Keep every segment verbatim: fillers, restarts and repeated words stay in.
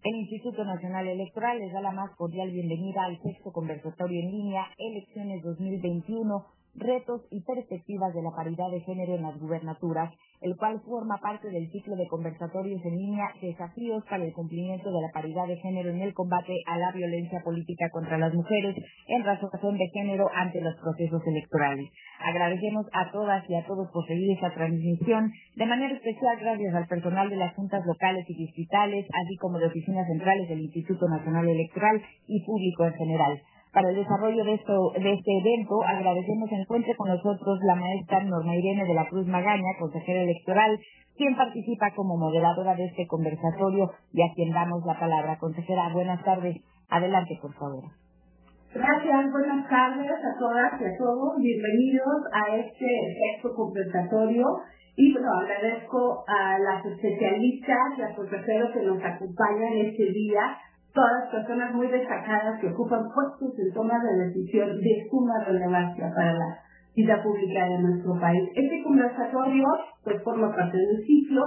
El Instituto Nacional Electoral les da la más cordial bienvenida al sexto conversatorio en línea Elecciones dos mil veintiuno, retos y perspectivas de la paridad de género en las gubernaturas, el cual forma parte del ciclo de conversatorios en línea Desafíos para el cumplimiento de la paridad de género en el combate a la violencia política contra las mujeres en razón de género ante los procesos electorales. Agradecemos a todas y a todos por seguir esta transmisión, de manera especial gracias al personal de las juntas locales y distritales, así como de oficinas centrales del Instituto Nacional Electoral y público en general. Para el desarrollo de, esto, de este evento, agradecemos se encuentre con nosotros la maestra Norma Irene de la Cruz Magaña, consejera electoral, quien participa como moderadora de este conversatorio y a quien damos la palabra. Consejera, buenas tardes. Adelante, por favor. Gracias, buenas tardes a todas y a todos. Bienvenidos a este sexto conversatorio. Y bueno, agradezco a las especialistas y a consejeros que nos acompañan este día, todas personas muy destacadas que ocupan puestos en toma de decisión de suma relevancia para la vida pública de nuestro país. Este conversatorio pues forma parte del ciclo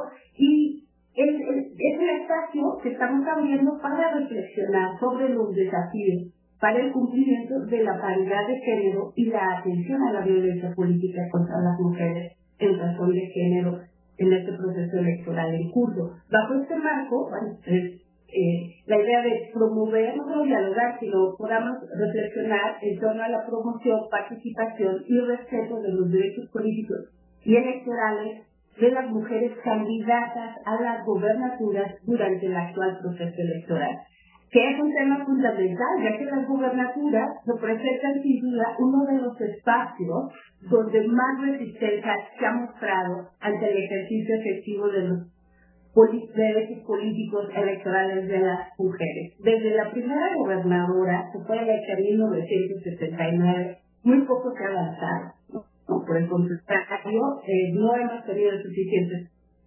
y es, es, es un espacio que estamos abriendo para reflexionar sobre los desafíos para el cumplimiento de la paridad de género y la atención a la violencia política contra las mujeres en razón de género en este proceso electoral en curso. Bajo este marco, bueno, es Eh, la idea de promover, no solo dialogar, sino podamos reflexionar en torno a la promoción, participación y respeto de los derechos políticos y electorales de las mujeres candidatas a las gobernaturas durante el actual proceso electoral, que es un tema fundamental, ya que las gobernaturas representan sin duda uno de los espacios donde más resistencia se ha mostrado ante el ejercicio efectivo de los derechos políticos electorales de las mujeres. Desde la primera gobernadora, que fue electa en mil novecientos setenta y nueve, muy poco se ha avanzado, ¿no? No, por el contrario, eh, no hemos tenido suficientes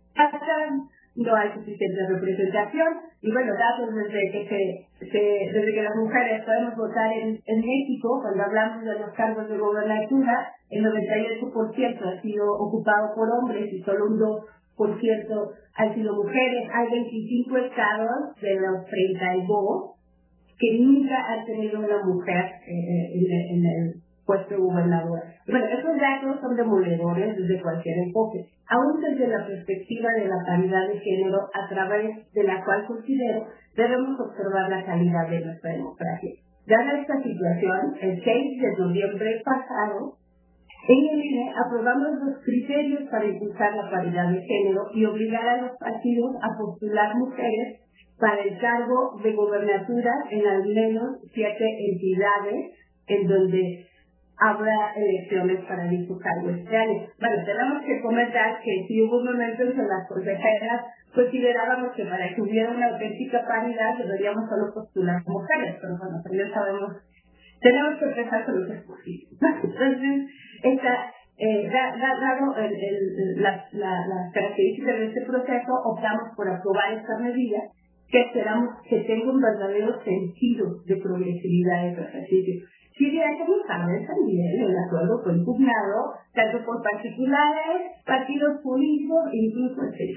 actas, no hay suficiente representación, y bueno, datos desde que, se, se, desde que las mujeres podemos votar en, en México, cuando hablamos de los cargos de gobernatura, el noventa y ocho por ciento ha sido ocupado por hombres y solo un dos por ciento han sido mujeres. Hay veinticinco estados de los treinta y dos que nunca han tenido una mujer eh, en, el, en el puesto de gobernadora. Bueno, esos datos son demoledores desde cualquier enfoque, aún desde la perspectiva de la paridad de género, a través de la cual considero debemos observar la calidad de nuestra democracia. Dada esta situación, el seis de noviembre pasado, en el I N E aprobamos los criterios para impulsar la paridad de género y obligar a los partidos a postular mujeres para el cargo de gobernatura en al menos siete entidades en donde habrá elecciones para dicho cargo este año. Bueno, tenemos que comentar que si hubo momentos en las consejeras considerábamos que para que hubiera una auténtica paridad deberíamos solo postular mujeres, pero bueno, también sabemos, tenemos que empezar con lo que es posible. Entonces, esta, eh, dado el, el, las, la, las características de este proceso, optamos por aprobar esta medida que esperamos que tenga un verdadero sentido de progresividad de ejercicio. Si bien, como saben, también el acuerdo fue impugnado tanto por particulares, partidos políticos e incluso etcétera.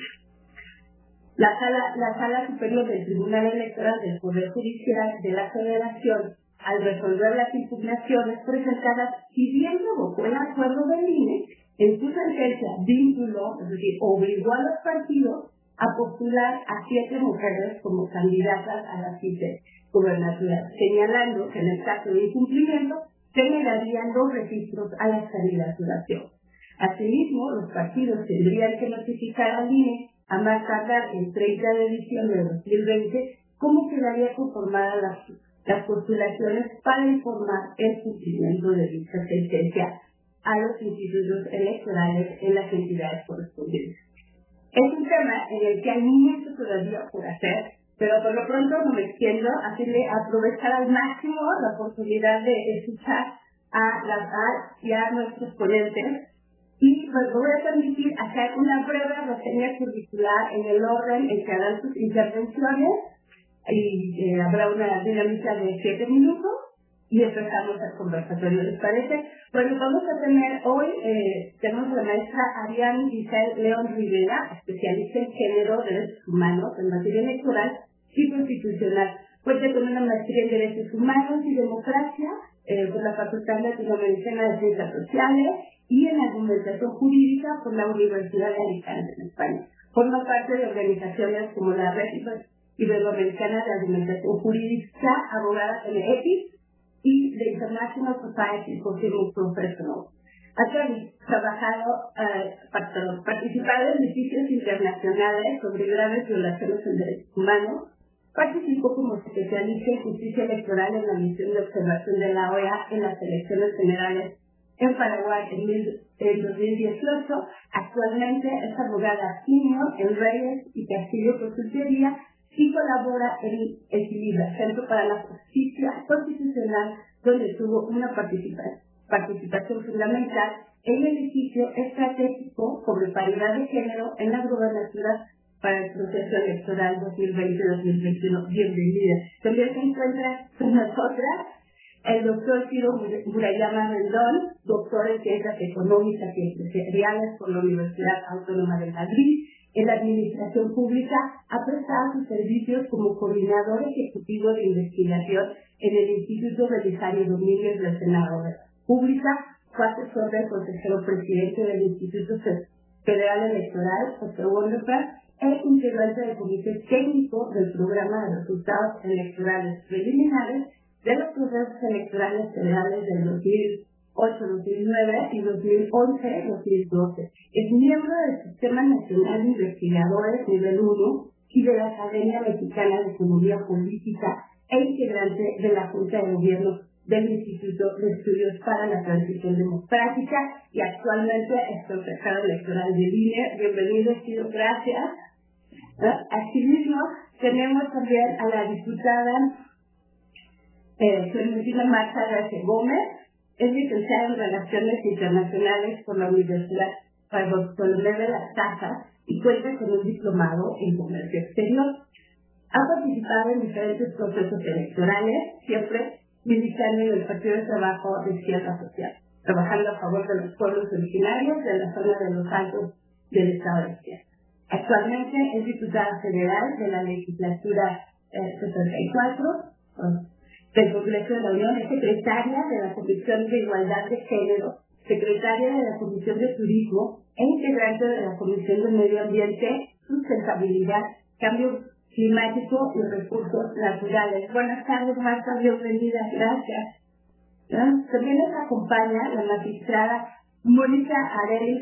La sala, la sala superior del Tribunal Electoral del Poder Judicial de la Federación, al resolver las impugnaciones presentadas, si bien provocó el acuerdo del I N E, en su sentencia vinculó, es decir, obligó a los partidos a postular a siete mujeres como candidatas a las siete gubernaturas, señalando que en el caso de incumplimiento se negarían los registros a las candidaturas. Asimismo, los partidos tendrían que notificar al I N E a más tardar el treinta de diciembre de dos mil veinte cómo quedaría conformada las las postulaciones para informar el cumplimiento de dicha sentencia a los institutos electorales en las entidades correspondientes. Es un tema en el que hay mucho todavía por hacer, pero por lo pronto no me extiendo, así de aprovechar al máximo la oportunidad de escuchar a, las, a, y a nuestros ponentes. Y pues voy a permitir hacer una breve reseña curricular en el orden en que harán sus intervenciones, y eh, habrá una dinámica de siete minutos y empezamos el conversatorio. ¿Les parece? Bueno, vamos a tener hoy, eh, tenemos a la maestra Ariane Giselle León Rivera, especialista en género, derechos humanos en materia electoral, y Constitucional. Cuenta con una maestría en Derechos Humanos y Democracia eh, por la Facultad Latinoamericana de Ciencias Sociales y en Argumentación Jurídica por la Universidad de Alicante, en España. Forma parte de organizaciones como la Red Iberoamericana de Argumentación Jurídica, abogada en E P I S y the International Society for Civil Professionals. Ha trabajado, eh, participado en litigios internacionales sobre graves violaciones de derechos humanos. Participó como especialista en justicia electoral en la misión de observación de la O E A en las elecciones generales en Paraguay en, mil, en dos mil dieciocho. Actualmente es abogada senior en Reyes y Castillo Consultoría y colabora en el CIVIBA, Centro para la Justicia Constitucional, donde tuvo una participación, participación fundamental en el litigio estratégico sobre paridad de género en las gubernaturas para el proceso electoral dos mil veinte dos mil veintiuno. Bienvenida. También se encuentra con nosotras el doctor Ciro Murayama Rendón, doctor en Ciencias Económicas y Empresariales por la Universidad Autónoma de Madrid. En la Administración Pública ha prestado sus servicios como coordinador ejecutivo de investigación en el Instituto Belisario Domínguez del Senado de la República. Fue asesor del consejero presidente del Instituto Federal Electoral, José Wonderfeld, e integrante del Comité Técnico del Programa de Resultados Electorales Preliminares de los procesos electorales federales del dos mil ocho dos mil nueve y dos mil once dos mil doce. Es miembro del Sistema Nacional de Investigadores Nivel uno y de la Academia Mexicana de Economía Política e integrante de la Junta de Gobierno del Instituto de Estudios para la Transición Democrática y actualmente es consejero electoral del I N E. Bienvenido, Ciro, gracias. Asimismo, tenemos también a la diputada eh, Clementina Marta García Gómez. Es licenciada en Relaciones Internacionales por la Universidad Bartolomé de las Casas y cuenta con un diplomado en Comercio Exterior. Ha participado en diferentes procesos electorales, siempre militando en el Partido de Trabajo de Izquierda Social, trabajando a favor de los pueblos originarios de la zona de los Altos del Estado de Izquierda. Actualmente es diputada federal de la legislatura eh, sesenta y cuatro del Congreso de la Unión, es secretaria de la Comisión de Igualdad de Género, secretaria de la Comisión de Turismo e integrante de la Comisión de Medio Ambiente, Sustentabilidad, Cambio Climático y Recursos Naturales. Buenas tardes, Marta, bienvenida, gracias. ¿No? También nos acompaña la magistrada Mónica Arelis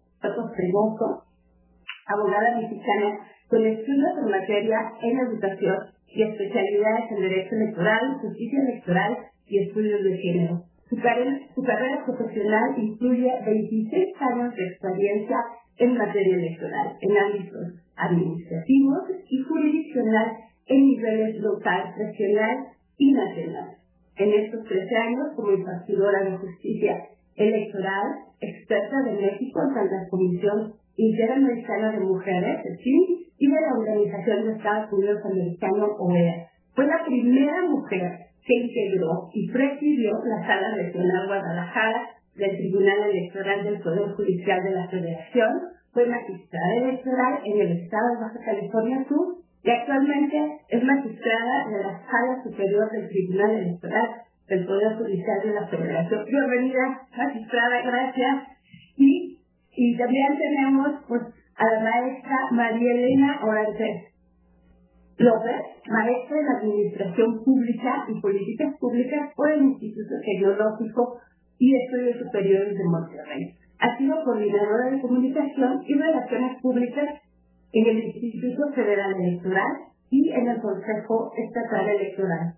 Fregoso, abogada mexicana con estudios en materia en educación y especialidades en Derecho Electoral, Justicia Electoral y Estudios de Género. Su carrera, su carrera profesional incluye veintiséis años de experiencia en materia electoral, en ámbitos administrativos y jurisdiccional en niveles local, regional y nacional. En estos trece años, como impartidora de justicia electoral, experta de México en la Comisión Interamericana de Mujeres, el C I M, y de la Organización de Estados Unidos Americanos, O E A. Fue la primera mujer que integró y presidió la Sala Regional Guadalajara del Tribunal Electoral del Poder Judicial de la Federación. Fue magistrada electoral en el estado de Baja California Sur y actualmente es magistrada de la Sala Superior del Tribunal Electoral del Poder Judicial de la Federación. Bienvenida, magistrada, gracias. Y, y también tenemos pues, a la maestra María Elena Orantes López, maestra en Administración Pública y Políticas Públicas por el Instituto Tecnológico y Estudios Superiores de Monterrey. Ha sido coordinadora de Comunicación y Relaciones Públicas en el Instituto Federal Electoral y en el Consejo Estatal Electoral.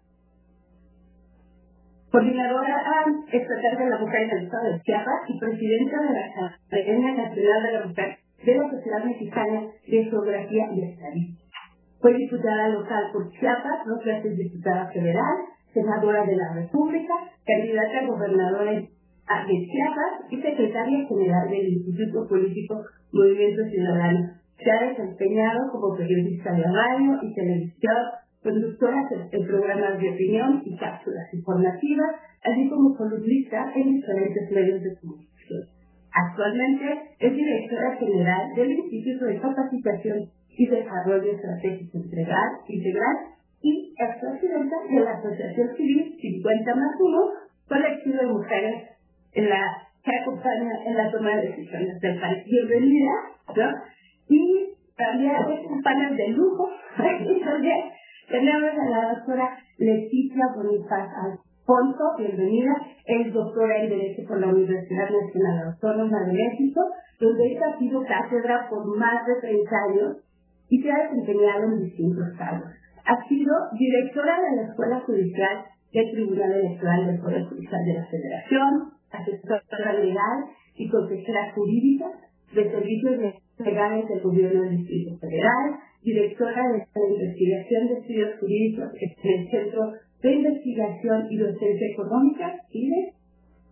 Coordinadora estatal de la Mujer en el Estado de Chiapas y presidenta de la Academia Nacional de la Mujer de la Sociedad Mexicana de Geografía y Estadística. Fue diputada local por Chiapas, dos veces diputada federal, senadora de la República, candidata a gobernadora de Chiapas y secretaria general del Instituto Político Movimiento Ciudadano. Se ha desempeñado como periodista de radio y televisión, conductora en programas de opinión y cápsulas informativas, así como columnista en diferentes medios de comunicación. Actualmente es directora general del Instituto de Capacitación y Desarrollo Estratégico Integral, integral y es presidenta de la Asociación Civil cincuenta más uno, colectivo de mujeres en la, que acompaña en la toma de decisiones del país. Bienvenida, ¿no? Y también es un panel de lujo, y también tenemos a la doctora Leticia Bonifaz Alfonso, bienvenida, es doctora en Derecho por la Universidad Nacional Autónoma de México, donde ella ha sido cátedra por más de treinta años y se ha desempeñado en distintos cargos. Ha sido directora de la Escuela Judicial del Tribunal Electoral del Poder Judicial de la Federación, asesora legal y consejera jurídica de servicios legales del Gobierno del Distrito Federal, directora de la Investigación de Estudios Jurídicos en el Centro de Investigación y Docencia Económica, I D E,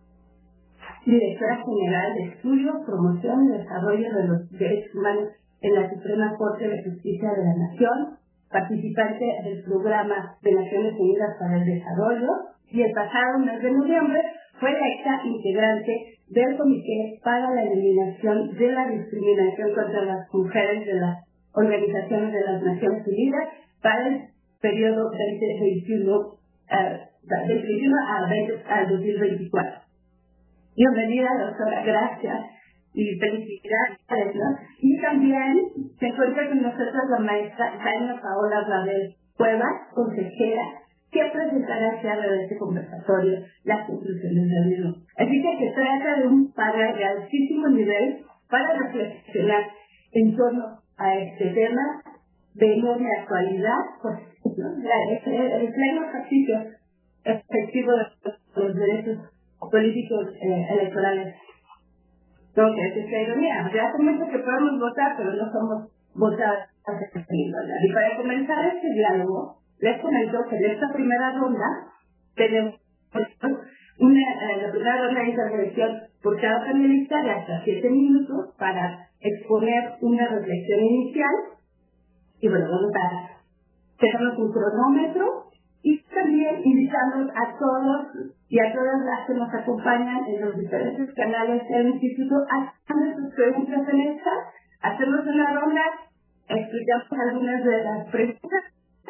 directora general de Estudio, Promoción y Desarrollo de los Derechos Humanos en la Suprema Corte de Justicia de la Nación, participante del Programa de Naciones Unidas para el Desarrollo, y el pasado mes de noviembre fue electa integrante del Comité para la Eliminación de la Discriminación contra las Mujeres de las Organizaciones de las Naciones Unidas para el periodo veinte veintiuno, uh, del veintiuno al, veinte, al dos mil veinticuatro. Bienvenida, doctora, gracias y felicidades, ¿no? Y también se encuentra con nosotros la maestra Jaime Paola Rabel Cuevas, consejera, que presentará al cierre de este conversatorio las conclusiones del mismo. Así que se trata de un panel de altísimo nivel para reflexionar en torno a este tema de enorme actualidad, pues, ¿no? La, el, el pleno ejercicio efectivo de los derechos políticos eh, electorales. Entonces, esta ironía, ya hace mucho que podemos votar, pero no somos votadas en igualdad. Y para comenzar este diálogo, les comento que en esta primera ronda tenemos una, eh, la primera ronda de intervención por cada panelista de hasta siete minutos para exponer una reflexión inicial. Y bueno, vamos a tener un cronómetro y también invitamos a todos y a todas las que nos acompañan en los diferentes canales del instituto a hacer sus preguntas en el chat, hacemos una ronda, explicamos algunas de las preguntas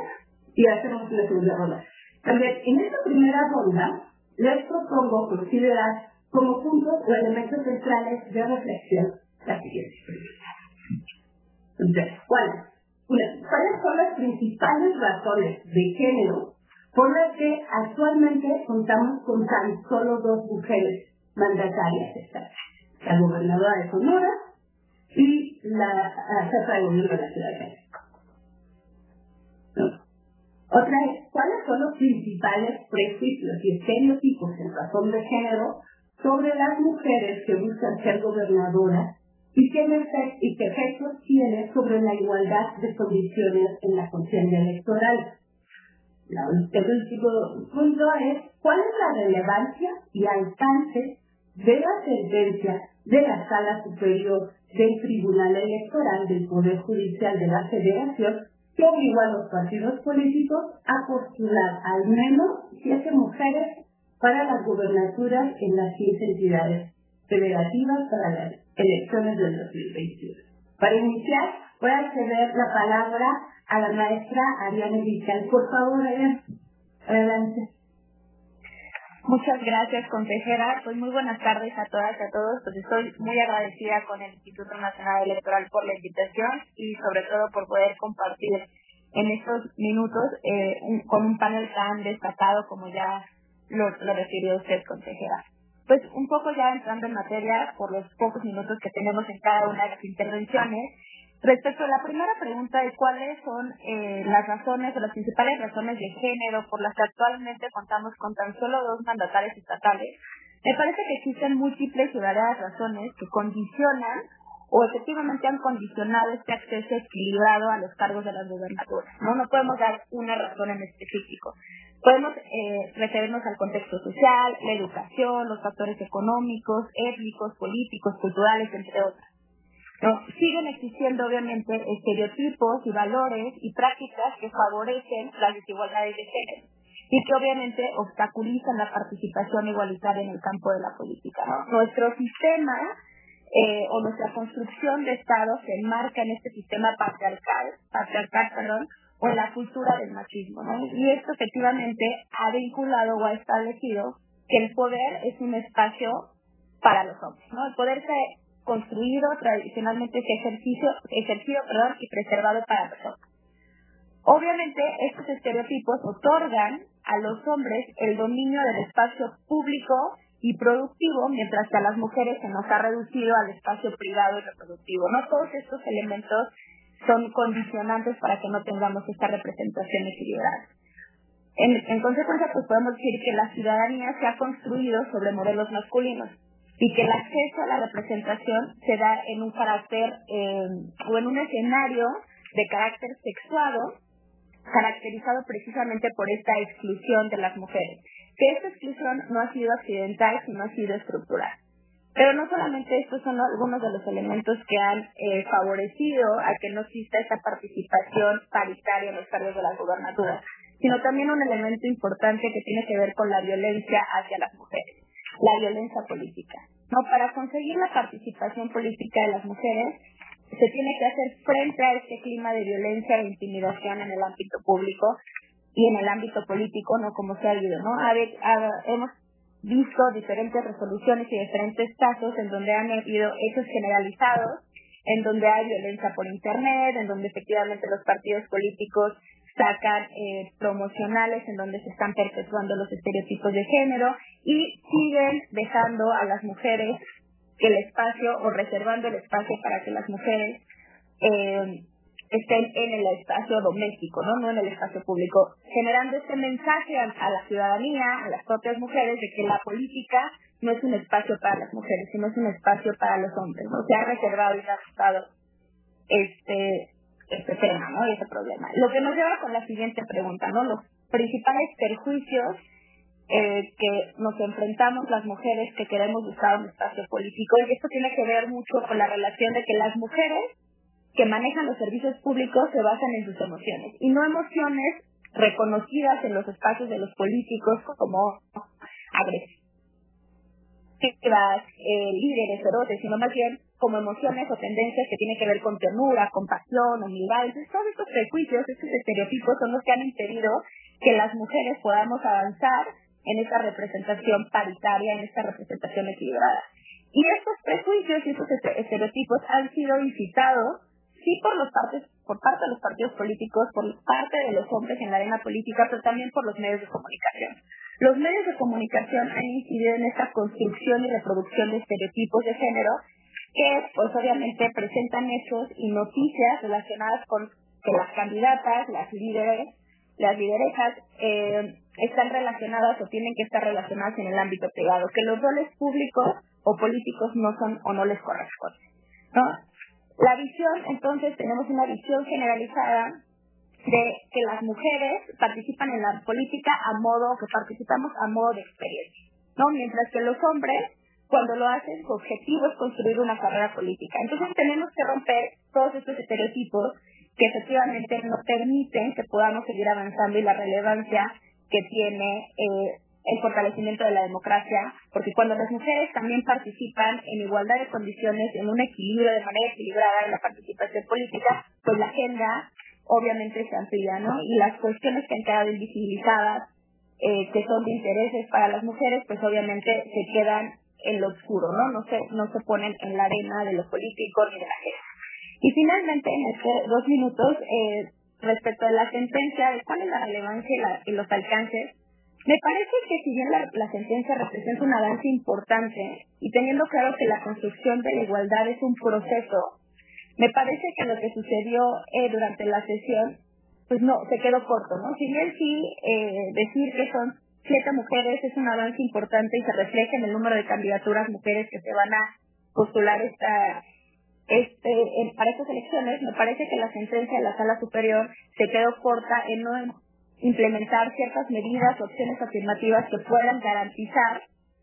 y hacemos una segunda ronda. También en esta primera ronda les propongo considerar como puntos o elementos centrales de reflexión las siguientes preguntas. Entonces, ¿cuáles? Una, ¿cuáles son las principales razones de género por las que actualmente contamos con tan solo dos mujeres mandatarias estatales? La gobernadora de Sonora y la jefa de gobierno de la Ciudad de México. ¿No? Otra es, ¿cuáles son los principales prejuicios y estereotipos en razón de género sobre las mujeres que buscan ser gobernadoras y qué, efect y qué efectos tiene sobre la igualdad de condiciones en la contienda electoral? La, el último punto es, ¿cuál es la relevancia y alcance de la sentencia de la Sala Superior del Tribunal Electoral del Poder Judicial de la Federación que obligó a los partidos políticos a postular al menos siete mujeres para las gubernaturas en las quince entidades federativas para las elecciones del dos mil veintiuno? Para iniciar, voy a ceder la palabra a la maestra Ariane Vical. Por favor, Ariane, adelante. Muchas gracias, consejera. Pues muy buenas tardes a todas y a todos. Pues estoy muy agradecida con el Instituto Nacional Electoral por la invitación y sobre todo por poder compartir en estos minutos eh, un, con un panel tan destacado como ya lo, lo refirió usted, consejera. Pues un poco ya entrando en materia por los pocos minutos que tenemos en cada una de las intervenciones. Respecto a la primera pregunta de cuáles son eh, las razones o las principales razones de género por las que actualmente contamos con tan solo dos mandatarios estatales, me parece que existen múltiples y variadas razones que condicionan o efectivamente han condicionado este acceso equilibrado a los cargos de las gubernaturas. No, no podemos dar una razón en específico. Podemos eh, referirnos al contexto social, la educación, los factores económicos, étnicos, políticos, culturales, entre otros. ¿No? Siguen existiendo obviamente estereotipos y valores y prácticas que favorecen las desigualdades de género y que obviamente obstaculizan la participación igualitaria en el campo de la política, ¿no? Nuestro sistema eh, o nuestra construcción de Estado se enmarca en este sistema patriarcal, patriarcal, perdón, o en la cultura del machismo, ¿no? Y esto efectivamente ha vinculado o ha establecido que el poder es un espacio para los hombres, ¿no? El poder se ha construido tradicionalmente ese ejercicio, ejercido, perdón, y preservado para los hombres. Obviamente, estos estereotipos otorgan a los hombres el dominio del espacio público y productivo, mientras que a las mujeres se nos ha reducido al espacio privado y reproductivo, ¿no? Todos estos elementos son condicionantes para que no tengamos esta representación equilibrada. En, en consecuencia, pues podemos decir que la ciudadanía se ha construido sobre modelos masculinos y que el acceso a la representación se da en un carácter eh, o en un escenario de carácter sexuado, caracterizado precisamente por esta exclusión de las mujeres. Que esta exclusión no ha sido accidental, sino ha sido estructural. Pero no solamente estos son algunos de los elementos que han eh, favorecido a que no exista esta participación paritaria en los cargos de las gubernaturas, sino también un elemento importante que tiene que ver con la violencia hacia las mujeres, la violencia política. No, para conseguir la participación política de las mujeres, se tiene que hacer frente a este clima de violencia e intimidación en el ámbito público y en el ámbito político, no como se ha ido, ¿no? A ver, a, hemos visto diferentes resoluciones y diferentes casos en donde han habido hechos generalizados, en donde hay violencia por internet, en donde efectivamente los partidos políticos sacan eh, promocionales en donde se están perpetuando los estereotipos de género y siguen dejando a las mujeres el espacio o reservando el espacio para que las mujeres eh, estén en el espacio doméstico, ¿no? No en el espacio público, generando este mensaje a, a la ciudadanía, a las propias mujeres, de que la política no es un espacio para las mujeres, sino es un espacio para los hombres, ¿no? Se ha reservado y se ha ajustado este, este tema, ¿no? Y ese problema. Lo que nos lleva con la siguiente pregunta, ¿no? Los principales perjuicios eh, que nos enfrentamos las mujeres que queremos buscar un espacio político, y esto tiene que ver mucho con la relación de que las mujeres que manejan los servicios públicos se basan en sus emociones, y no emociones reconocidas en los espacios de los políticos como agresivas, eh, líderes feroces, sino más bien como emociones o tendencias que tienen que ver con ternura, compasión, humildad. Entonces, todos estos prejuicios, estos estereotipos son los que han impedido que las mujeres podamos avanzar en esta representación paritaria, en esta representación equilibrada. Y estos prejuicios y estos estereotipos han sido incitados, sí, por los partes, por parte de los partidos políticos, por parte de los hombres en la arena política, pero también por los medios de comunicación. Los medios de comunicación han incidido en esta construcción y reproducción de estereotipos de género que, pues, obviamente presentan hechos y noticias relacionadas con que las candidatas, las líderes, las lideresas eh, están relacionadas o tienen que estar relacionadas en el ámbito privado, que los roles públicos o políticos no son o no les corresponden, ¿no? La visión, entonces, tenemos una visión generalizada de que las mujeres participan en la política a modo, que participamos a modo de experiencia, ¿no? Mientras que los hombres, cuando lo hacen, su objetivo es construir una carrera política. Entonces tenemos que romper todos estos estereotipos que efectivamente nos permiten que podamos seguir avanzando, y la relevancia que tiene eh, el fortalecimiento de la democracia, porque cuando las mujeres también participan en igualdad de condiciones, en un equilibrio, de manera equilibrada en la participación política, pues la agenda obviamente se amplía, ¿no? Y las cuestiones que han quedado invisibilizadas, eh, que son de intereses para las mujeres, pues obviamente se quedan en lo oscuro, ¿no? No se, no se ponen en la arena de lo político ni de la agenda. Y finalmente, en estos dos minutos, eh, respecto a la sentencia, de cuál es la relevancia y, la, y los alcances, me parece que si bien la, la sentencia representa un avance importante, y teniendo claro que la construcción de la igualdad es un proceso, me parece que lo que sucedió eh, durante la sesión, pues no, se quedó corto, ¿no? Si bien sí, eh, decir que son siete mujeres es un avance importante y se refleja en el número de candidaturas mujeres que se van a postular esta, este, en, para estas elecciones, me parece que la sentencia de la Sala Superior se quedó corta en no implementar ciertas medidas, opciones afirmativas que puedan garantizar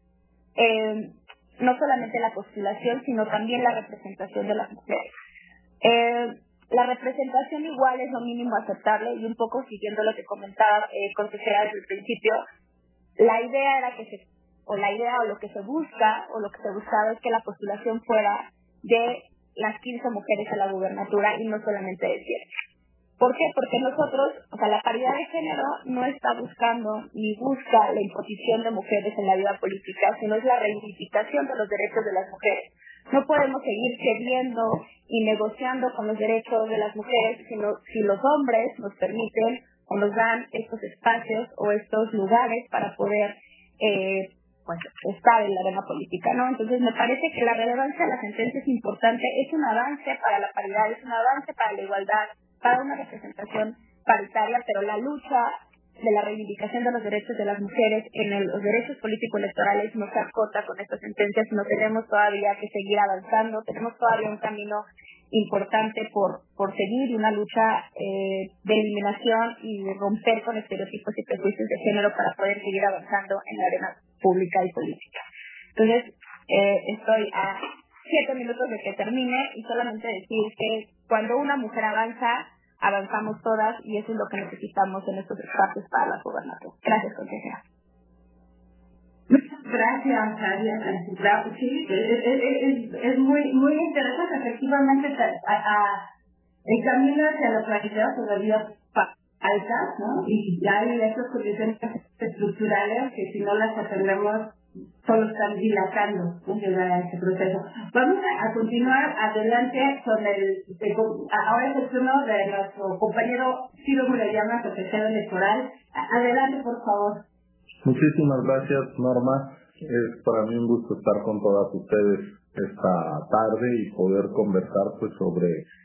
eh, no solamente la postulación, sino también la representación de las mujeres. Eh, la representación igual es lo mínimo aceptable, y un poco siguiendo lo que comentaba eh, consejera desde el principio, la idea era que se, o la idea o lo que se busca, o lo que se buscaba es que la postulación fuera de las quince mujeres a la gubernatura y no solamente de siete. ¿Por qué? Porque nosotros, o sea, la paridad de género no está buscando ni busca la imposición de mujeres en la vida política, sino es la reivindicación de los derechos de las mujeres. No podemos seguir cediendo y negociando con los derechos de las mujeres, sino si los hombres nos permiten o nos dan estos espacios o estos lugares para poder eh, pues, estar en la arena política, ¿no? Entonces me parece que la relevancia de la sentencia es importante, es un avance para la paridad, es un avance para la igualdad, para una representación paritaria, pero la lucha de la reivindicación de los derechos de las mujeres en el, los derechos político-electorales no se acota con estas sentencias, sino tenemos todavía que seguir avanzando, tenemos todavía un camino importante por, por seguir, una lucha eh, de eliminación y de romper con estereotipos y prejuicios de género para poder seguir avanzando en la arena pública y política. Entonces, eh, estoy a siete minutos de que termine y solamente decir que cuando una mujer avanza, avanzamos todas y eso es lo que necesitamos en estos espacios para las gobernaturas. Gracias, consejera. Gracias, Ariana. Sí, es, es, es muy muy interesante. Efectivamente, a, a, el camino hacia la paridad todavía falta, ¿no? Y hay esas condiciones estructurales que si no las atendemos solo están dilatando llegar a este proceso. Vamos a, a continuar adelante con el, de, ahora es el turno de nuestro compañero Ciro Murayama, consejero electoral. Adelante, por favor. Muchísimas gracias, Norma. Es para mí un gusto estar con todas ustedes esta tarde y poder conversar pues sobre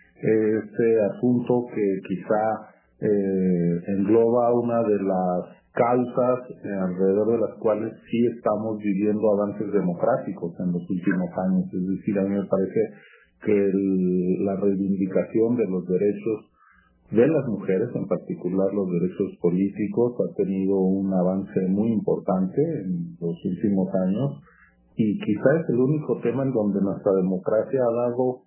este asunto que quizá eh, engloba una de las causas eh, alrededor de las cuales sí estamos viviendo avances democráticos en los últimos años. Es decir, a mí me parece que el, la reivindicación de los derechos de las mujeres, en particular los derechos políticos, ha tenido un avance muy importante en los últimos años y quizá es el único tema en donde nuestra democracia ha dado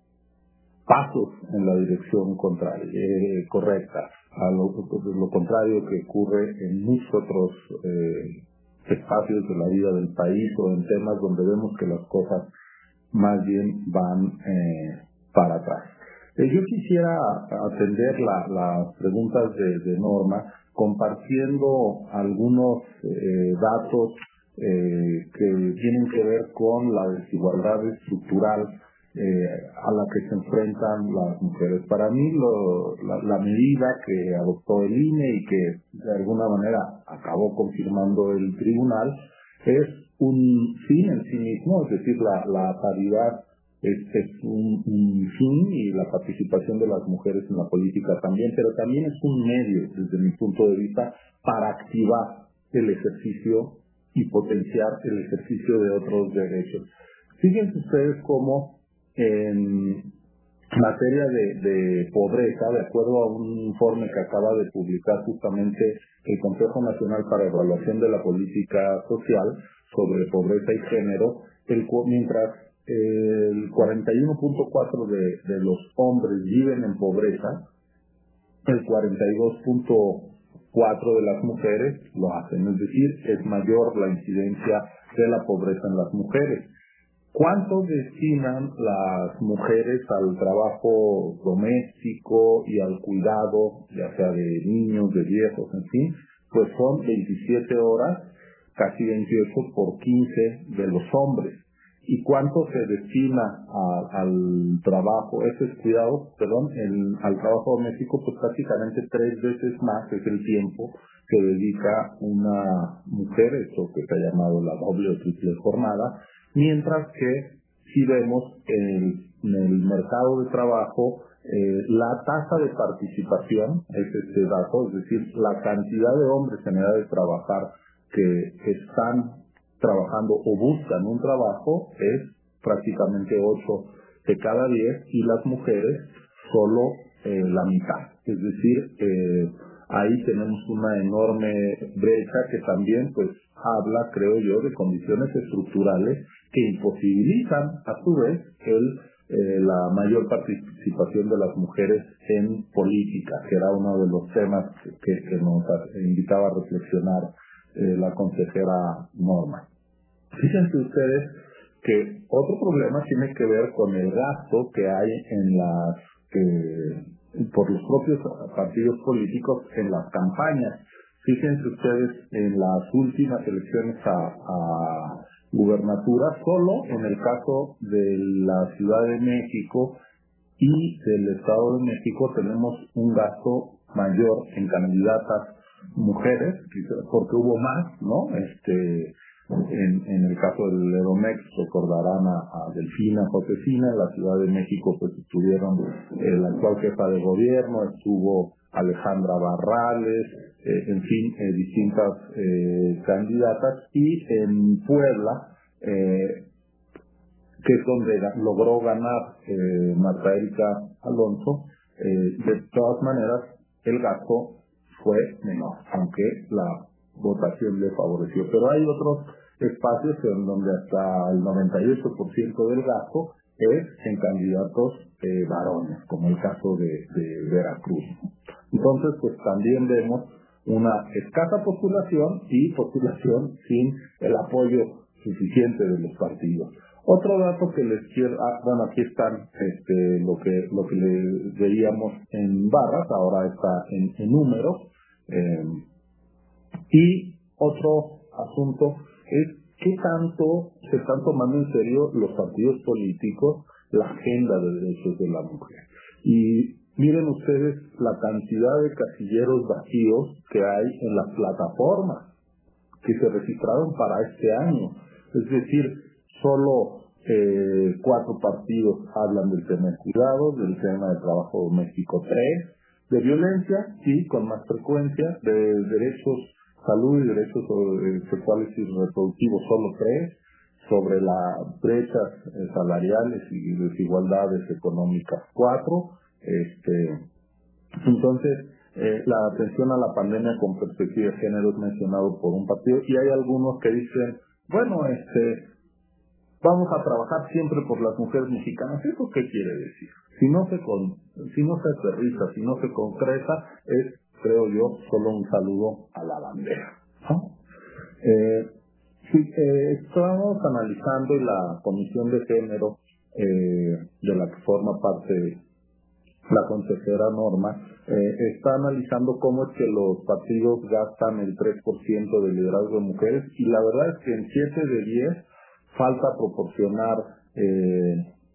pasos en la dirección contraria, eh, correcta, a lo, lo contrario que ocurre en muchos otros eh, espacios de la vida del país o en temas donde vemos que las cosas más bien van eh, para atrás. Eh, yo quisiera atender la, las preguntas de, de Norma compartiendo algunos eh, datos eh, que tienen que ver con la desigualdad estructural Eh, a la que se enfrentan las mujeres. Para mí lo, la, la medida que adoptó el I N E y que de alguna manera acabó confirmando el tribunal es un fin en sí mismo, es decir, la, la paridad es, es un, un fin y la participación de las mujeres en la política también, pero también es un medio, desde mi punto de vista, para activar el ejercicio y potenciar el ejercicio de otros derechos. Fíjense ustedes cómo en materia de, de pobreza, de acuerdo a un informe que acaba de publicar justamente el Consejo Nacional para Evaluación de la Política Social sobre pobreza y género, el, mientras el cuarenta y uno punto cuatro de, de los hombres viven en pobreza, el cuarenta y dos punto cuatro de las mujeres lo hacen, es decir, es mayor la incidencia de la pobreza en las mujeres. ¿Cuánto destinan las mujeres al trabajo doméstico y al cuidado, ya sea de niños, de viejos, en fin? Pues son veintisiete horas, casi veintiocho por quince de los hombres. ¿Y cuánto se destina a, al trabajo, ese cuidado, perdón, el, al trabajo doméstico? Pues prácticamente tres veces más es el tiempo que dedica una mujer, eso que se ha llamado la doble o triple jornada, mientras que si vemos en, en el mercado de trabajo eh, la tasa de participación, es este dato, es decir, la cantidad de hombres en edad de trabajar que, que están trabajando o buscan un trabajo es prácticamente ocho de cada diez y las mujeres solo eh, la mitad. Es decir, eh, ahí tenemos una enorme brecha que también pues habla, creo yo, de condiciones estructurales que imposibilitan a su vez el, eh, la mayor participación de las mujeres en política, que era uno de los temas que, que nos invitaba a reflexionar eh, la consejera Norma. Fíjense ustedes que otro problema tiene que ver con el gasto que hay en las eh, por los propios partidos políticos en las campañas. Fíjense ustedes en las últimas elecciones a, a gubernatura, solo en el caso de la Ciudad de México y del Estado de México tenemos un gasto mayor en candidatas mujeres, porque hubo más, ¿no? Este, en, en el caso del Edomex, recordarán a, a Delfina Josefina. En la Ciudad de México pues estuvieron eh, la actual jefa de gobierno, estuvo Alejandra Barrales, eh, en fin, eh, distintas eh, candidatas, y en Puebla, eh, que es donde logró ganar eh, Marta Erika Alonso, eh, de todas maneras el gasto fue menor, aunque la votación le favoreció. Pero hay otros espacios en donde hasta el noventa y ocho por ciento del gasto es en candidatos eh, varones, como el caso de, de Veracruz. Entonces, pues también vemos una escasa postulación y postulación sin el apoyo suficiente de los partidos. Otro dato que les quiero, ah, bueno, aquí están este, lo que lo que les veíamos en barras, ahora está en, en números. Eh, y otro asunto es qué tanto se están tomando en serio los partidos políticos la agenda de derechos de la mujer. Y miren ustedes la cantidad de casilleros vacíos que hay en las plataformas que se registraron para este año. Es decir, solo eh, cuatro partidos hablan del tema de cuidados, del tema de trabajo doméstico tres, de violencia, sí, con más frecuencia, de derechos, salud y derechos eh, sexuales y reproductivos solo tres, sobre las brechas eh, salariales y desigualdades económicas cuatro. Este, entonces, eh, la atención a la pandemia con perspectiva de género es mencionado por un partido, y hay algunos que dicen, bueno, este, vamos a trabajar siempre por las mujeres mexicanas. ¿Eso qué quiere decir? Si no se con, si no se aterriza, si no se concreta, es, creo yo, solo un saludo a la bandera, ¿no? Eh, sí, eh, estamos analizando, y la Comisión de Género, eh, de la que forma parte la consejera Norma, eh, está analizando cómo es que los partidos gastan el tres por ciento del liderazgo de mujeres, y la verdad es que en siete de diez falta proporcionar eh,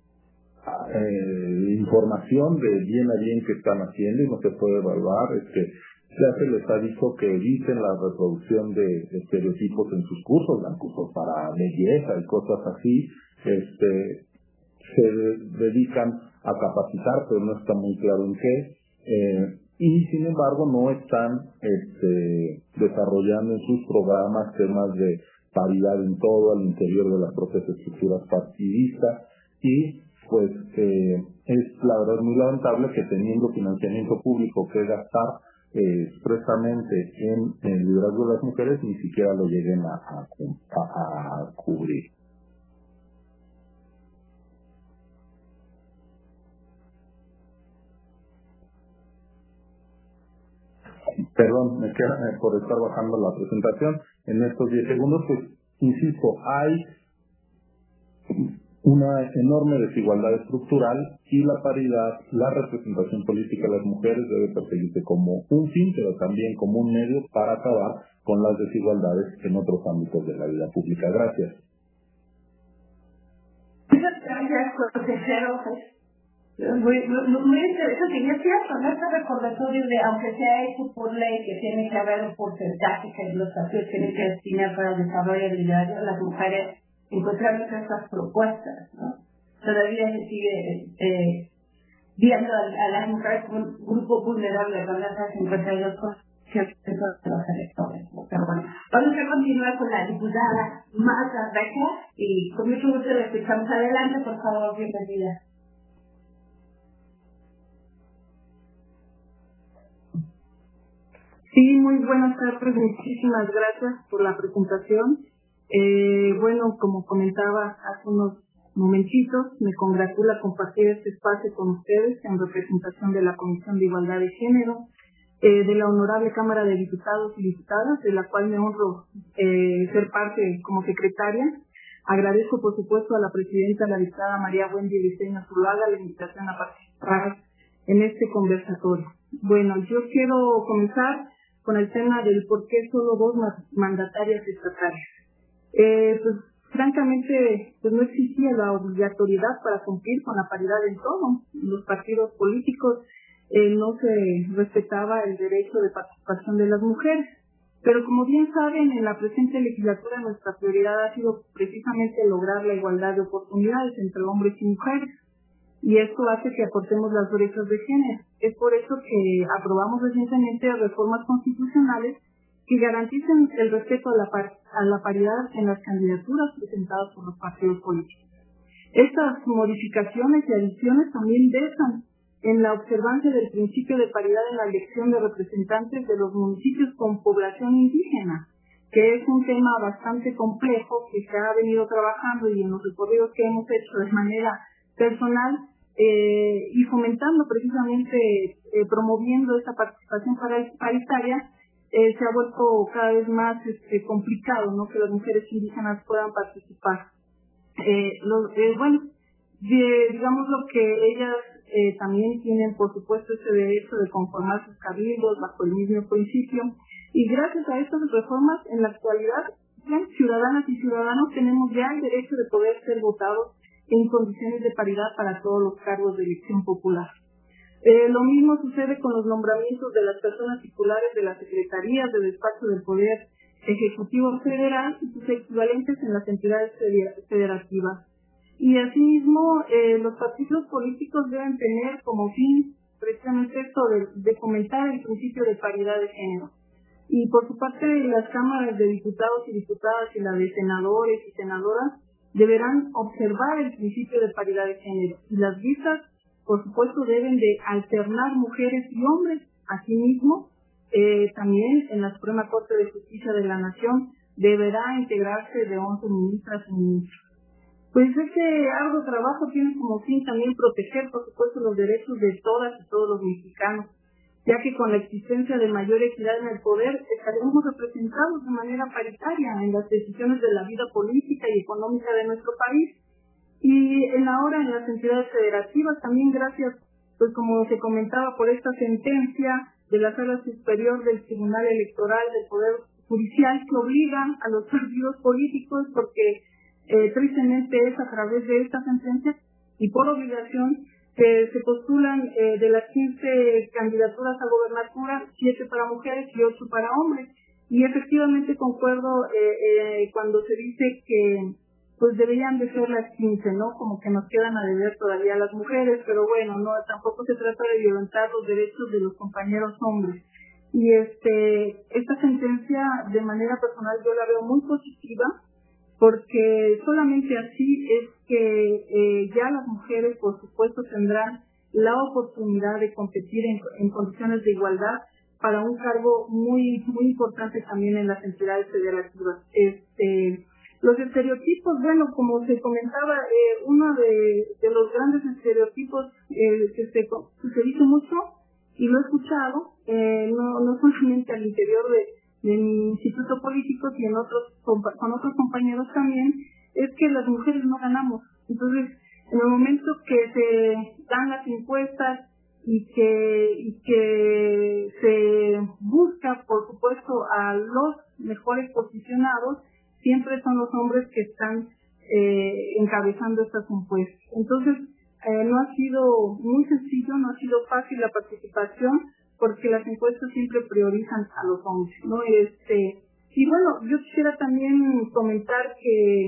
eh, información de bien a bien que están haciendo, y no se puede evaluar. Este, ya se les ha dicho que eviten la reproducción de estereotipos en sus cursos, dan cursos para belleza y cosas así. Este, se dedican a capacitar, pero no está muy claro en qué, eh, y sin embargo no están este, desarrollando en sus programas temas de paridad en todo, al interior de las propias estructuras partidistas, y pues eh, es la verdad muy lamentable que teniendo financiamiento público que gastar eh, expresamente en, en el liderazgo de las mujeres, ni siquiera lo lleguen a, a, a, a cubrir. Perdón, me queda eh, por estar bajando la presentación en estos diez segundos, pues insisto, hay una enorme desigualdad estructural, y la paridad, la representación política de las mujeres debe perseguirse como un fin, pero también como un medio para acabar con las desigualdades en otros ámbitos de la vida pública. Gracias. Muchas gracias, consejero. Muy, muy, muy interesante. Y es cierto, ¿no? Este recordatorio de, aunque sea hecho por ley, que tiene que haber un porcentaje que los partidos tienen que destinar para el desarrollo del liderazgo de las mujeres, encontramos estas propuestas, ¿no? Todavía se sigue eh, viendo a, a las mujeres como un grupo vulnerable con esas cincuenta y dos por ciento de los electores, ¿no? Pero bueno, vamos a continuar con la diputada Marta Becker, y con mucho gusto la escuchamos. Adelante, por favor, bienvenida. Sí, muy buenas tardes, muchísimas gracias por la presentación. Eh, bueno, como comentaba hace unos momentitos, me congratula compartir este espacio con ustedes en representación de la Comisión de Igualdad de Género, eh, de la Honorable Cámara de Diputados y Diputadas, de la cual me honro eh, ser parte como secretaria. Agradezco, por supuesto, a la presidenta, la diputada María Wendy Briceño Zuluaga, la invitación a participar en este conversatorio. Bueno, yo quiero comenzar con el tema del por qué solo dos mandatarias estatales. Eh, pues, francamente, pues no existía la obligatoriedad para cumplir con la paridad en todo. Los partidos políticos eh, no se respetaba el derecho de participación de las mujeres. Pero como bien saben, en la presente legislatura nuestra prioridad ha sido precisamente lograr la igualdad de oportunidades entre hombres y mujeres. Y esto hace que acortemos las brechas de género. Es por eso que aprobamos recientemente reformas constitucionales que garanticen el respeto a la, par a la paridad en las candidaturas presentadas por los partidos políticos. Estas modificaciones y adiciones también besan en la observancia del principio de paridad en la elección de representantes de los municipios con población indígena, que es un tema bastante complejo que se ha venido trabajando y en los recorridos que hemos hecho de manera personal eh, y fomentando precisamente, eh, promoviendo esta participación paritaria, eh, se ha vuelto cada vez más este, complicado, ¿no?, que las mujeres indígenas puedan participar. Eh, lo, eh, bueno, de, digamos lo que ellas eh, también tienen, por supuesto, ese derecho de conformar sus cabildos bajo el mismo principio, y gracias a estas reformas, en la actualidad, bien, ciudadanas y ciudadanos tenemos ya el derecho de poder ser votados en condiciones de paridad para todos los cargos de elección popular. Eh, lo mismo sucede con los nombramientos de las personas titulares de las secretarías de despacho del Poder Ejecutivo Federal y sus equivalentes en las entidades federativas. Y asimismo, eh, los partidos políticos deben tener como fin precisamente esto de, de fomentar el principio de paridad de género. Y por su parte, las cámaras de diputados y diputadas y la de senadores y senadoras deberán observar el principio de paridad de género. Y las listas, por supuesto, deben de alternar mujeres y hombres. Asimismo, eh, también en la Suprema Corte de Justicia de la Nación deberá integrarse de once ministras y ministros. Pues este arduo trabajo tiene como fin también proteger, por supuesto, los derechos de todas y todos los mexicanos, ya que con la existencia de mayor equidad en el poder estaremos representados de manera paritaria en las decisiones de la vida política y económica de nuestro país. Y en ahora en las entidades federativas también gracias, pues como se comentaba, por esta sentencia de la Sala Superior del Tribunal Electoral del Poder Judicial que obliga a los partidos políticos, porque eh, tristemente es a través de esta sentencia y por obligación que se postulan eh, de las quince candidaturas a gobernatura, siete para mujeres y ocho para hombres. Y efectivamente concuerdo eh, eh, cuando se dice que pues deberían de ser las quince, ¿no? Como que nos quedan a deber todavía las mujeres, pero bueno, no, tampoco se trata de violentar los derechos de los compañeros hombres. Y este, esta sentencia, de manera personal, yo la veo muy positiva, porque solamente así es que eh, ya las mujeres, por supuesto, tendrán la oportunidad de competir en, en condiciones de igualdad para un cargo muy muy importante también en las entidades federativas. Este, los estereotipos, bueno, como se comentaba, eh, uno de, de los grandes estereotipos eh, que, se, que se dice mucho, y lo he escuchado, eh, no, no solamente al interior de de mi instituto político y en otros con otros compañeros también, es que las mujeres no ganamos. Entonces, en el momento que se dan las encuestas y que y que se busca, por supuesto, a los mejores posicionados, siempre son los hombres que están eh, encabezando estas encuestas. Entonces, eh, no ha sido muy sencillo, no ha sido fácil la participación, porque las encuestas siempre priorizan a los hombres, ¿no? Este, y bueno, yo quisiera también comentar que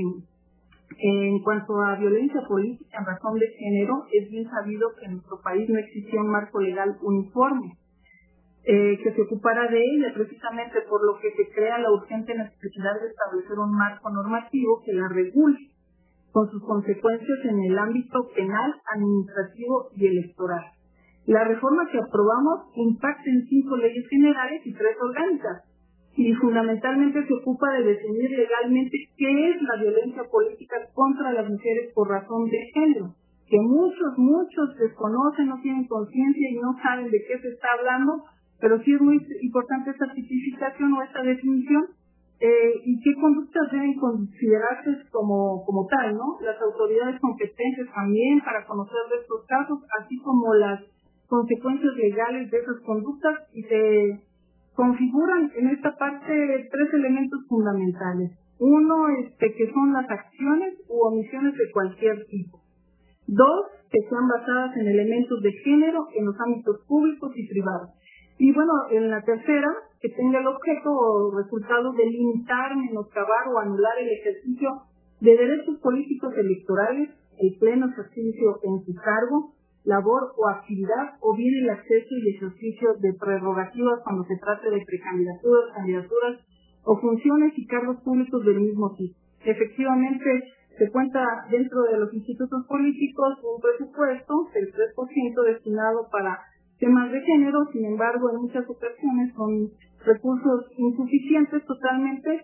en cuanto a violencia política en razón de género, es bien sabido que en nuestro país no existía un marco legal uniforme eh, que se ocupara de ella, precisamente por lo que se crea la urgente necesidad de establecer un marco normativo que la regule, con sus consecuencias en el ámbito penal, administrativo y electoral. La reforma que aprobamos impacta en cinco leyes generales y tres orgánicas, y fundamentalmente se ocupa de definir legalmente qué es la violencia política contra las mujeres por razón de género, que muchos, muchos desconocen, no tienen conciencia y no saben de qué se está hablando, pero sí es muy importante esta tipificación o esta definición, eh, y qué conductas deben considerarse como, como tal, ¿no? Las autoridades competentes también para conocer de estos casos, así como las consecuencias legales de esas conductas, y se configuran en esta parte tres elementos fundamentales. Uno, este, que son las acciones u omisiones de cualquier tipo. Dos, que sean basadas en elementos de género en los ámbitos públicos y privados. Y bueno, en la tercera, que tenga el objeto o resultado de limitar, menoscabar o anular el ejercicio de derechos políticos electorales, el pleno ejercicio en su cargo, labor o actividad, o bien el acceso y ejercicio de prerrogativas cuando se trate de precandidaturas, candidaturas o funciones y cargos públicos del mismo tipo. Efectivamente, se cuenta dentro de los institutos políticos un presupuesto del tres por ciento destinado para temas de género, sin embargo, en muchas ocasiones son recursos insuficientes totalmente,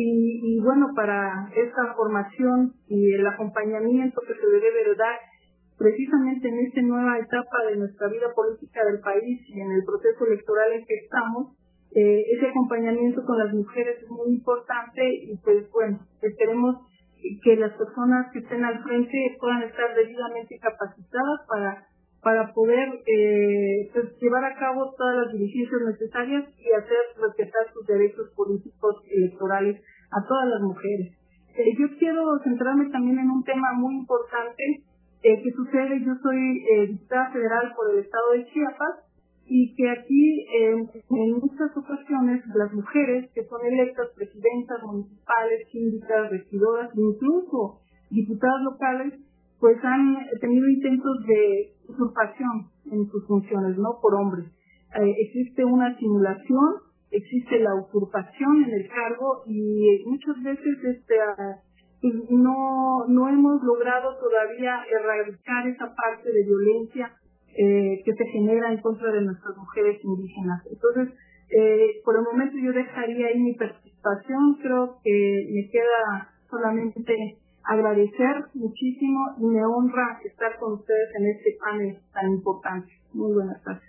y, y bueno, para esta formación y el acompañamiento que se le debe dar precisamente en esta nueva etapa de nuestra vida política del país y en el proceso electoral en que estamos, eh, ese acompañamiento con las mujeres es muy importante, y pues bueno, esperemos que las personas que estén al frente puedan estar debidamente capacitadas para para poder eh, pues, llevar a cabo todas las diligencias necesarias y hacer respetar sus derechos políticos electorales a todas las mujeres. Eh, yo quiero centrarme también en un tema muy importante eh, que sucede. Yo soy eh, diputada federal por el estado de Chiapas, y que aquí eh, en muchas ocasiones las mujeres que son electas presidentas municipales, síndicas, regidoras, incluso diputadas locales, pues han tenido intentos de usurpación en sus funciones, ¿no? Por hombres. Eh, existe una simulación, existe la usurpación en el cargo, y muchas veces este pues no no hemos logrado todavía erradicar esa parte de violencia eh, que se genera en contra de nuestras mujeres indígenas. Entonces, eh, por el momento yo dejaría ahí mi participación. Creo que me queda solamente agradecer muchísimo, y me honra estar con ustedes en este panel tan importante. Muy buenas tardes.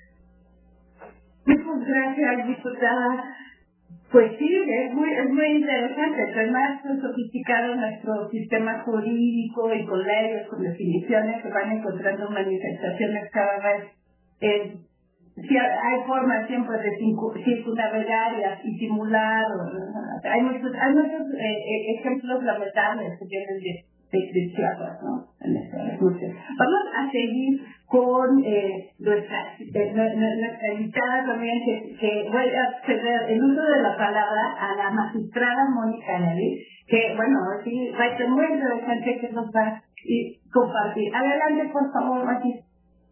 Muchas gracias, diputada. Pues sí, es muy, es muy interesante. Además, es sofisticado nuestro sistema jurídico, y con leyes, con definiciones, se van encontrando manifestaciones cada vez. Eh, sí, hay formas siempre de circunnavegar y simular. O, hay muchos, hay muchos eh, ejemplos lamentables que vienen de, de, de Chiapas, ¿no? En esta Vamos a seguir con eh, nuestra, eh, nuestra invitada también, que, que voy a ceder el uso de la palabra a la magistrada Mónica Nelly, que bueno, sí, va a ser muy interesante que nos va a compartir. Adelante, por favor, magistrada.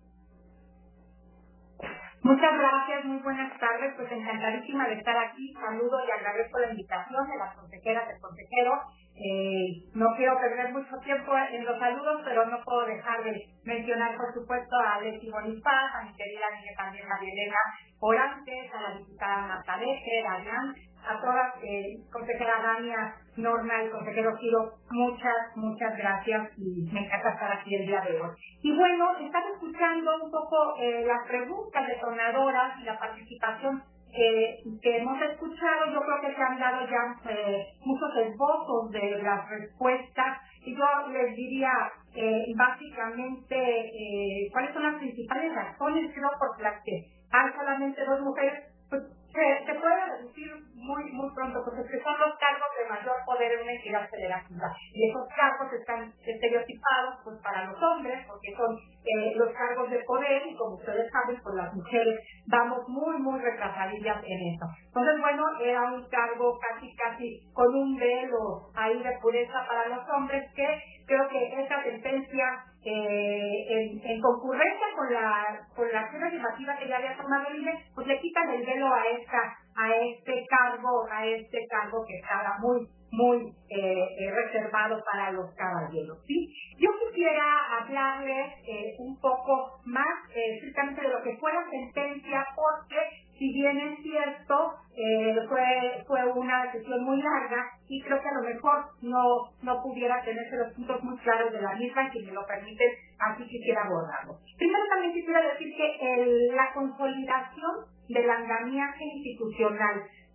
Muchas gracias, muy buenas tardes, pues encantadísima de estar aquí. Saludo y agradezco la invitación de las consejeras, del consejero. Eh, no quiero perder mucho tiempo en los saludos, pero no puedo dejar de mencionar, por supuesto, a Leti Bonifaz, a mi querida amiga también María Elena Orantes, a la diputada Marta Becker, a Adrián, a todas, eh, consejera Dania, Norma, el consejero Ciro, muchas, muchas gracias, y me encanta estar aquí el día de hoy. Y bueno, estaba escuchando un poco eh, las preguntas detonadoras y la participación que, que hemos escuchado. Yo creo que se han dado ya eh, muchos esbozos de las respuestas, y yo les diría eh, básicamente eh, cuáles son las principales razones, creo, por las que hay solamente dos mujeres. Pues se, se puede reducir muy muy pronto, porque son los cargos de mayor poder en una entidad federativa, y esos cargos están estereotipados pues para los hombres, porque son eh, los cargos de poder, y como ustedes saben, pues las mujeres vamos muy muy retrasadillas en eso. Entonces, bueno, era un cargo casi casi con un velo ahí de pureza para los hombres, que creo que esa sentencia Eh, en, en concurrencia con la con la acción legislativa que ya había tomado el I N E, pues le quitan el velo a esta a este cargo a este cargo que estaba muy muy eh, eh, reservado para los caballeros, ¿sí? Yo quisiera hablarles eh, un poco más eh, estrictamente de lo que fue la sentencia, porque si bien es cierto, eh, fue, fue una sesión muy larga, y creo que a lo mejor no, no pudiera tenerse los puntos muy claros de la misma. Si me lo permiten, así quisiera abordarlo. Primero, también quisiera decir que el, la consolidación del andamiaje institucional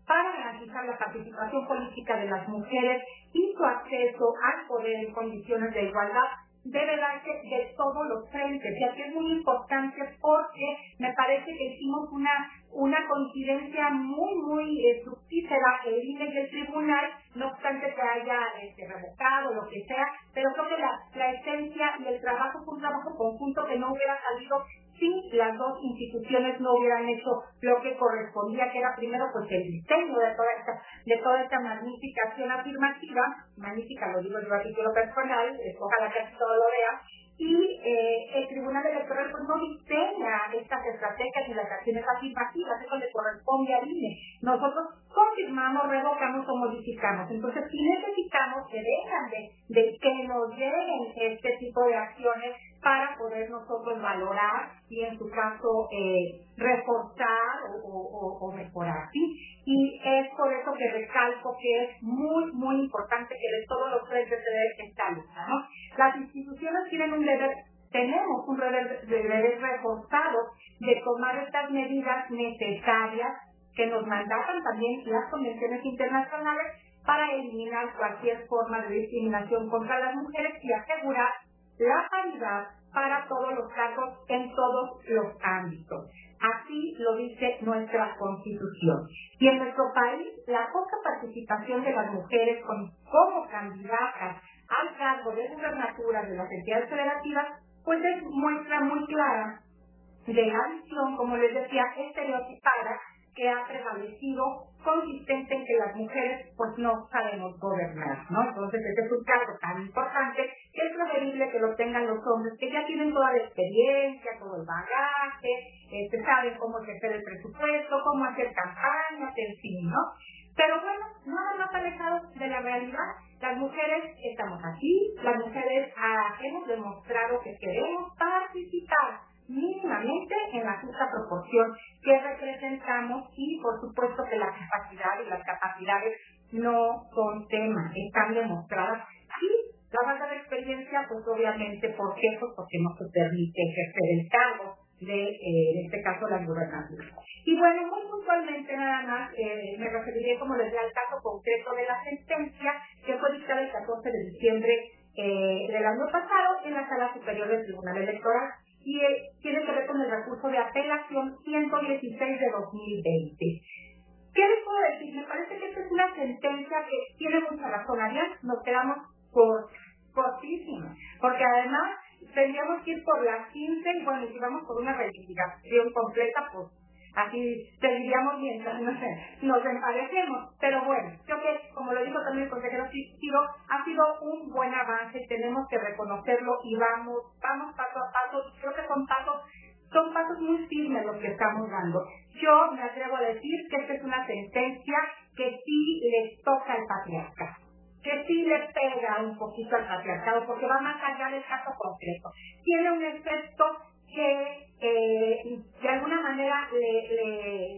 para garantizar la participación política de las mujeres y su acceso al poder en condiciones de igualdad debe darse de todos los frentes. Y aquí es muy importante porque me parece que hicimos una, una coincidencia muy, muy eh, fructífera el I N E y el tribunal, no obstante que haya este, revocado, lo que sea, pero creo que la, la esencia y el trabajo fue un trabajo conjunto que no hubiera salido si las dos instituciones no hubieran hecho lo que correspondía, que era primero pues el diseño de toda esta, de toda esta magnífica acción afirmativa, magnífica lo digo yo a título personal, eh, ojalá que así todo lo vea, y eh, el Tribunal Electoral pues no diseña estas estrategias y las acciones afirmativas, eso le corresponde al I N E. Nosotros confirmamos, revocamos o modificamos. Entonces, si necesitamos que dejan de, de que nos lleguen este tipo de acciones para poder nosotros valorar y en su caso eh, reforzar o, o, o mejorar, ¿sí? Y es por eso que recalco que es muy, muy importante que de todos los frentes se dé esta lucha, ¿no? Las instituciones tienen un deber, tenemos un deber, deber reforzado de tomar estas medidas necesarias que nos mandaban también las convenciones internacionales para eliminar cualquier forma de discriminación contra las mujeres y asegurar la paridad para todos los cargos en todos los ámbitos. Así lo dice nuestra Constitución. Y en nuestro país, la poca participación de las mujeres con, como candidatas al cargo de gubernaturas de las entidades federativas, pues es muestra muy clara de la visión, como les decía, estereotipada que ha prevalecido, consistente en que las mujeres pues no sabemos gobernar, ¿no? Entonces este es un cargo tan importante que es preferible que lo tengan los hombres que ya tienen toda la experiencia, todo el bagaje, este, saben cómo ejercer el presupuesto, cómo hacer campañas, en fin, ¿no? Pero bueno, nada más alejado de la realidad. Las mujeres estamos aquí, las mujeres ah, hemos demostrado que queremos participar mínimamente en la justa proporción que representamos y por supuesto que la capacidad y las capacidades no son temas, están demostradas y la falta de experiencia pues obviamente ¿por qué? Pues porque no se permite ejercer el cargo de eh, en este caso las gubernaturas. Y bueno, muy puntualmente nada más eh, me referiré como les decía al caso concreto de la sentencia que fue dictada el catorce de diciembre eh, del año pasado en la Sala Superior del Tribunal Electoral y eh, tiene que ver con el recurso de apelación ciento dieciséis de dos mil veinte. ¿Qué les puedo decir? Me parece que esta es una sentencia que tiene mucha razón. Ayer nos quedamos por cortísimos, porque además tendríamos que ir por las quince y bueno, si vamos por una reivindicación completa, pues así seguiríamos mientras no sé, nos emparejemos. Pero bueno, creo que, como lo dijo también el consejero Ciro, ha sido un buen avance, tenemos que reconocerlo y vamos, vamos paso a paso. Creo que son pasos, son pasos muy firmes los que estamos dando. Yo me atrevo a decir que esta es una sentencia que sí les toca al patriarcado, que sí le pega un poquito al patriarcado, porque va más allá del caso concreto. Tiene un efecto que eh, de alguna manera le, le,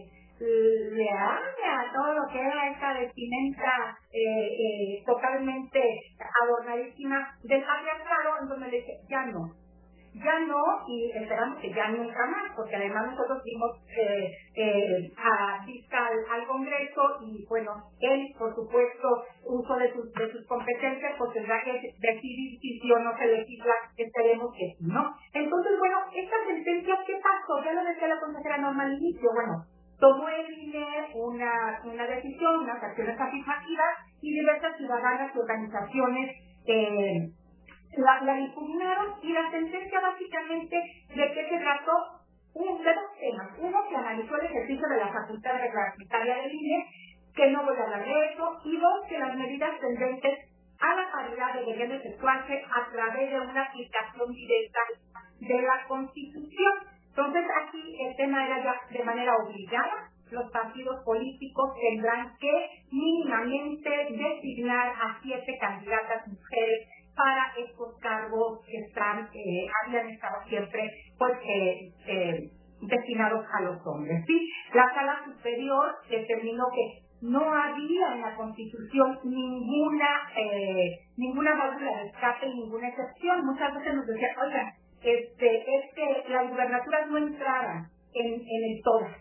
le daña todo lo que era esta vestimenta eh, eh, totalmente adornadísima del patriarcado, en donde le dice, ya no. Ya no, y esperamos que ya nunca más, porque además nosotros dimos eh, eh, a fiscal al Congreso y bueno, él por supuesto uso de sus, de sus competencias pues tendrá que decidir si sí o no se legisla, esperemos que sí, ¿no? Entonces bueno, esta sentencia, ¿qué pasó? Ya lo decía la consejera Norma al inicio, bueno, tomó el I N E una, una decisión, unas acciones afirmativas y diversas ciudadanas y organizaciones eh, La, la impugnaron y la sentencia básicamente de qué se trató un, de dos temas. Uno, que analizó el ejercicio de la facultad reglamentaria del I N E, que no voy a hablar de eso, y dos, que las medidas tendentes a la paridad deberían efectuarse a través de una aplicación directa de la Constitución. Entonces aquí el tema era ya de manera obligada. Los partidos políticos tendrán que mínimamente designar a siete candidatas mujeres para estos cargos que están, eh, habían estado siempre pues eh, eh, destinados a los hombres. ¿Sí? La Sala Superior determinó que no había en la Constitución ninguna eh, ninguna válvula de escape, ninguna excepción. Muchas veces nos decían, oigan, este, es que las gubernaturas no entraran en, en el todo.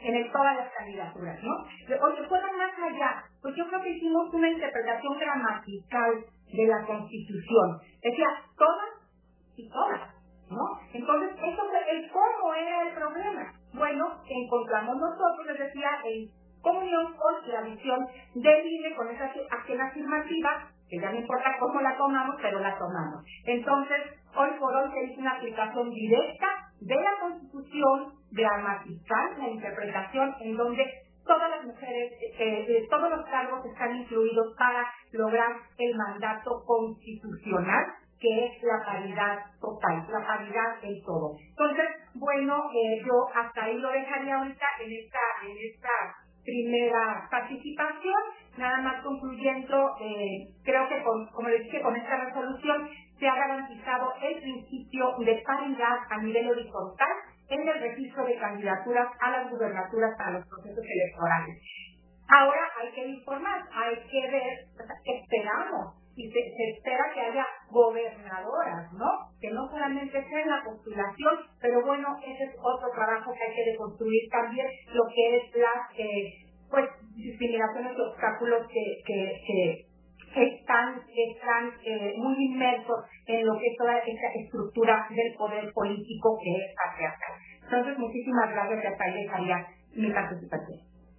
en el, todas las candidaturas, ¿no? Oye, fueron más allá, pues yo creo que hicimos una interpretación gramatical de la Constitución. Decía, todas y todas, ¿no? Entonces, eso fue el cómo era el problema. Bueno, que encontramos nosotros, les decía, en comunión con la visión del I N E, con esa acción afirmativa, que ya no importa cómo la tomamos, pero la tomamos. Entonces, hoy por hoy se hizo una aplicación directa de la Constitución, gramatical, la interpretación, en donde todas las mujeres, eh, eh, todos los cargos están incluidos para lograr el mandato constitucional, que es la paridad total, la paridad en todo. Entonces, bueno, eh, yo hasta ahí lo dejaría ahorita en esta, en esta primera participación, nada más concluyendo, eh, creo que con, como les dije, con esta resolución se ha garantizado el principio de paridad a nivel horizontal en el registro de candidaturas a las gubernaturas para los procesos electorales. Ahora hay que informar, hay que ver, esperamos, y se, se espera que haya gobernadoras, ¿no? Que no solamente sea en la postulación, pero bueno, ese es otro trabajo que hay que deconstruir también, lo que es las eh, pues discriminaciones y obstáculos que, que, que están, están eh, muy inmersos en lo que es toda esa estructura del poder político que es patriarcal. Entonces, muchísimas gracias, y hasta ahí dejaría mi participación.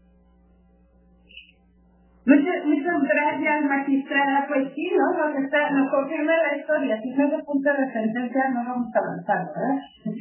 Muchas, muchas gracias, magistrada. Pues sí, ¿no? Nos, está, nos confirma la historia. Si no es de punto de sentencia, no vamos a avanzar, ¿verdad?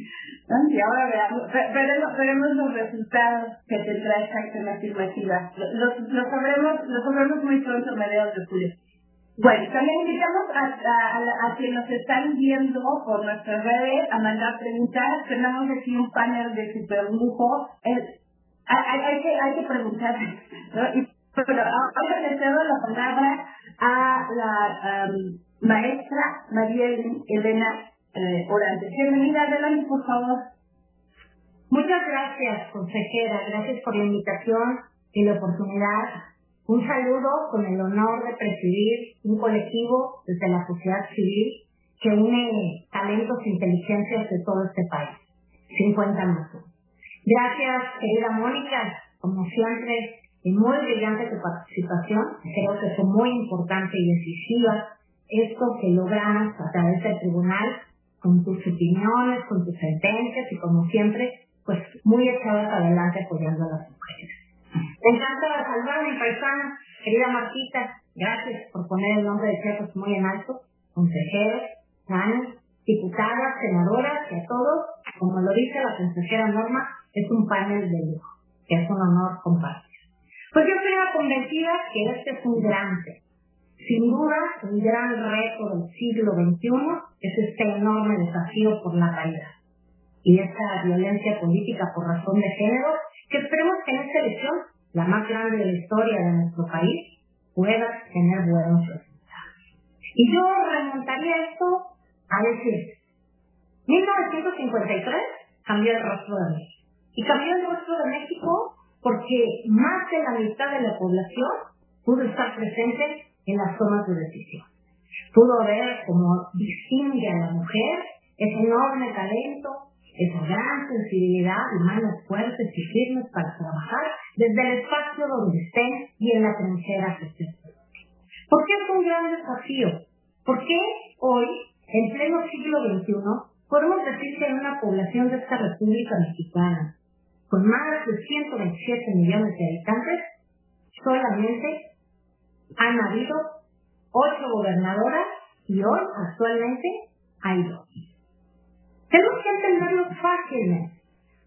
Y ahora veamos, veremos, veremos los resultados que tendrá esta acción afirmativa. Los, los, sabremos, los sabremos muy pronto, a mediados de julio. Bueno, también invitamos a, a, a, a quienes nos están viendo por nuestras redes a mandar preguntas. Tenemos aquí un panel de super lujo. El, hay, hay, que, hay que preguntar, ¿no? Y, pero ahora le cedo la palabra a la um, maestra María Elena eh, Orantes. Bienvenida, adelante, por favor. Muchas gracias, consejera. Gracias por la invitación y la oportunidad. Un saludo con el honor de presidir un colectivo desde la sociedad civil que une talentos e inteligencias de todo este país. cincuenta más uno. Gracias, querida Mónica. Como siempre, y muy brillante tu participación. Creo que fue muy importante y decisiva esto que logramos a través del tribunal, con tus opiniones, con tus sentencias y como siempre, pues muy echadas adelante apoyando a las mujeres. Me encanta saludar a mi paisana, querida Marquita. Gracias por poner el nombre de Chiapas muy en alto. Consejeros, Ana, diputadas, senadoras y a todos, como lo dice la consejera Norma, es un panel de lujo, que es un honor compartir. Pues yo estoy convencida que este es un gran tema. Sin duda, un gran reto del siglo veintiuno es este enorme desafío por la paridad y esta violencia política por razón de género, que esperemos que en esta elección, la más grande de la historia de nuestro país, pueda tener buenos resultados. Y yo remontaría esto a decir, mil novecientos cincuenta y tres cambió el rostro de México. Y cambió el rostro de México porque más de la mitad de la población pudo estar presente en las tomas de decisión. Pudo ver cómo distingue a la mujer ese enorme talento, esa gran sensibilidad y manos fuertes y firmes para trabajar desde el espacio donde estén y en la trinchera que estén. ¿Por qué es un gran desafío? Porque hoy, en pleno siglo veintiuno, podemos decir que en una población de esta República Mexicana, con más de ciento veintisiete millones de habitantes, solamente han habido ocho gobernadoras y hoy, actualmente, hay dos. Tenemos que entenderlo fácilmente,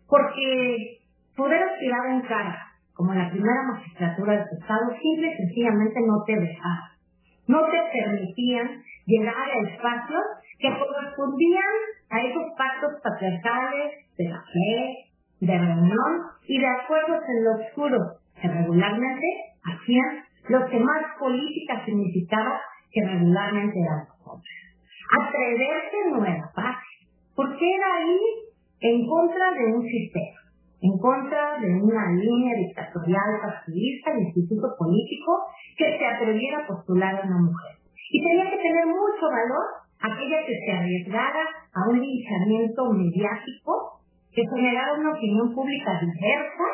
porque poder aspirar a un cargo como la primera magistratura del Estado simple y sencillamente no te dejaba. No te permitían llegar a espacios que correspondían a esos pactos patriarcales de la fe, de reunión y de acuerdos en lo oscuro que regularmente hacían los que más política significaba que regularmente eran los hombres. Atreverse no era fácil, porque era ir en contra de un sistema, en contra de una línea dictatorial partidista, el instituto político, que se atreviera a postular a una mujer. Y tenía que tener mucho valor aquella que se arriesgara a un linchamiento mediático que generara una opinión pública diversa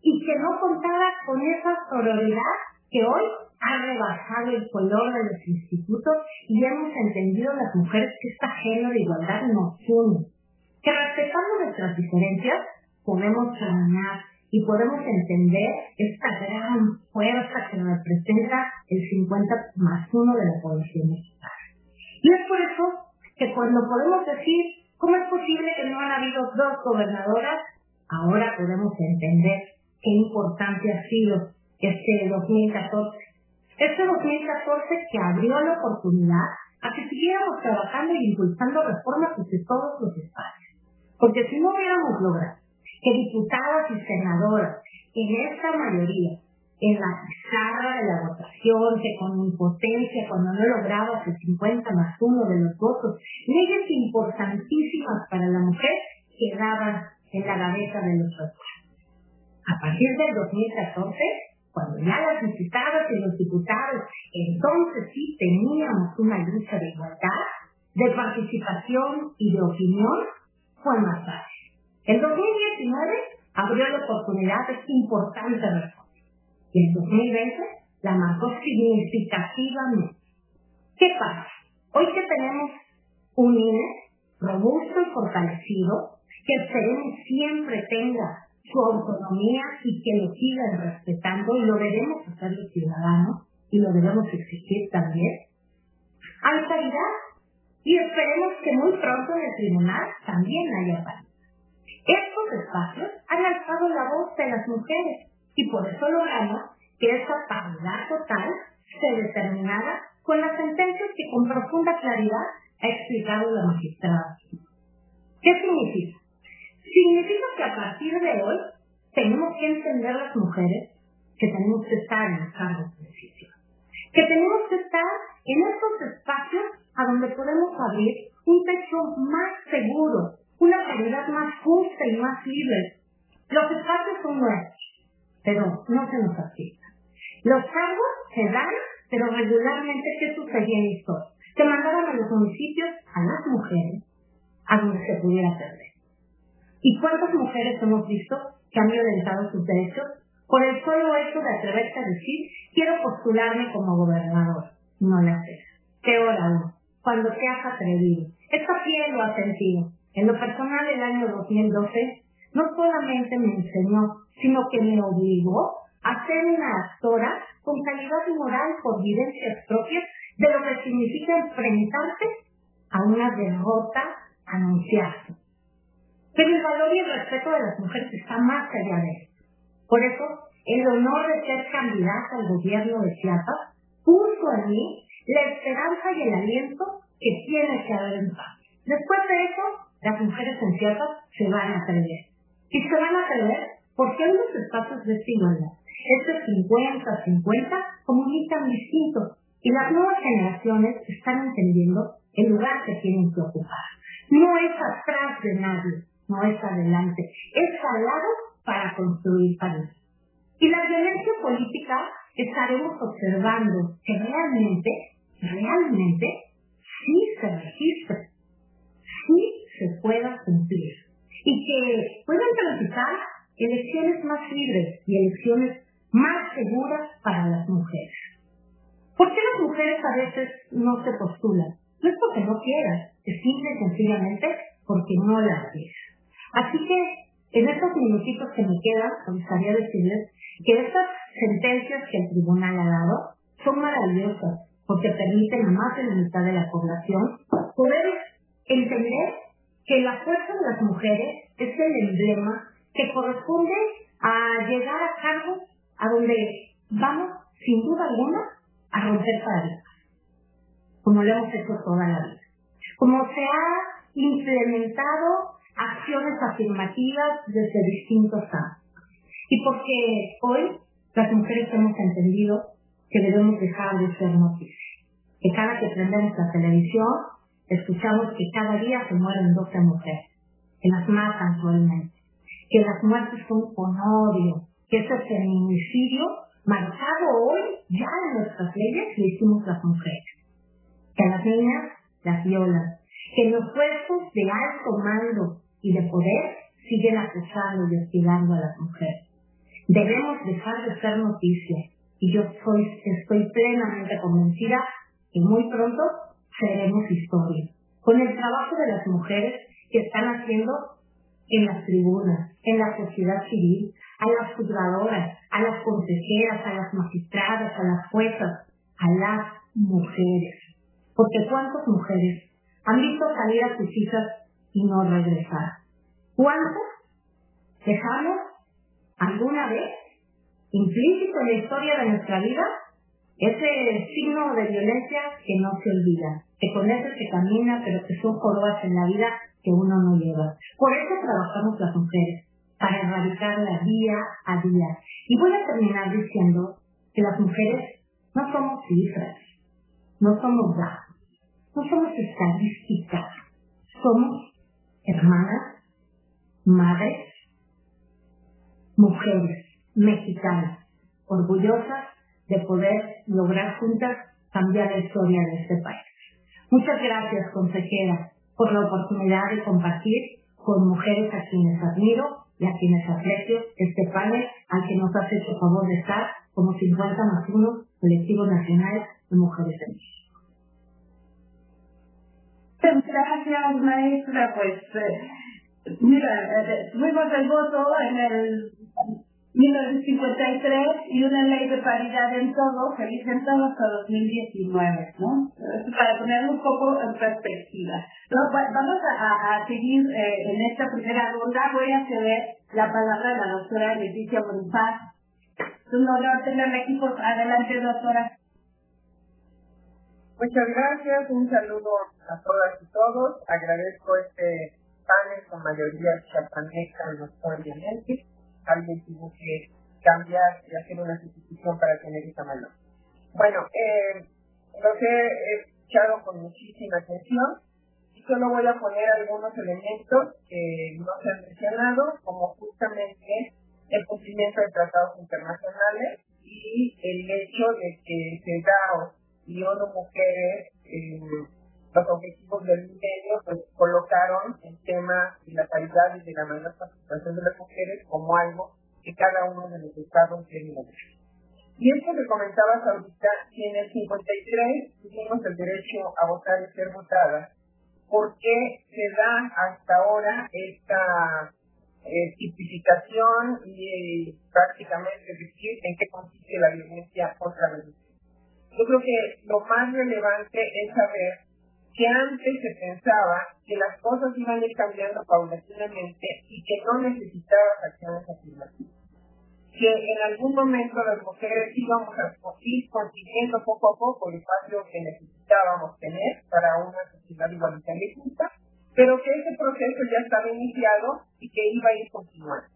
y que no contaba con esa sororidad que hoy ha rebasado el color de los institutos y hemos entendido las mujeres que esta género de igualdad nos une, que respetando nuestras diferencias podemos caminar y podemos entender esta gran fuerza que representa el cincuenta más uno de la población mexicana. Y es por eso que cuando podemos decir cómo es posible que no han habido dos gobernadoras, ahora podemos entender qué importante ha sido este dos mil catorce. Este dos mil catorce que abrió la oportunidad a que siguiéramos trabajando y impulsando reformas desde todos los espacios. Porque si no hubiéramos logrado que diputadas y senadoras en esta mayoría, en la pizarra de la votación, que con impotencia, cuando no lograbas el cincuenta más uno de los votos, leyes importantísimas para la mujer quedaban en la gaveta de los recuerdos. A partir del dos mil catorce, cuando ya las diputadas y los diputados, entonces sí teníamos una lucha de igualdad, de participación y de opinión, fue más fácil. El dos mil diecinueve abrió la oportunidad de esta importante reforma. Y el dos mil veinte la marcó significativamente. ¿Qué pasa? Hoy que tenemos un I N E robusto y fortalecido, que esperemos siempre tenga su autonomía y que lo sigan respetando, y lo debemos hacer los ciudadanos, y lo debemos exigir también, hay paridad, y esperemos que muy pronto en el tribunal también haya paridad. Estos espacios han alzado la voz de las mujeres, y por eso logramos que esta paridad total se determinara con las sentencias que con profunda claridad ha explicado la magistrada. ¿Qué significa? Significa que a partir de hoy tenemos que entender las mujeres que tenemos que estar en los cargos de decisión, que tenemos que estar en estos espacios a donde podemos abrir un techo más seguro, una paridad más justa y más libre. Los espacios son nuestros, pero no se nos asignan. Los cargos se dan, pero regularmente, ¿qué sucedía en la historia? Se mandaban a los municipios a las mujeres a donde se pudiera perder. ¿Y cuántas mujeres hemos visto que han violentado sus derechos por el solo hecho de atreverse a decir quiero postularme como gobernador? No lo haces. Peor aún, cuando te has atrevido. Esta piel lo ha sentido. En lo personal, el año dos mil doce no solamente me enseñó, sino que me obligó a ser una actora con calidad moral por vivencias propias de lo que significa enfrentarse a una derrota anunciada. Pero el valor y el respeto de las mujeres está más allá de esto. Por eso, el honor de ser candidata al gobierno de Chiapas puso en mí la esperanza y el aliento que tiene que haber en paz. Después de eso, las mujeres en Chiapas se van a atrever. Y se van a atrever porque hay unos espacios de igualdad. Estos cincuenta cincuenta comunican distintos y las nuevas generaciones están entendiendo el lugar que tienen que ocupar. No es atrás de nadie, no es adelante, es al lado para construir país. Y la violencia política estaremos observando que realmente, realmente, sí se registra, sí se pueda cumplir. Y que puedan transitar elecciones más libres y elecciones más seguras para las mujeres. ¿Por qué las mujeres a veces no se postulan? No es porque no quieran, es simple y sencillamente porque no las ves. Así que en estos minutitos que me quedan, me gustaría decirles que estas sentencias que el tribunal ha dado son maravillosas porque permiten a más de la mitad de la población poder entender que la fuerza de las mujeres es el emblema que corresponde a llegar a cargos a donde vamos, sin duda alguna, a romper paradigmas, como lo hemos hecho toda la vida. Como se ha implementado acciones afirmativas desde distintos ámbitos. Y porque hoy las mujeres hemos entendido que debemos dejar de ser noticias. Que cada que prendemos la televisión, escuchamos que cada día se mueren doce mujeres, que las matan cruelmente, que las muertes son con odio, que ese feminicidio marcado hoy ya en nuestras leyes lo hicimos las mujeres, que a las niñas las violan, que en los puestos de alto mando y de poder siguen acusando y hostigando a las mujeres, Debemos dejar de ser noticia y yo soy, estoy plenamente convencida que muy pronto seremos historia. Con el trabajo de las mujeres que están haciendo en las tribunas, en la sociedad civil, a las juzgadoras, a las consejeras, a las magistradas, a las juezas, a las mujeres. Porque ¿cuántas mujeres han visto salir a sus hijas y no regresar? ¿Cuántas dejamos alguna vez implícito en la historia de nuestra vida ese signo de violencia que no se olvida, que con ese se camina, pero que son jorobas en la vida que uno no lleva? Por eso trabajamos las mujeres, para erradicarla día a día. Y voy a terminar diciendo que las mujeres no somos cifras, no somos datos, no somos estadísticas, somos hermanas, madres, mujeres mexicanas, orgullosas de poder lograr juntas cambiar la historia de este país. Muchas gracias, consejera, por la oportunidad de compartir con mujeres a quienes admiro y a quienes aprecio este panel al que nos has hecho favor de estar como cincuenta más uno, Colectivo Nacional de Mujeres en México. Gracias, maestra. Pues, eh, mira, eh, tuvimos el voto en el mil novecientos cincuenta y tres y una ley de paridad en todo, se dice en todo hasta dos mil diecinueve, ¿no? Para ponerlo un poco en perspectiva. ¿No? Vamos a, a seguir eh, en esta primera ronda. Voy a ceder la palabra a la doctora Leticia Bonifaz. Es un honor tenerla aquí. Por adelante, doctora. Muchas gracias, un saludo a todas y todos. Agradezco este panel con mayoría chapaneca notoriamente. Alguien tuvo que cambiar y hacer una sustitución para tener esta mayor. Bueno, eh, los he escuchado con muchísima atención y solo voy a poner algunos elementos que no se han mencionado, como justamente el cumplimiento de tratados internacionales y el hecho de que CEDAW y ONU Mujeres, eh, los objetivos del milenio, pues colocaron el tema de la paridad y de la mayor participación de las mujeres como algo que cada uno de los estados debe lograr. Y esto que comentabas ahorita, que en el cincuenta y tres tuvimos el derecho a votar y ser votadas, ¿por qué se da hasta ahora esta eh, tipificación y eh, prácticamente decir en qué consiste la violencia contra la mujer? Yo creo que lo más relevante es saber que antes se pensaba que las cosas iban a ir cambiando paulatinamente y que no necesitabas acciones afirmativas. Que en algún momento las mujeres íbamos a ir consiguiendo poco a poco el espacio que necesitábamos tener para una sociedad igualitaria y justa, pero que ese proceso ya estaba iniciado y que iba a ir continuando.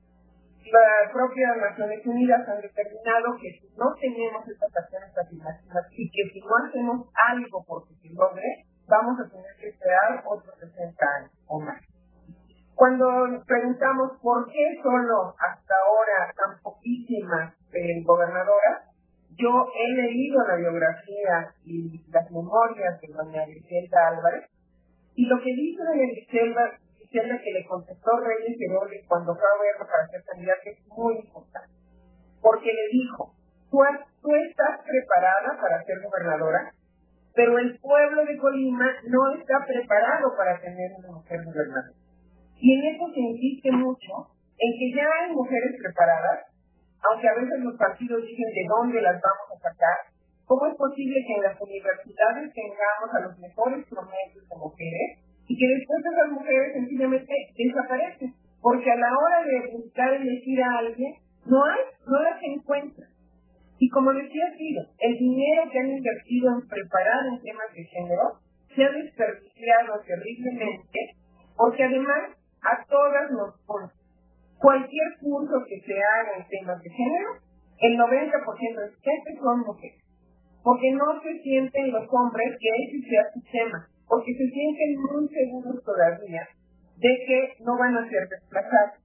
Las propias Naciones Unidas han determinado que si no tenemos estas acciones afirmativas y que si no hacemos algo porque se logre, vamos a tener que esperar otros sesenta años o más. Cuando nos preguntamos por qué solo hasta ahora tan poquísimas eh, gobernadoras, yo he leído la biografía y las memorias de doña Griselda Álvarez, y lo que dice doña Griselda, Griselda que le contestó Reyes Heroles cuando fue a verlo para ser candidata es muy importante, porque le dijo, tú, tú estás preparada para ser gobernadora, pero el pueblo de Colima no está preparado para tener una mujer gobernadora. Y en eso se insiste mucho, en que ya hay mujeres preparadas, aunque a veces los partidos dicen de dónde las vamos a sacar. ¿Cómo es posible que en las universidades tengamos a los mejores promedios de mujeres y que después esas mujeres sencillamente desaparecen? Porque a la hora de buscar elegir a alguien, no hay, no las encuentran. Y como decía Ciro, el dinero que han invertido en preparar en temas de género se ha desperdiciado terriblemente, porque además a todas nos ponen. Cualquier curso que se haga en temas de género, el noventa por ciento de estudiantes son mujeres. Porque no se sienten los hombres que ese sea su tema, porque se sienten muy seguros todavía de que no van a ser desplazados.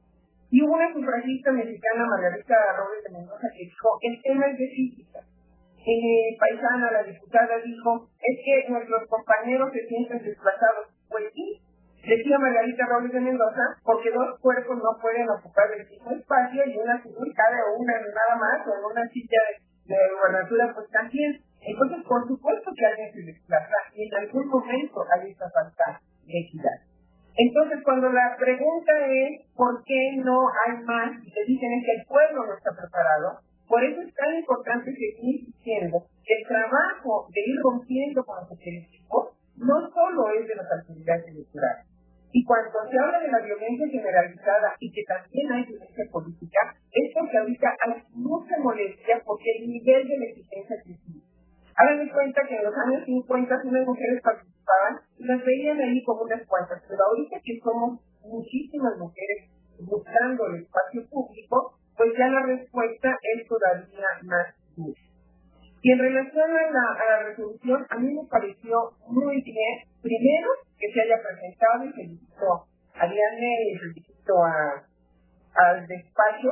Y hubo una sufragista mexicana, Margarita Robles de Mendoza, que dijo, el tema es de física. Eh, paisana, la diputada, dijo, es que nuestros compañeros se sienten desplazados. Pues sí, decía Margarita Robles de Mendoza, porque dos cuerpos no pueden ocupar el mismo espacio y una figura cabe una nada más o en una silla de, de gubernatura pues también. Entonces, por supuesto que alguien se desplaza y en algún momento hay esta falta de equidad. Entonces, cuando la pregunta es ¿por qué no hay más? Y te dicen es que el pueblo no está preparado. Por eso es tan importante seguir diciendo que el trabajo de ir rompiendo con los estereotipos no solo es de las autoridades electorales. Y cuando se habla de la violencia generalizada y que también hay violencia política, es porque ahorita hay mucha molestia porque el nivel de la exigencia crece. Hagan de cuenta que en los años cincuenta unas mujeres participaban y las veían ahí como unas cuantas, pero ahorita que somos muchísimas mujeres buscando el espacio público, pues ya la respuesta es todavía más dura. Y en relación a la, a la resolución, a mí me pareció muy bien, primero, que se haya presentado y felicito a Diane y felicito a, al despacho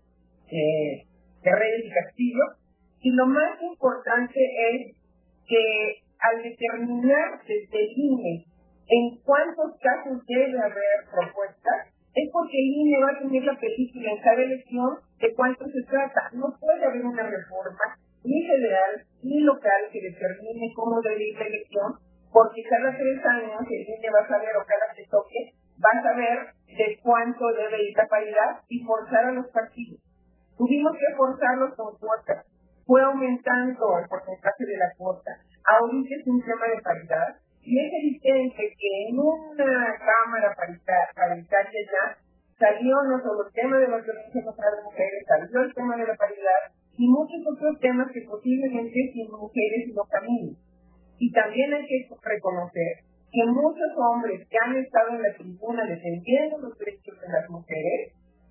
eh, de Reyes y Castillo. Y lo más importante es que al determinar desde el I N E en cuántos casos debe haber propuestas, es porque el I N E va a tener la película en cada elección de cuánto se trata. No puede haber una reforma ni federal ni local que determine cómo debe ir la elección, porque cada tres años el I N E va a saber, o cada que toque, va a saber de cuánto debe ir la paridad y forzar a los partidos. Tuvimos que forzarlos con cuotas. Fue aumentando el porcentaje de la cuota. Ahorita es un tema de paridad. Y es evidente que en una cámara paritaria ya salió no solo el tema de la violencia contra las mujeres, salió el tema de la paridad y muchos otros temas que posiblemente sin mujeres no caminan. Y también hay que reconocer que muchos hombres que han estado en la tribuna defendiendo los derechos de las mujeres,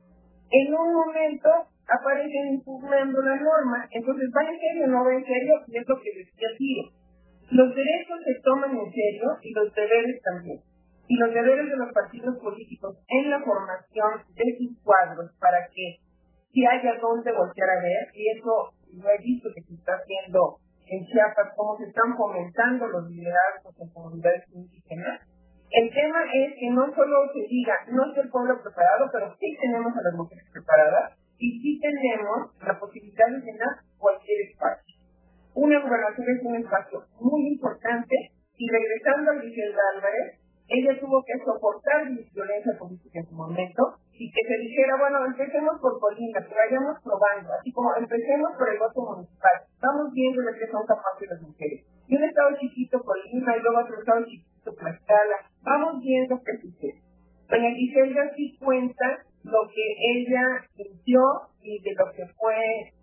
en un momento aparecen impugnando la norma. Entonces, ¿va en serio o no va en serio? Y es lo que decía Tiro. Los derechos se toman en serio y los deberes también. Y los deberes de los partidos políticos en la formación de sus cuadros para que si haya dónde voltear a ver, y eso lo he visto que se está haciendo en Chiapas, cómo se están fomentando los liderazgos en comunidades indígenas. El tema es que no solo se diga, no es el pueblo preparado, pero sí tenemos a las mujeres preparadas y sí tenemos la posibilidad de llenar cualquier espacio. Una gobernatura es un espacio muy importante y regresando a Griselda Álvarez, ella tuvo que soportar violencia política en su momento y que se dijera, bueno, empecemos por Colima, que vayamos probando, así como empecemos por el voto municipal, vamos viendo de qué son capaces las mujeres. Y un estado chiquito, Colima, y luego otro estado chiquito, Tlaxcala, vamos viendo qué sucede. Doña Griselda sí cuenta lo que ella sintió y de lo que fue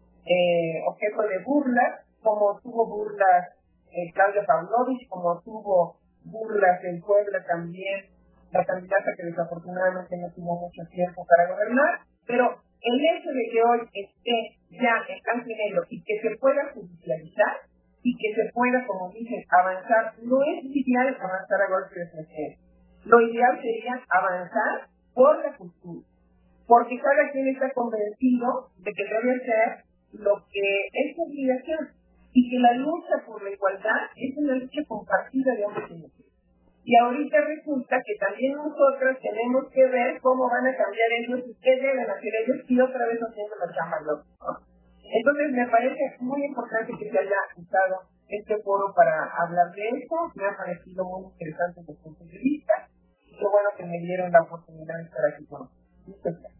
eh, objeto de burlas, como tuvo burlas eh, Claudia Pavlovich, como tuvo burlas en Puebla también, la candidata que desafortunadamente no tuvo mucho tiempo para gobernar, pero el hecho de que hoy esté ya en Cantinelo y que se pueda judicializar y que se pueda, como dicen, avanzar, no es ideal avanzar a golpe de mujer. Lo ideal sería avanzar por la cultura, porque cada quien está convencido de que debe ser lo que es su obligación y que la lucha por la igualdad es una lucha compartida de hombres y mujeres. Y ahorita resulta que también nosotros tenemos que ver cómo van a cambiar ellos y qué deben hacer ellos y otra vez haciendo la chamba lógica. Entonces me parece muy importante que se haya usado este foro para hablar de esto. Me ha parecido muy interesante desde el punto de vista. Y qué bueno que me dieron la oportunidad de estar aquí con ustedes.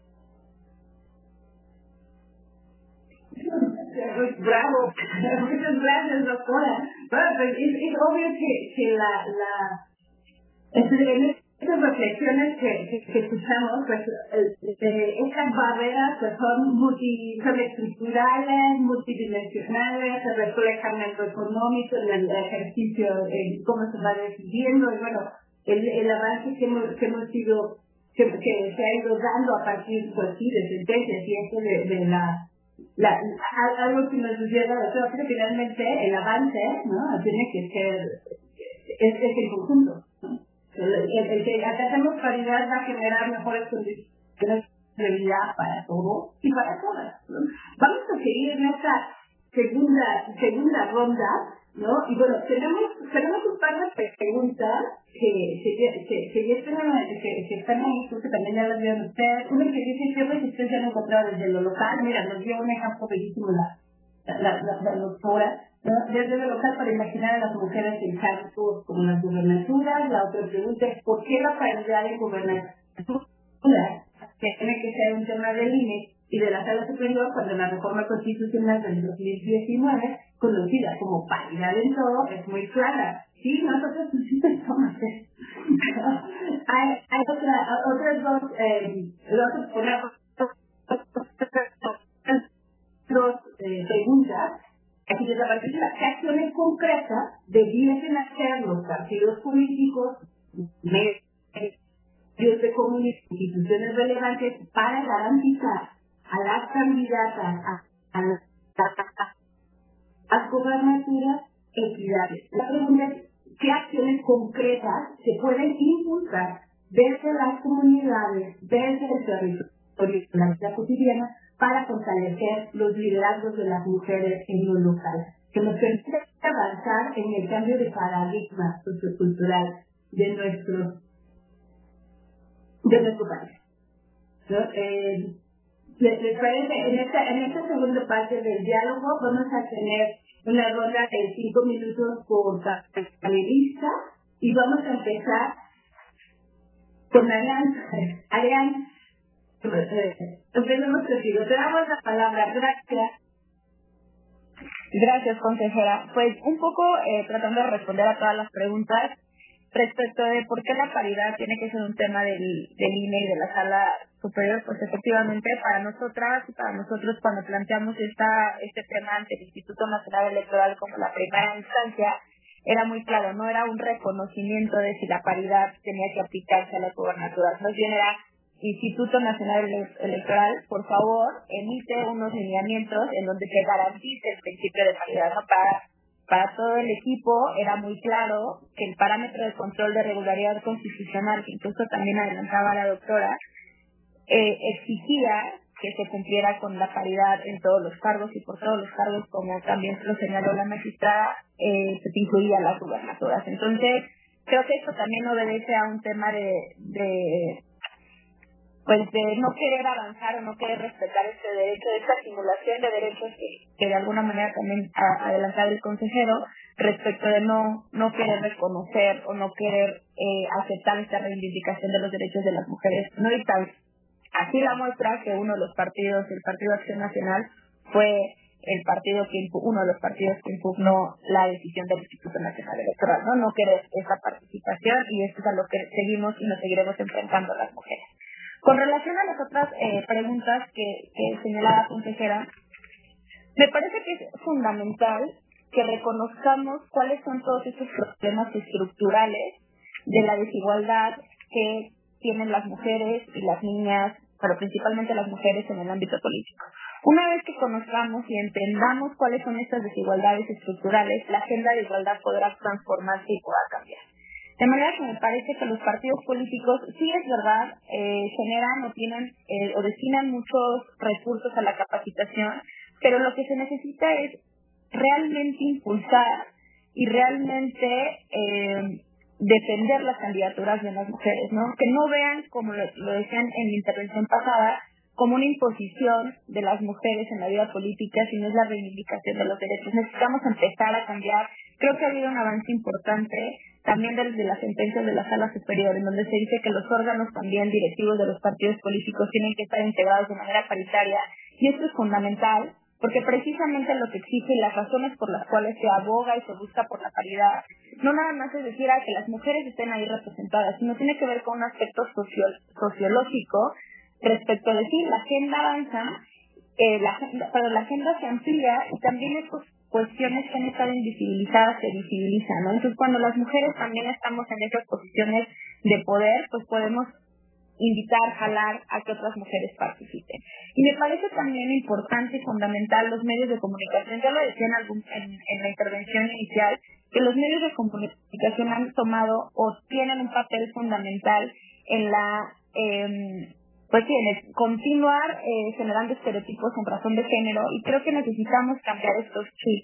Bravo, muchas gracias, doctora. Bueno, pues es, es obvio que, que la, la en estas reflexiones que, que, que escuchamos, pues eh, estas barreras pues, son, multi, son estructurales, multidimensionales, se reflejan en lo económico, en el ejercicio, en cómo se va decidiendo, y bueno, el, el avance que hemos, que hemos sido, que, que se ha ido dando a partir pues, sí, de sentencias y esto de, de la La, algo que nos lleva a creo que finalmente el avance no tiene que ser es, es el conjunto, ¿no? el, el, el que hacemos paridad va a generar mejores condiciones de vida para todos y para todas, ¿no? Vamos a seguir en esta segunda segunda ronda ¿no? Y bueno, tenemos, tenemos un par de preguntas que, que, que, que ya están, que, que están ahí, que también ya las vieron ustedes. Una que dice, ¿qué resistencia han encontrado desde lo local? Mira, nos dio un ejemplo bellísimo la, la, la, la doctora, ¿no? Desde lo local para imaginar a las mujeres en cargos como las gubernaturas. La otra pregunta es, ¿por qué la paridad en gubernaturas que tiene que ser un tema del I N E y de la Sala Superior cuando la reforma constitucional del dos mil diecinueve, conocida como paridad en todo, es muy clara? Sí, nosotros sí pensamos eso. hay, hay otra, otras dos, eh, dos, una, dos eh, preguntas. Aquí desde la partida, ¿qué acciones concretas debiesen hacer los partidos políticos, medios de comunicación, instituciones relevantes para garantizar a las candidatas a, a las, a las gubernaturas equidades? La pregunta es, ¿qué acciones concretas se pueden impulsar desde las comunidades, desde el territorio, la vida cotidiana, para fortalecer los liderazgos de las mujeres en lo local, que nos permite avanzar en el cambio de paradigma sociocultural de nuestro de nuestro país? ¿No? Eh, ¿les, les parece? En esta, en esta segunda parte del diálogo vamos a tener una ronda de cinco minutos por panelista y vamos a empezar con Arián. Arián, empecemos contigo. Te damos la palabra. Gracias. Gracias, consejera. Pues un poco eh, tratando de responder a todas las preguntas respecto de por qué la paridad tiene que ser un tema del, del I N E y de la Sala Superior. Pues efectivamente para nosotras y para nosotros cuando planteamos esta, este tema ante el Instituto Nacional Electoral como la primera instancia, era muy claro, no era un reconocimiento de si la paridad tenía que aplicarse a las gubernaturas, más bien era Instituto Nacional Electoral, por favor, emite unos lineamientos en donde se garantice el principio de paridad, ¿no? Para Para todo el equipo era muy claro que el parámetro de control de regularidad constitucional, que incluso también adelantaba la doctora, eh, exigía que se cumpliera con la paridad en todos los cargos y por todos los cargos, como también lo señaló la magistrada, eh, se incluían las gubernaturas. Entonces, creo que esto también obedece a un tema de, de pues de no querer avanzar o no querer respetar este derecho, esta simulación de derechos que, que de alguna manera también ha adelantado el consejero respecto de no no querer reconocer o no querer eh, aceptar esta reivindicación de los derechos de las mujeres. No y tal. Así la muestra que uno de los partidos, el Partido Acción Nacional, fue el partido que uno de los partidos que impugnó la decisión del Instituto Nacional Electoral, ¿no? No querer esa participación y esto es a lo que seguimos y nos seguiremos enfrentando las mujeres. Con relación a las otras eh, preguntas que, que señalaba la consejera, me parece que es fundamental que reconozcamos cuáles son todos estos problemas estructurales de la desigualdad que tienen las mujeres y las niñas, pero principalmente las mujeres en el ámbito político. Una vez que conozcamos y entendamos cuáles son estas desigualdades estructurales, la agenda de igualdad podrá transformarse y podrá cambiar. De manera que me parece que los partidos políticos, sí es verdad, eh, generan o tienen eh, o destinan muchos recursos a la capacitación, pero lo que se necesita es realmente impulsar y realmente eh, defender las candidaturas de las mujeres, ¿no? Que no vean, como lo, lo decían en mi intervención pasada, como una imposición de las mujeres en la vida política, sino es la reivindicación de los derechos. Necesitamos empezar a cambiar. Creo que ha habido un avance importante también desde las sentencias de la Sala Superior, en donde se dice que los órganos también directivos de los partidos políticos tienen que estar integrados de manera paritaria, y esto es fundamental, porque precisamente lo que exige y las razones por las cuales se aboga y se busca por la paridad, no nada más es decir a que las mujeres estén ahí representadas, sino tiene que ver con un aspecto socio, sociológico respecto de si la agenda avanza, eh, la, pero la agenda se amplía y también estos cuestiones que han estado invisibilizadas se visibilizan, ¿no? Entonces, cuando las mujeres también estamos en esas posiciones de poder, pues podemos invitar, jalar a que otras mujeres participen. Y me parece también importante y fundamental los medios de comunicación. Ya lo decía en, algún, en, en la intervención inicial, que los medios de comunicación han tomado o tienen un papel fundamental en la... Eh, pues sí, en el continuar eh, generando estereotipos en razón de género, y creo que necesitamos cambiar estos chips.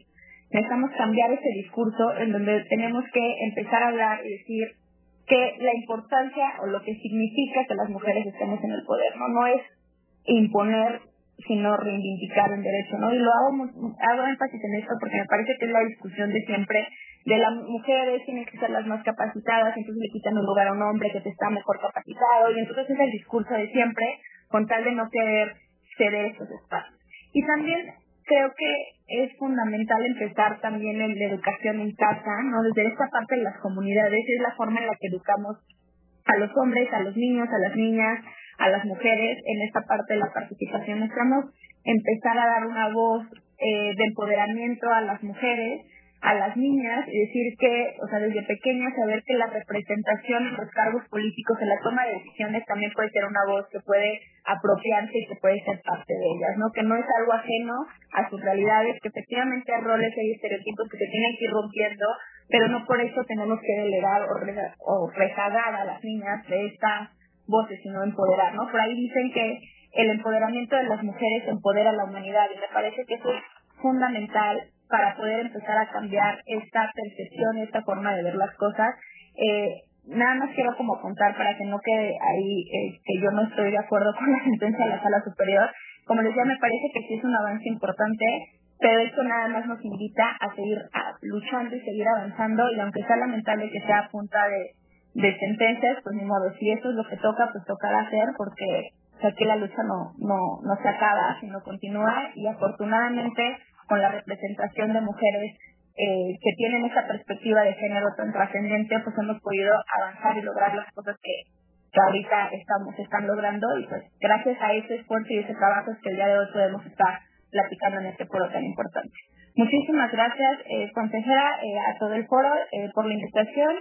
necesitamos cambiar ese discurso en donde tenemos que empezar a hablar y decir que la importancia o lo que significa que las mujeres estemos en el poder, ¿no? No es imponer, sino reivindicar el derecho, ¿no? Y lo hago, hago énfasis en esto porque me parece que es la discusión de siempre, de las mujeres tienen que ser las más capacitadas, entonces le quitan un lugar a un hombre que te está mejor capacitado, y entonces es el discurso de siempre, con tal de no querer ceder esos espacios. Y también creo que es fundamental empezar también en la educación en casa, ¿no? Desde esta parte de las comunidades, es la forma en la que educamos a los hombres, a los niños, a las niñas, a las mujeres, en esta parte de la participación. Necesitamos empezar a dar una voz eh, de empoderamiento a las mujeres, a las niñas, y decir que, o sea, desde pequeñas saber que la representación en los cargos políticos, en la toma de decisiones, también puede ser una voz que puede apropiarse y que puede ser parte de ellas, ¿no? Que no es algo ajeno a sus realidades, que efectivamente hay roles y estereotipos que se tienen que ir rompiendo, pero no por eso tenemos que delegar o, re, o rezagar a las niñas de estas voces, sino empoderar, ¿no? Por ahí dicen que el empoderamiento de las mujeres empodera a la humanidad, y me parece que eso es fundamental para poder empezar a cambiar esta percepción, esta forma de ver las cosas. Eh, nada más quiero como contar para que no quede ahí eh, que yo no estoy de acuerdo con la sentencia de la Sala Superior. Como les decía, me parece que sí es un avance importante, pero esto nada más nos invita a seguir a, luchando y seguir avanzando, y aunque sea lamentable que sea a punta de, de sentencias, pues ni modo, si eso es lo que toca, pues tocará hacer, porque o sea, aquí la lucha no, no, no se acaba, sino continúa, y afortunadamente con la representación de mujeres eh, que tienen esa perspectiva de género tan trascendente, pues hemos podido avanzar y lograr las cosas que, que ahorita estamos están logrando, y pues gracias a ese esfuerzo y ese trabajo es que el día de hoy podemos estar platicando en este foro tan importante. Muchísimas gracias, eh, consejera, eh, a todo el foro eh, por la invitación,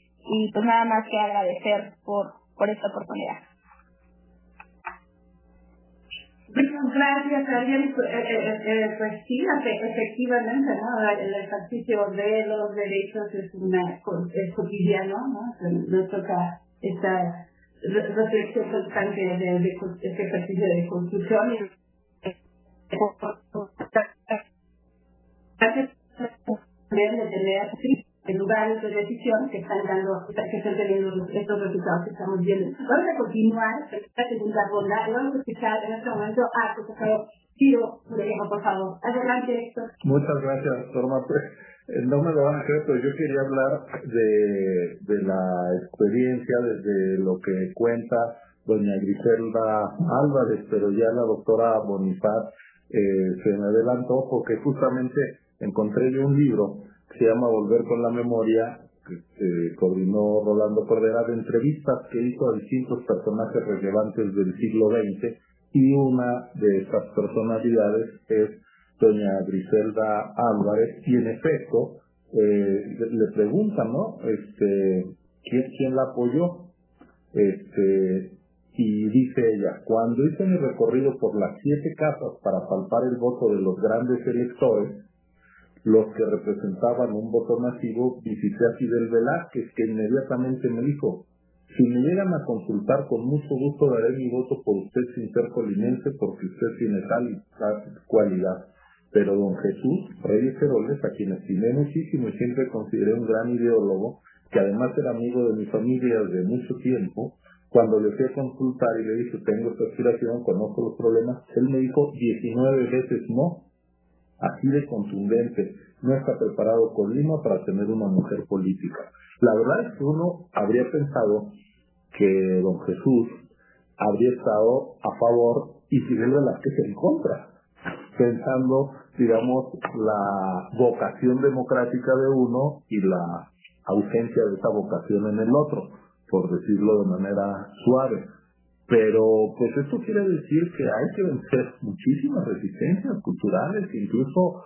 y pues nada más que agradecer por, por esta oportunidad. Muchas gracias, Ariel. Eh, eh, eh, pues sí, efectivamente, ¿no? El ejercicio de los derechos es, una, es cotidiano, ¿no? Nos toca esta reflexión constante de, de, de este ejercicio de construcción. Y, gracias también de tener en lugares de decisión que están dando, que están teniendo estos resultados que estamos viendo. Vamos a continuar esta segunda ronda y vamos a escuchar en este momento a consejero Ciro Murellano, por favor. Adelante, Héctor. Muchas gracias, Norma. Pues, eh, no me lo van a creer, pero yo quería hablar de, de la experiencia, desde lo que cuenta doña Griselda Álvarez, pero ya la doctora Bonifaz eh, se me adelantó, porque justamente encontré yo un libro se llama Volver con la Memoria, que eh, coordinó Rolando Cordera, de entrevistas que hizo a distintos personajes relevantes del siglo veinte, y una de estas personalidades es doña Griselda Álvarez, y en efecto eh, le, le preguntan, ¿no? Este, ¿quién, quién la apoyó? Este, y dice ella: cuando hice mi recorrido por las siete casas para palpar el voto de los grandes electores, los que representaban un voto masivo, visité a Fidel Velázquez, que inmediatamente me dijo: si me llegan a consultar, con mucho gusto daré mi voto por usted sin ser colinense, porque usted tiene tal y tal cualidad. Pero don Jesús Reyes Heroles, a quien estimé muchísimo y siempre consideré un gran ideólogo, que además era amigo de mi familia desde mucho tiempo, cuando le fui a consultar y le dije: tengo esta aspiración, conozco los problemas, él me dijo diecinueve veces no. Así de contundente. No está preparado Colima para tener una mujer política. La verdad es que uno habría pensado que don Jesús habría estado a favor y Fidel Velázquez en contra, pensando, digamos, la vocación democrática de uno y la ausencia de esa vocación en el otro, por decirlo de manera suave. Pero pues esto quiere decir que hay que vencer muchísimas resistencias culturales, incluso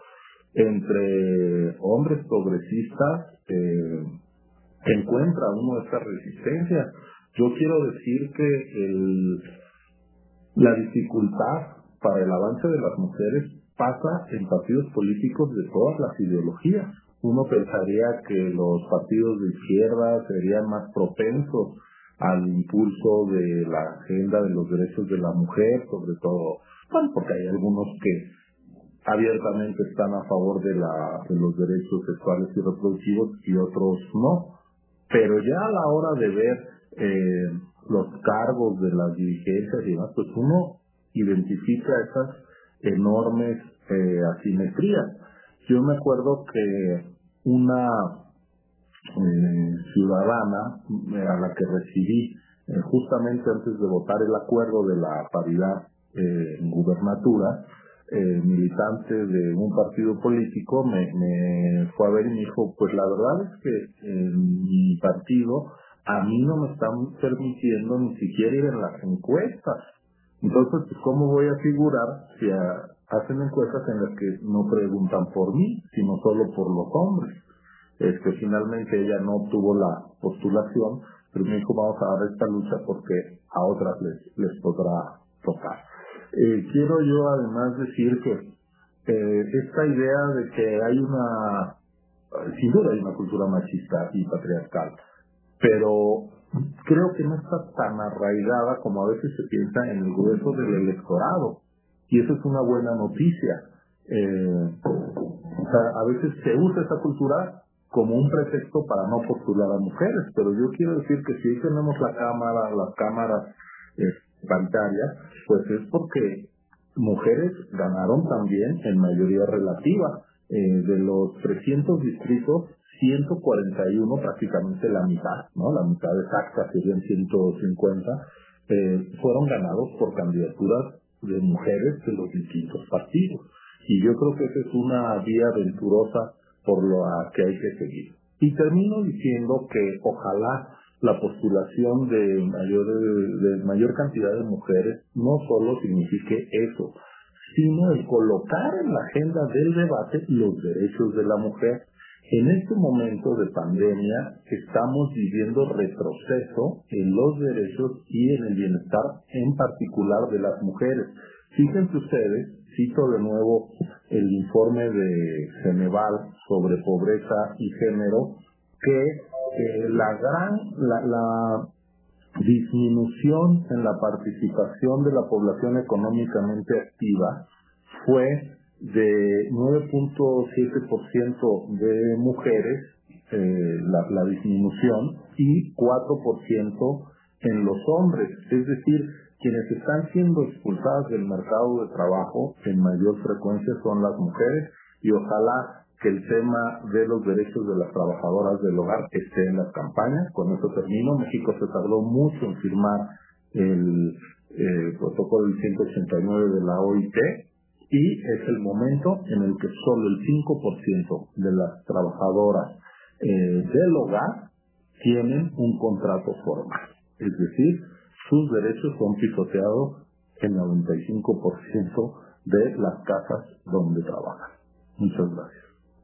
entre hombres progresistas eh, encuentra uno estas resistencias. Yo quiero decir que el, la dificultad para el avance de las mujeres pasa en partidos políticos de todas las ideologías. Uno pensaría que los partidos de izquierda serían más propensos al impulso de la agenda de los derechos de la mujer, sobre todo, bueno, porque hay algunos que abiertamente están a favor de, la, de los derechos sexuales y reproductivos y otros no. Pero ya a la hora de ver eh, los cargos de las dirigencias y demás, pues uno identifica esas enormes eh, asimetrías. Yo me acuerdo que una eh, ciudadana eh, a la que recibí eh, justamente antes de votar el acuerdo de la paridad eh, en gubernatura, eh, militante de un partido político, me, me fue a ver y me dijo, pues la verdad es que en mi partido a mí no me están permitiendo ni siquiera ir en las encuestas. Entonces, pues, ¿cómo voy a figurar si a, hacen encuestas en las que no preguntan por mí, sino solo por los hombres? Este, finalmente ella no obtuvo la postulación, pero me dijo, vamos a dar esta lucha porque a otras les, les podrá tocar. Eh, quiero yo además decir que eh, esta idea de que hay una, sin duda hay una cultura machista y patriarcal, pero creo que no está tan arraigada como a veces se piensa en el grueso del electorado, y eso es una buena noticia. Eh, o sea, a veces se usa esa cultura como un pretexto para no postular a mujeres, pero yo quiero decir que si hoy tenemos la cámara, las cámaras eh, paritarias, pues es porque mujeres ganaron también en mayoría relativa. Eh, de los trescientos distritos, ciento cuarenta y uno, prácticamente la mitad, ¿no? La mitad exacta serían ciento cincuenta, eh, fueron ganados por candidaturas de mujeres de los distintos partidos. Y yo creo que esa es una vía venturosa por la que hay que seguir. Y termino diciendo que ojalá la postulación de mayor, de mayor cantidad de mujeres no solo signifique eso, sino el colocar en la agenda del debate los derechos de la mujer. En este momento de pandemia estamos viviendo retroceso en los derechos y en el bienestar, en particular de las mujeres. Fíjense ustedes, cito de nuevo el informe de Ceneval sobre pobreza y género, que eh, la gran, la, la disminución en la participación de la población económicamente activa fue de nueve punto siete por ciento de mujeres, eh, la, la disminución, y cuatro por ciento en los hombres. Es decir, quienes están siendo expulsadas del mercado de trabajo en mayor frecuencia son las mujeres, y ojalá que el tema de los derechos de las trabajadoras del hogar esté en las campañas. Con eso termino. México se tardó mucho en firmar el eh, protocolo del ciento ochenta y nueve de la O I T, y es el momento en el que solo el cinco por ciento de las trabajadoras eh, del hogar tienen un contrato formal. Es decir, sus derechos son pisoteados en el noventa y cinco por ciento de las casas donde trabajan. Muchas gracias.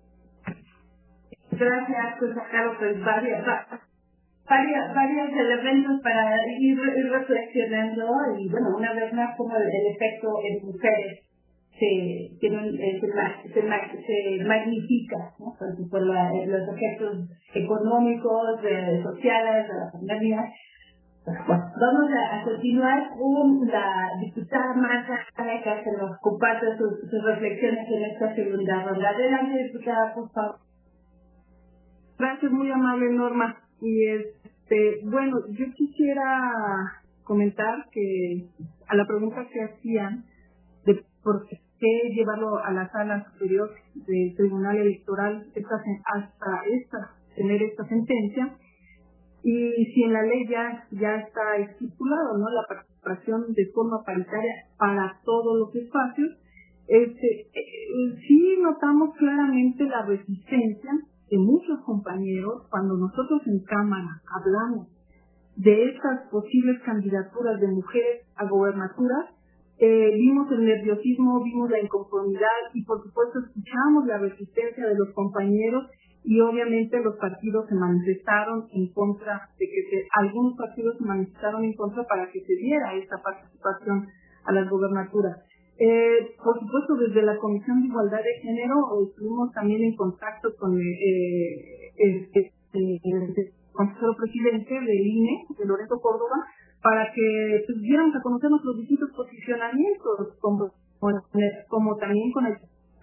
Gracias, pues sacaron pues varias, varias, varios elementos para ir, ir reflexionando, y bueno, una vez más como el, el efecto en mujeres se, se, se, se, se magnifica, ¿no? Por, por la, los efectos económicos, de, sociales de la pandemia. Bueno, vamos a, a continuar con la diputada Marta Aneca, que nos comparte sus, sus reflexiones en esta segunda ronda. Adelante, diputada, por favor. Gracias, muy amable Norma. Y este, bueno, yo quisiera comentar que a la pregunta que hacían de por qué llevarlo a la sala superior del Tribunal Electoral esta, hasta esta, tener esta sentencia, y si en la ley ya, ya está estipulado, ¿no?, la participación de forma paritaria para todos los espacios, este, eh, sí notamos claramente la resistencia de muchos compañeros cuando nosotros en Cámara hablamos de estas posibles candidaturas de mujeres a gobernaturas. Eh, vimos el nerviosismo, vimos la inconformidad y por supuesto escuchamos la resistencia de los compañeros, y obviamente los partidos se manifestaron en contra de que se, algunos partidos se manifestaron en contra para que se diera esta participación a las gobernaturas. Eh, por supuesto, desde la Comisión de Igualdad de Género estuvimos también en contacto con eh, el, el, el, el consejero presidente del I N E, de Lorenzo Córdoba, para que pues, diéramos a conocer nuestros distintos posicionamientos, como, como también con el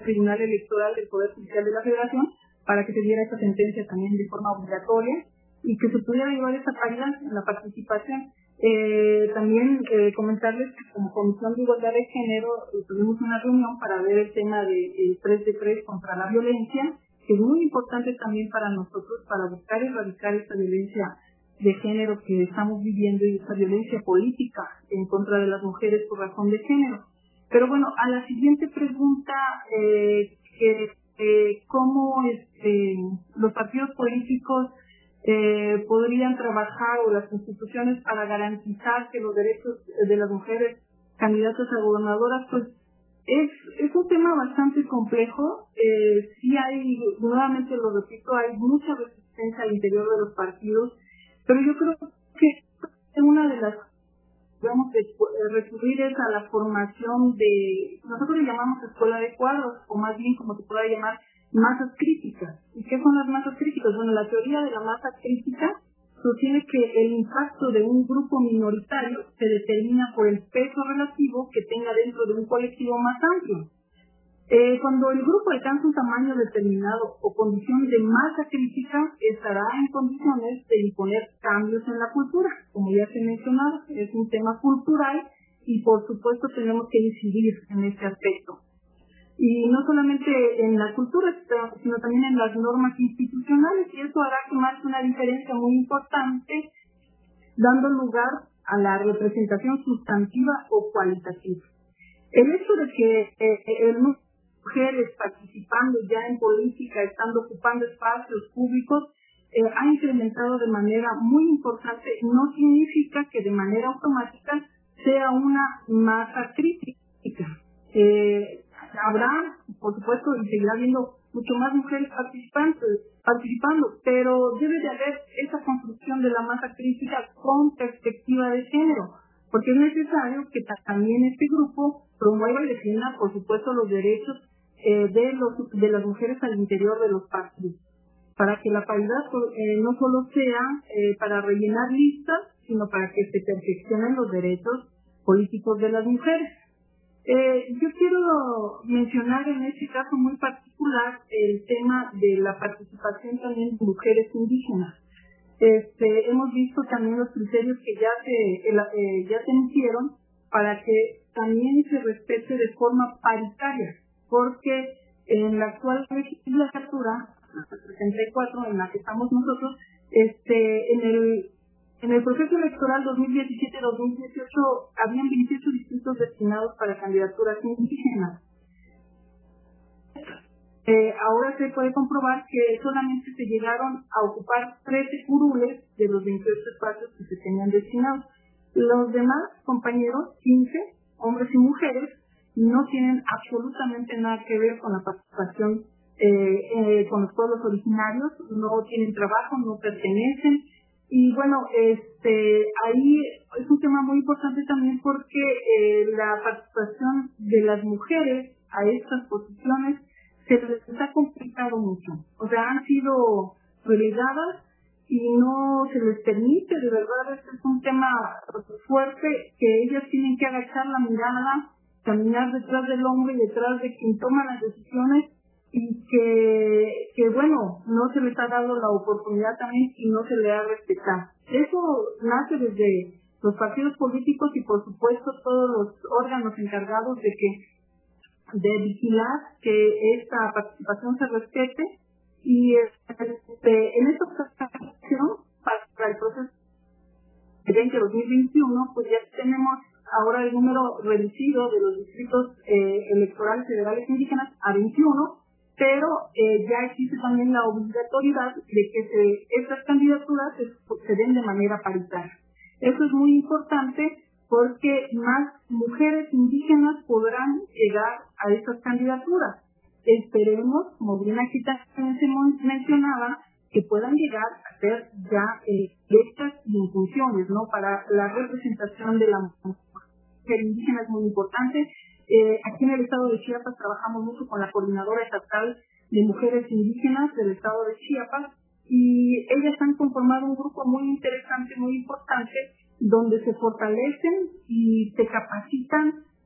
Tribunal Electoral del Poder Judicial de la Federación para que se diera esta sentencia también de forma obligatoria y que se pudiera llevar esa paridad en la participación. Eh, también eh, comentarles que como Comisión de Igualdad de Género eh, tuvimos una reunión para ver el tema del tres de tres contra la violencia, que es muy importante también para nosotros para buscar erradicar esta violencia de género que estamos viviendo y esta violencia política en contra de las mujeres por razón de género. Pero bueno, a la siguiente pregunta, eh, que eh, cómo este, los partidos políticos Eh, podrían trabajar o las instituciones para garantizar que los derechos de las mujeres candidatas a gobernadoras, pues es, es un tema bastante complejo. Eh, sí hay, nuevamente lo repito, hay mucha resistencia al interior de los partidos, pero yo creo que una de las, digamos, de recurrir es a la formación de, nosotros le llamamos escuela de cuadros, o más bien como se pueda llamar, masas críticas. ¿Y qué son las masas críticas? Bueno, la teoría de la masa crítica sostiene que el impacto de un grupo minoritario se determina por el peso relativo que tenga dentro de un colectivo más amplio. Eh, cuando el grupo alcanza un tamaño determinado o condición de masa crítica, estará en condiciones de imponer cambios en la cultura. Como ya se mencionaba, es un tema cultural y por supuesto tenemos que incidir en este aspecto. Y no solamente en la cultura, sino también en las normas institucionales, y eso hará que marque una diferencia muy importante, dando lugar a la representación sustantiva o cualitativa. El hecho de que eh, el número de mujeres participando ya en política, estando ocupando espacios públicos, eh, ha incrementado de manera muy importante, no significa que de manera automática sea una masa crítica. Eh, Habrá, por supuesto, y seguirá habiendo mucho más mujeres participantes, participando, pero debe de haber esa construcción de la masa crítica con perspectiva de género, porque es necesario que también este grupo promueva y defienda, por supuesto, los derechos eh, de, los, de las mujeres al interior de los partidos, para que la paridad eh, no solo sea eh, para rellenar listas, sino para que se perfeccionen los derechos políticos de las mujeres. Eh, yo quiero mencionar en este caso muy particular el tema de la participación también de mujeres indígenas. Este, hemos visto también los criterios que ya se, eh, ya se emitieron para que también se respete de forma paritaria, porque en la actual legislatura, la sesenta y cuatro en la que estamos nosotros, este, en el En el proceso electoral dos mil diecisiete dos mil dieciocho habían veintiocho distritos destinados para candidaturas indígenas. Eh, ahora se puede comprobar que solamente se llegaron a ocupar trece curules de los veintiocho espacios que se tenían destinados. Los demás compañeros, quince, hombres y mujeres, no tienen absolutamente nada que ver con la participación eh, eh, con los pueblos originarios, no tienen trabajo, no pertenecen. Y bueno, este, ahí es un tema muy importante también porque eh, la participación de las mujeres a estas posiciones se les ha complicado mucho. O sea, han sido relegadas y no se les permite, de verdad, este es un tema fuerte, que ellas tienen que agachar la mirada, caminar detrás del hombre y detrás de quien toma las decisiones, y que, que bueno, no se les ha dado la oportunidad también y no se le ha respetado. Eso nace desde los partidos políticos y por supuesto todos los órganos encargados de que de vigilar que esta participación se respete, y este, en esta ocasión para el proceso de dos mil veintiuno pues ya tenemos ahora el número reducido de los distritos eh, electorales federales indígenas a veintiuno, pero eh, ya existe también la obligatoriedad de que se, estas candidaturas se, se den de manera paritaria. Eso es muy importante porque más mujeres indígenas podrán llegar a estas candidaturas. Esperemos, como bien aquí también se mencionaba, que puedan llegar a ser ya electas y en funciones, ¿no? Para la representación de la mujer indígena es muy importante. Eh, aquí en el estado de Chiapas trabajamos mucho con la Coordinadora Estatal de Mujeres Indígenas del estado de Chiapas y ellas han conformado un grupo muy interesante, muy importante, donde se fortalecen y se capacitan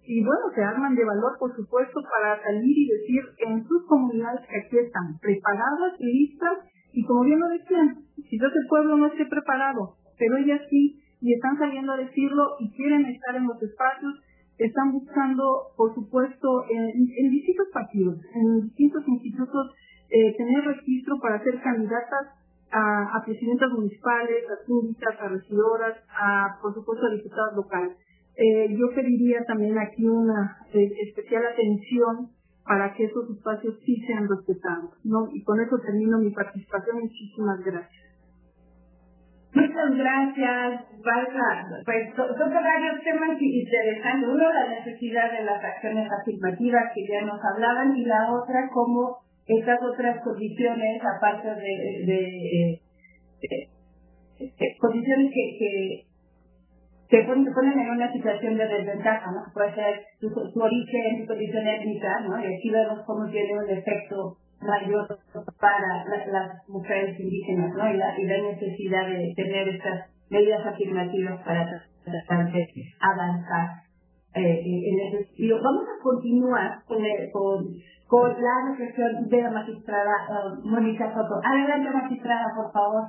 y bueno, se arman de valor, por supuesto, para salir y decir en sus comunidades que aquí están preparadas, listas, y como bien lo decían, quizás el pueblo no esté preparado, pero ellas sí, y están saliendo a decirlo y quieren estar en los espacios, están buscando, por supuesto, en, en distintos partidos, en distintos institutos, eh, tener registro para ser candidatas a, a presidentas municipales, a síndicas, a regidoras, a, por supuesto, a diputadas locales. Eh, yo pediría también aquí una eh, especial atención para que esos espacios sí sean respetados, ¿no? Y con eso termino mi participación. Muchísimas gracias. Muchas gracias, Bárbara. Pues son varios temas interesantes. Uno, la necesidad de las acciones afirmativas que ya nos hablaban, y la otra, cómo estas otras condiciones, aparte de, de, de, de, de condiciones que, que te ponen, ponen en una situación de desventaja, ¿no? Puede ser tu, tu origen, tu condición étnica, ¿no? Y aquí vemos cómo tiene un efecto mayor para la, las mujeres indígenas, ¿no? Y la, y la necesidad de tener estas medidas afirmativas para tratar de avanzar eh, en ese sentido. Vamos a continuar con, el, con, con la reflexión de la magistrada uh, Mónica Soto. Adelante, magistrada, por favor.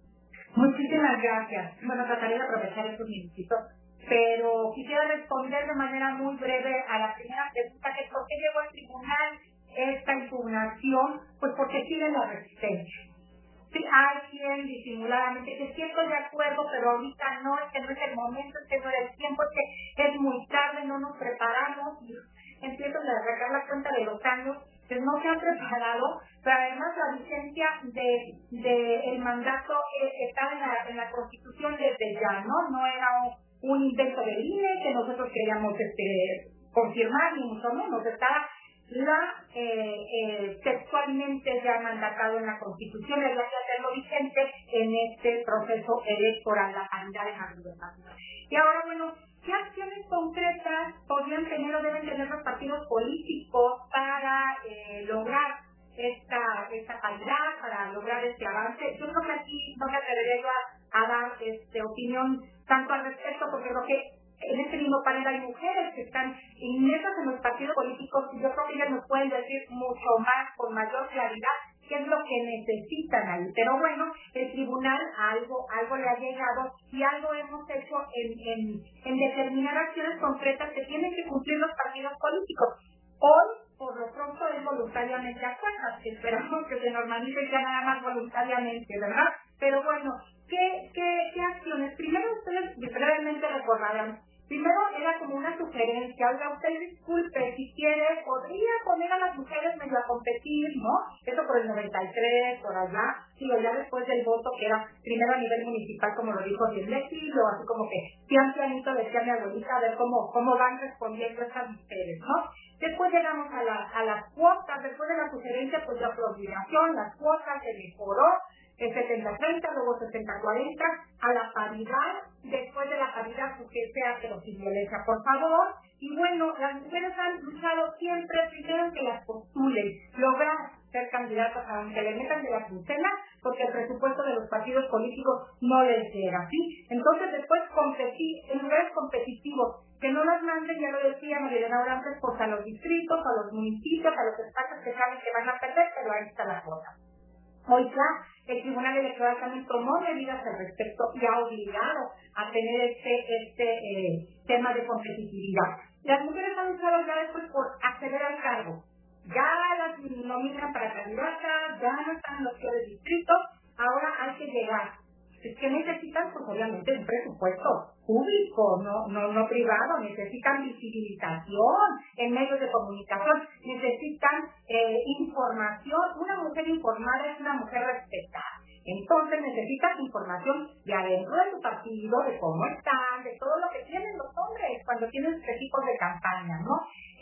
Muchísimas gracias. Bueno, trataré de aprovechar estos minutitos, pero quisiera responder de manera muy breve a la primera pregunta, que es ¿por qué llegó al tribunal esta impugnación? Pues porque sigue la resistencia. Sí, hay quien disimuladamente que sí estoy de acuerdo, pero ahorita no, este no es el momento, este no era el tiempo, este es muy tarde, no nos preparamos, y empiezo a sacar la cuenta de los años que no se han preparado, pero además la vigencia de, de el mandato eh, estaba en la, en la Constitución desde ya, ¿no? No era un, un invento del I N E que nosotros queríamos este, confirmar, ni mucho menos, estaba la eh, eh, textualmente ya mandatado en la Constitución, es la que hacerlo vigente en este proceso electoral, la paridad en la gubernatura. Y ahora, bueno, ¿qué acciones concretas podrían tener o deben tener los partidos políticos para eh, lograr esta, esta paridad, para lograr este avance? Yo creo que aquí no me atreveré yo a, a dar este, opinión tanto al respecto, porque creo que en este mismo panel hay mujeres que están inmersas en los partidos políticos, y yo creo que ellas nos pueden decir mucho más, con mayor claridad, qué es lo que necesitan ahí. Pero bueno, el tribunal algo algo le ha llegado y algo hemos hecho en, en, en determinar acciones concretas que tienen que cumplir los partidos políticos. Hoy, por lo pronto, es voluntariamente a fuerzas, que esperamos que se normalice ya nada más voluntariamente, ¿verdad? Pero bueno, ¿qué, qué, qué acciones? Primero, ustedes brevemente recordarán. Primero era como una sugerencia, oiga, usted disculpe, si quiere, podría poner a las mujeres medio a competir, ¿no? Eso por el noventa y tres, por allá, sí, o ya después del voto, que era primero a nivel municipal, como lo dijo Silvestre, y luego así como que, pian pianito, decía mi abuelita, a ver cómo, cómo van respondiendo estas mujeres, ¿no? Después llegamos a, la, a las cuotas, después de la sugerencia, pues la promulgación, las cuotas se mejoró, el setenta treinta, luego setenta cuarenta, a la paridad, después de la paridad, pues que sea, pero sin violencia, por favor. Y bueno, las mujeres han luchado siempre, primero que las postulen, lograr ser candidatas aunque le metan de la quincena, porque el presupuesto de los partidos políticos no les llega, ¿sí? Entonces después competir en lugares competitivos, que no nos manden, ya lo decía Marilena Orantes, pues a los distritos, a los municipios, a los espacios que saben que van a perder, pero ahí está la cuota. Hoy ya el Tribunal Electoral también tomó medidas al respecto y ha obligado a tener este, este eh, tema de competitividad. Las mujeres han luchado ya después por acceder al cargo. Ya las nominan para candidatas, ya no están en los peores distritos, ahora hay que llegar. Es que necesitan, pues obviamente, un presupuesto público, no, no, no privado, necesitan visibilización en medios de comunicación, necesitan eh, información. Una mujer informada es una mujer respetada. Entonces necesitas información de adentro de tu partido, de cómo están, de todo lo que tienen los hombres cuando tienen equipos de campaña, ¿no?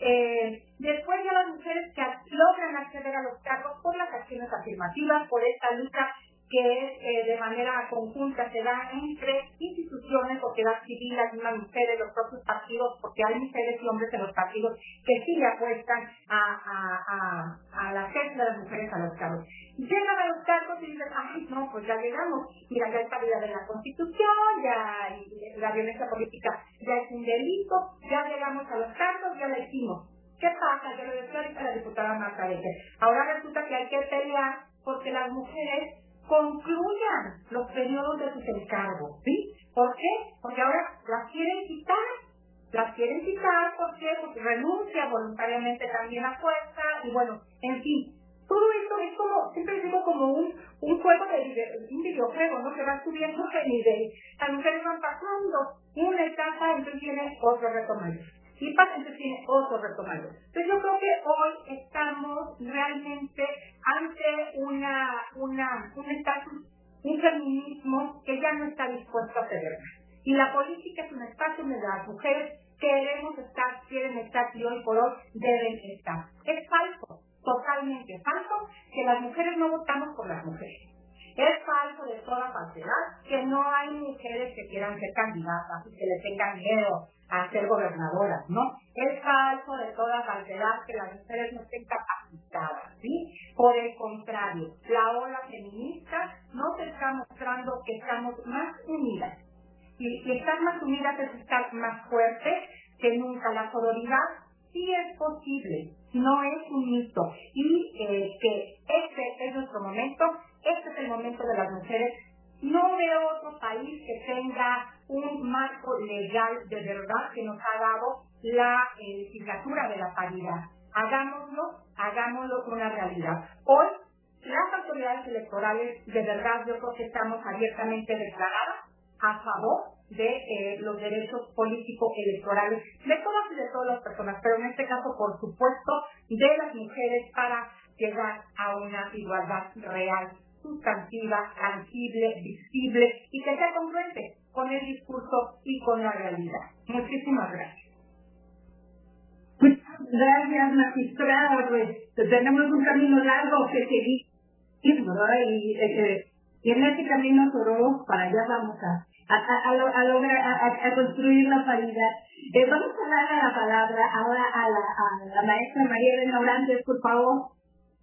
Eh, después ya las mujeres que logran acceder a los cargos por las acciones afirmativas, por esta lucha que es eh, de manera conjunta, se da entre instituciones, sociedad civil, las mismas mujeres, los propios partidos, porque hay mujeres y hombres en los partidos que sí le apuestan a, a, a, a la acceso de las mujeres a los cargos. Llegan a los cargos y dicen, ay, no, pues ya llegamos, mira, ya está vida de la Constitución, ya la violencia política ya es un delito, ya llegamos a los cargos, ya la hicimos. ¿Qué pasa? Yo lo decía ahorita a la diputada Marta Becker. Ahora resulta que hay que pelear porque las mujeres concluyan los periodos de sus encargos, ¿sí? ¿Por qué? Porque ahora las quieren quitar. Las quieren quitar, ¿por qué? Porque renuncia voluntariamente también a fuerza, y bueno, en fin. Todo esto es como, siempre digo, como un, un juego de, de un videojuego, ¿no? Que va subiendo de nivel. Las mujeres van pasando una etapa, entonces viene otro reto mayor. Y pasa, entonces tiene otro reto mayor. Entonces yo creo que hoy estamos realmente ante una, una, un estatus, un feminismo que ya no está dispuesto a ceder más. Y la política es un espacio donde las mujeres queremos estar, quieren estar y hoy por hoy deben estar. Es falso, totalmente falso, que las mujeres no votamos por las mujeres. Es falso de toda falsedad que no hay mujeres que quieran ser candidatas y que le tengan miedo a ser gobernadoras, ¿no? Es falso de toda falsedad que las mujeres no estén capacitadas, ¿sí? Por el contrario, la ola feminista nos está mostrando que estamos más unidas. Y, y estar más unidas es estar más fuertes que nunca. La sororidad sí es posible, no es un mito. Y eh, que este es nuestro momento, este es el momento de las mujeres. No veo otro país que tenga un marco legal de verdad que nos ha dado la eh, legislatura de la paridad. Hagámoslo, hagámoslo una realidad. Hoy, las autoridades electorales, de verdad, yo creo que estamos abiertamente declaradas a favor de eh, los derechos políticos electorales de todas y de todas las personas, pero en este caso, por supuesto, de las mujeres para llegar a una igualdad real, sustantiva, tangible, visible y que sea congruente con el discurso y con la realidad. Muchísimas gracias. Gracias, magistrada. Pues tenemos un camino largo que seguir, ¿verdad? Y, eh, y en ese camino sororo para allá vamos a A, a, a, a lograr, a, a construir la paridad. Eh, vamos a dar la palabra ahora a la, a la maestra María Elena Orantes, por favor.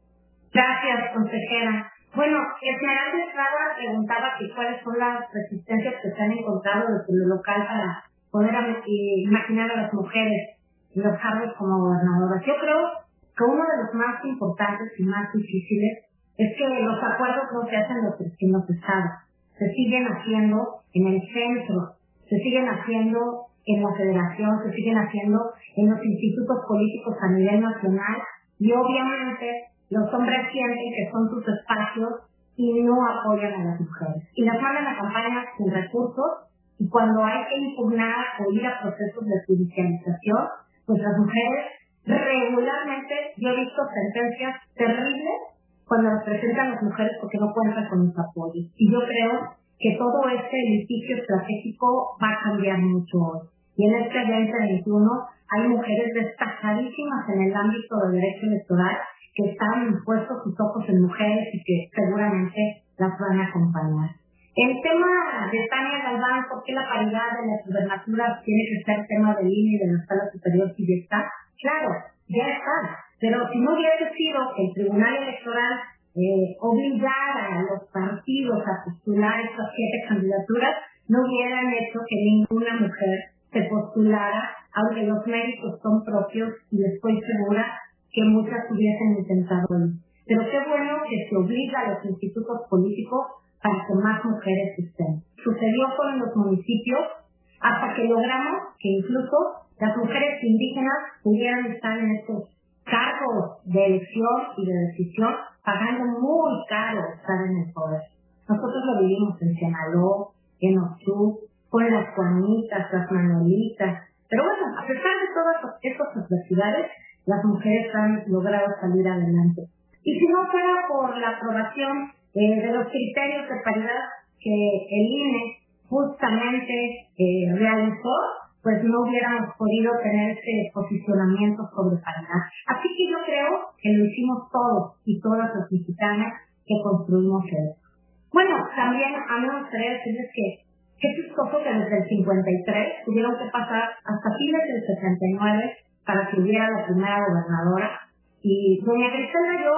Gracias, consejera. Bueno, Esmeralda Estrada preguntaba que cuáles son las resistencias que se han encontrado desde lo local para poder imaginar a las mujeres en los cargos como gobernadoras. Yo creo que uno de los más importantes y más difíciles es que los acuerdos no se hacen en los estados. Se siguen haciendo en el centro, se siguen haciendo en la federación, se siguen haciendo en los institutos políticos a nivel nacional y obviamente los hombres sienten que son sus espacios y no apoyan a las mujeres. Y las mandan a campañas sin recursos y cuando hay que impugnar o ir a procesos de judicialización, pues las mujeres regularmente, yo he visto sentencias terribles cuando las presentan las mujeres porque no cuentan con los apoyos. Y yo creo que todo este litigio estratégico va a cambiar mucho hoy. Y en este veinte veintiuno hay mujeres destacadísimas en el ámbito del derecho electoral que están puestos sus ojos en mujeres y que seguramente las van a acompañar. El tema de Tania Galván, ¿por qué la paridad de las gubernaturas tiene que ser tema del I N E y de la Sala Superior si ya está? Claro, ya está. Pero si no hubiera sido que el Tribunal Electoral eh, obligara a los partidos a postular estas siete candidaturas, no hubieran hecho que ninguna mujer se postulara, aunque los méritos son propios y estoy segura que muchas hubiesen intentado ir. Pero qué bueno que se obliga a los institutos políticos para que más mujeres estén. Sucedió con los municipios hasta que logramos que incluso las mujeres indígenas pudieran estar en estos cargos de elección y de decisión, pagando muy caro estar en el poder. Nosotros lo vivimos en Sinaloa, en Oxú, con las Juanitas, las Manolitas. Pero bueno, a pesar de todas estas adversidades, las mujeres han logrado salir adelante. Y si no fuera por la aprobación eh, de los criterios de paridad que el I N E justamente eh, realizó, pues no hubiéramos podido tener ese posicionamiento sobre paridad. Así que yo creo que lo hicimos todos y todas las mexicanas que construimos esto. Bueno, también a mí me gustaría decirles que qué chistoso que desde el cincuenta y tres tuvieron que pasar hasta fines del sesenta y nueve para que hubiera la primera gobernadora. Y doña Griselda y yo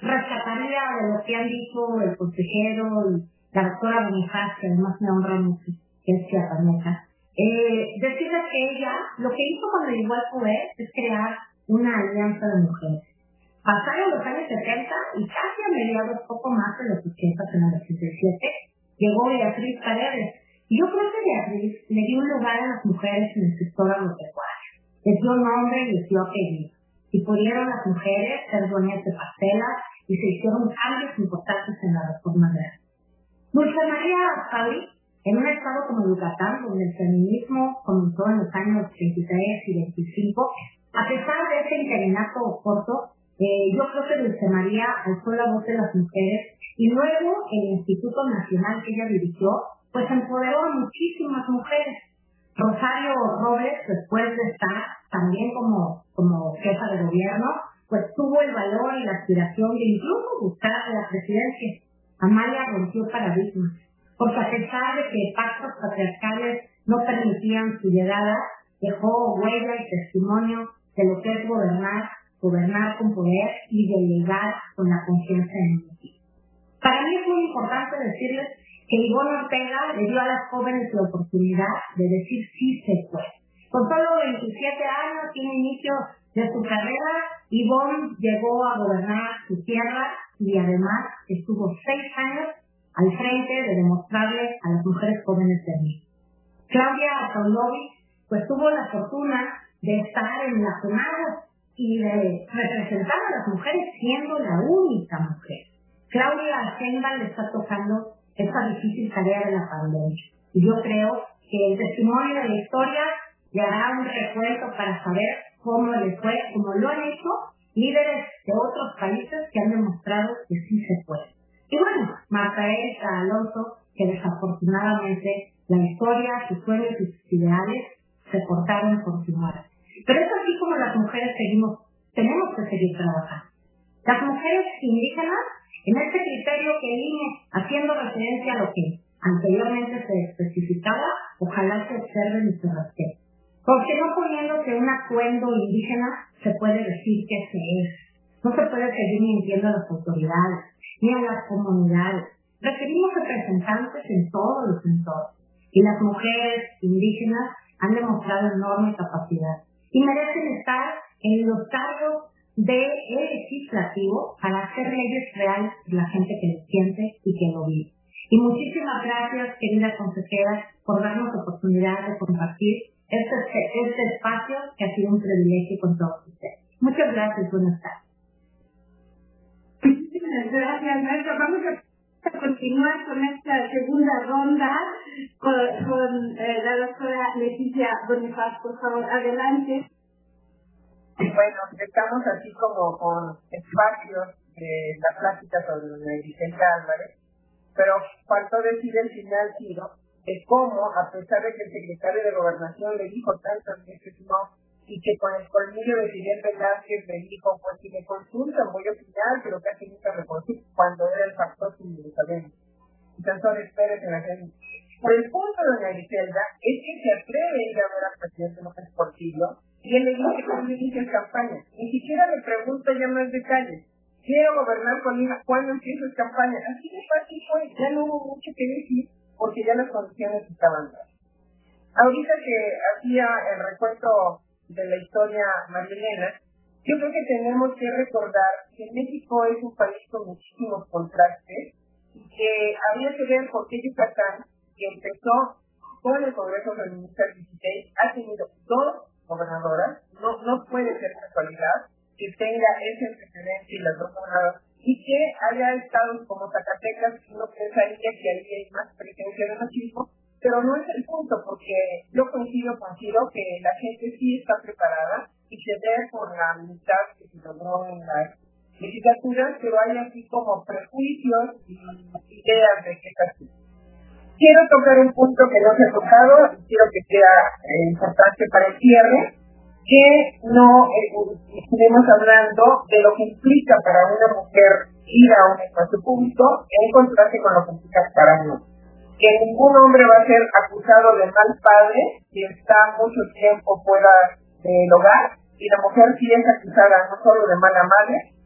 rescataría de lo que han dicho el consejero y la doctora Bonifaz, que además me honra mucho, que es chiapaneca. Eh, decirles que ella lo que hizo cuando llegó al poder es crear una alianza de mujeres. Pasaron los años setenta y casi a mediados, poco más de los ochenta, en el ochenta y siete, llegó Beatriz Paredes. Y yo creo que Beatriz le dio un lugar a las mujeres en el sector agropecuario. Les dio nombre y les dio apellido. Y pudieron las mujeres ser dueñas de parcelas y se hicieron cambios importantes en la reforma agraria. Dulce María Fabi, en un estado como Yucatán, donde el feminismo comenzó en los años veintitrés y veinticinco, a pesar de ese interinato corto, Eh, yo creo que Dulce María alzó la voz de las mujeres y luego el Instituto Nacional que ella dirigió, pues empoderó a muchísimas mujeres. Rosario Robles, después de estar también como, como jefa de gobierno, pues tuvo el valor y la aspiración de incluso buscar la presidencia. Amalia rompió paradigmas, porque a pesar de que pactos patriarcales no permitían su llegada, dejó huella y testimonio de lo que es gobernar gobernar con poder y delegar con la confianza en el equipo. Para mí es muy importante decirles que Ivonne Ortega le dio a las jóvenes la oportunidad de decir sí se puede. Con solo veintisiete años, tiene inicio de su carrera, Ivonne llegó a gobernar su tierra y además estuvo seis años al frente de demostrarle a las mujeres jóvenes de México. Claudia Pavlovich pues tuvo la fortuna de estar en la Senado y de representar a las mujeres siendo la única mujer. Claudia Sheinbaum le está tocando esta difícil tarea de la pandemia. Y yo creo que el testimonio de la historia le hará un recuento para saber cómo le fue, como lo han hecho líderes de otros países que han demostrado que sí se puede. Y bueno, Marta Erika Alonso, que desafortunadamente la historia, sus sueños y sus ideales se cortaron por su muerte. Pero es así como las mujeres seguimos, tenemos que seguir trabajando. Las mujeres indígenas, en este criterio que vine haciendo referencia a lo que anteriormente se especificaba, ojalá se observen y se respeten. Porque no poniéndose un atuendo indígena se puede decir que se es. No se puede seguir mintiendo a las autoridades, ni a las comunidades. Requerimos representantes en todos los entornos. Y las mujeres indígenas han demostrado enorme capacidad. Y merecen estar en los cargos del legislativo para hacer leyes reales de la gente que lo siente y que lo vive. Y muchísimas gracias, querida consejera, por darnos la oportunidad de compartir este, este espacio que ha sido un privilegio con todos ustedes. Muchas gracias, buenas tardes. Muchísimas gracias, maestra. Vamos a continuar con esta segunda ronda con, con eh, la doctora Leticia Bonifaz, por favor, adelante. Bueno, estamos así como con espacios de la plática sobre la Griselda Álvarez, pero faltó decir el final, Ciro, de cómo, a pesar de que el secretario de Gobernación le dijo tantas veces no, y que con el colmillo de Fidel Velázquez le dijo, pues si me consultan voy a opinar, pero casi nunca me consultan, cuando era el factor sin lo sabemos. Entonces, espérense en la gente. Pero el punto de doña Griselda es que se atreve a ir a ver al presidente López Portillo y él le dice que no inicia campaña. Ni siquiera le pregunta ya más detalles. Quiero gobernar Colima, ¿cuándo empieza campaña? Así de fácil fue, ya no hubo mucho que decir porque ya las condiciones estaban dadas. Ahorita que hacía el recuento de la historia Marilena, yo creo que tenemos que recordar que México es un país con muchísimos contrastes y que habría que ver por qué Yucatán, que empezó con el Congreso Feminista dieciséis, ha tenido dos gobernadoras, no, no puede ser casualidad que tenga ese antecedente y las dos gobernadoras, y que haya estados como Zacatecas, que uno pensaría que ahí hay más presencia de machismo, pero no es el punto, porque yo coincido con Ciro que la gente sí está preparada y se ve por la mitad que se logró en las legislaturas, pero hay así como prejuicios y ideas de que es así. Quiero tocar un punto que no se ha tocado y quiero que sea eh, importante para el cierre, que no eh, estemos hablando de lo que implica para una mujer ir a un espacio público en contraste con lo que implica para un hombre. Que ningún hombre va a ser acusado de mal padre si está mucho tiempo fuera del hogar, y la mujer sí es acusada no solo de mala madre,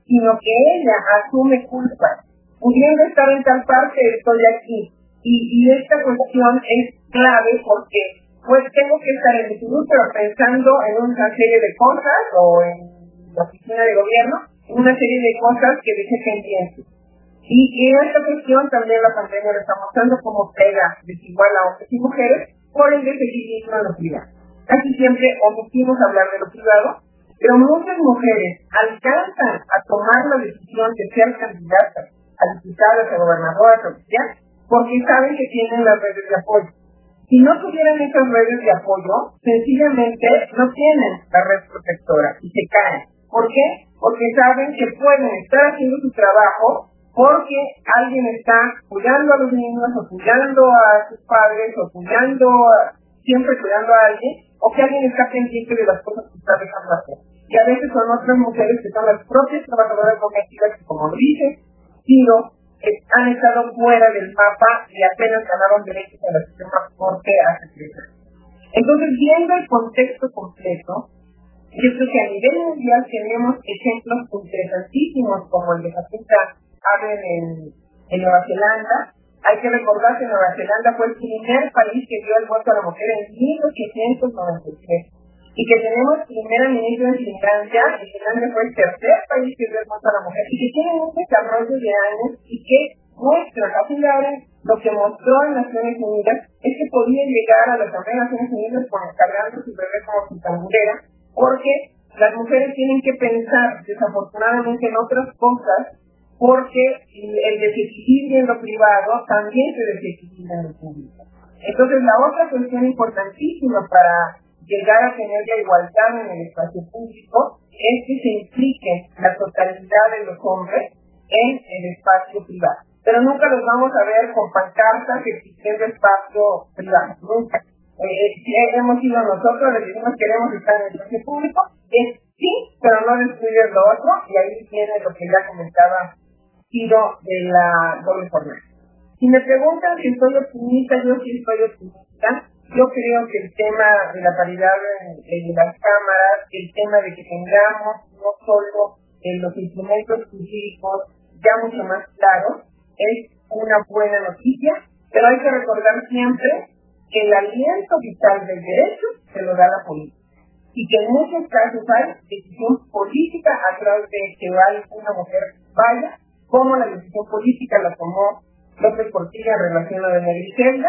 sino que ella asume culpa. Pudiendo estar en tal parte, estoy aquí. Y, y esta cuestión es clave porque pues tengo que estar en el instituto, pero pensando en una serie de cosas, o en la oficina de gobierno, en una serie de cosas que dejé pendientes. Y, y esta cuestión también la pandemia lo está mostrando como pega desigual a hombres y mujeres por el desequilibrio en lo privado. Casi siempre omitimos hablar de lo privado, pero muchas mujeres alcanzan a tomar la decisión de ser candidatas a diputadas, a gobernadoras, a oficial, porque saben que tienen las redes de apoyo. Si no tuvieran esas redes de apoyo, sencillamente no tienen la red protectora y se caen. ¿Por qué? Porque saben que pueden estar haciendo su trabajo porque alguien está cuidando a los niños, o cuidando a sus padres, o cuidando, a, siempre cuidando a alguien, o que alguien está pendiente de las cosas que está dejando hacer. Y a veces son otras mujeres que son las propias trabajadoras domésticas que, como dice Ciro, han estado fuera del mapa y apenas ganaron derechos en la Suprema Corte hace tres años. Entonces, viendo el contexto completo, yo creo que a nivel mundial tenemos ejemplos interesantísimos como el de Jacinta Ardern en, en Nueva Zelanda. Hay que recordar que Nueva Zelanda fue el primer país que dio el voto a la mujer en mil ochocientos noventa y tres. Y que tenemos primera ministra en Finlandia, y Finlandia fue el tercer país que dio el voto a la mujer, y que tiene un desarrollo de años y que muestra, Jacinta Ardern, lo que mostró en Naciones Unidas es que podía llegar a la Asamblea de Naciones Unidas con cargando su bebé como su tambulera, porque las mujeres tienen que pensar, desafortunadamente, en otras cosas, porque el desequilibrio en lo privado también se desequilibra en lo público. Entonces, la otra cuestión importantísima para llegar a tener la igualdad en el espacio público es que se implique la totalidad de los hombres en el espacio privado. Pero nunca los vamos a ver con pancartas exigiendo espacio privado, nunca. Eh, si hemos sido nosotros, les decimos que queremos estar en el espacio público, es sí, pero no destruyes lo otro, y ahí viene lo que ya comentaba Ciro de la doble jornada. Si me preguntan si estoy optimista, yo sí estoy optimista. Yo creo que el tema de la paridad en, en las cámaras, el tema de que tengamos no solo en los instrumentos jurídicos ya mucho más claros, es una buena noticia, pero hay que recordar siempre que el aliento vital del derecho se lo da la política. Y que en muchos casos hay decisión política a través de que una mujer vaya, como la decisión política la tomó López Portilla en relación a Doña Griselda,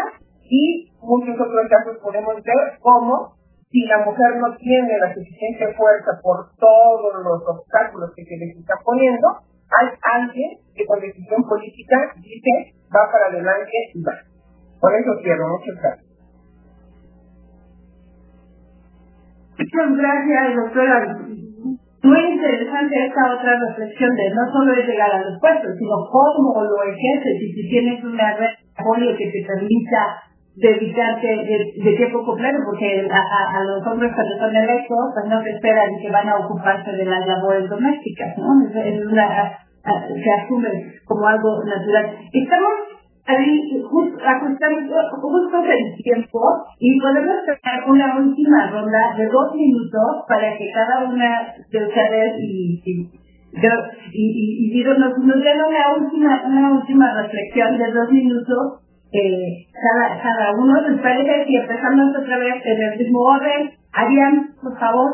y muchos otros casos podemos ver cómo, si la mujer no tiene la suficiente fuerza por todos los obstáculos que se les está poniendo, hay alguien que con decisión política dice, va para adelante y va. Por eso cierro, muchas gracias. Muchas gracias, doctora. Muy interesante esta otra reflexión de no solo es llegar a los puestos, sino cómo lo ejerces y si tienes una red de apoyo que te permita dedicarte de, de tiempo completo, porque a, a, a los hombres cuando son electos pues no se esperan que van a ocuparse de las labores domésticas, ¿no? Es, es una, a, a, se asume como algo natural. Estamos ahí justo ajustando justo el tiempo y podemos hacer una última ronda de dos minutos para que cada una de ustedes y, y yo y, y, y digo, nos, nos den una última una última reflexión de dos minutos eh, cada, cada uno. ¿Les parece si empezamos otra vez en el mismo orden? Arián, por favor.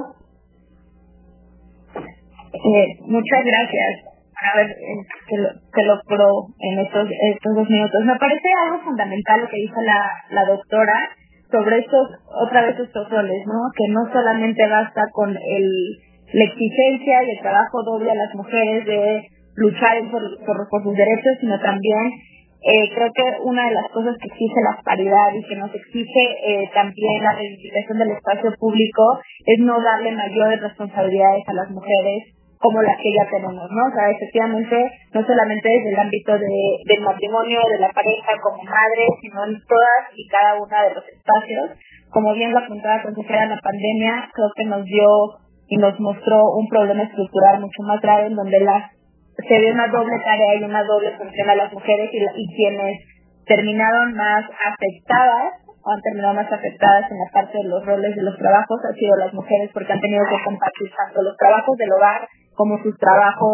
Eh, muchas gracias. A ver, eh, que, lo, que logró en estos, estos dos minutos. Me parece algo fundamental lo que dijo la, la doctora sobre estos, otra vez estos roles, ¿no? Que no solamente basta con el, la exigencia y el trabajo doble a las mujeres de luchar por, por, por sus derechos, sino también eh, creo que una de las cosas que exige la paridad y que nos exige eh, también la reivindicación del espacio público es no darle mayores responsabilidades a las mujeres como las que ya tenemos, ¿no? O sea, efectivamente, no solamente desde el ámbito de, del matrimonio, de la pareja como madre, sino en todas y cada una de los espacios. Como bien lo apuntaba la consejera, la pandemia creo que nos dio y nos mostró un problema estructural mucho más grave en donde las, se dio una doble tarea y una doble función a las mujeres y, y quienes terminaron más afectadas o han terminado más afectadas en la parte de los roles de los trabajos han sido las mujeres porque han tenido que compartir tanto los trabajos del hogar como sus trabajos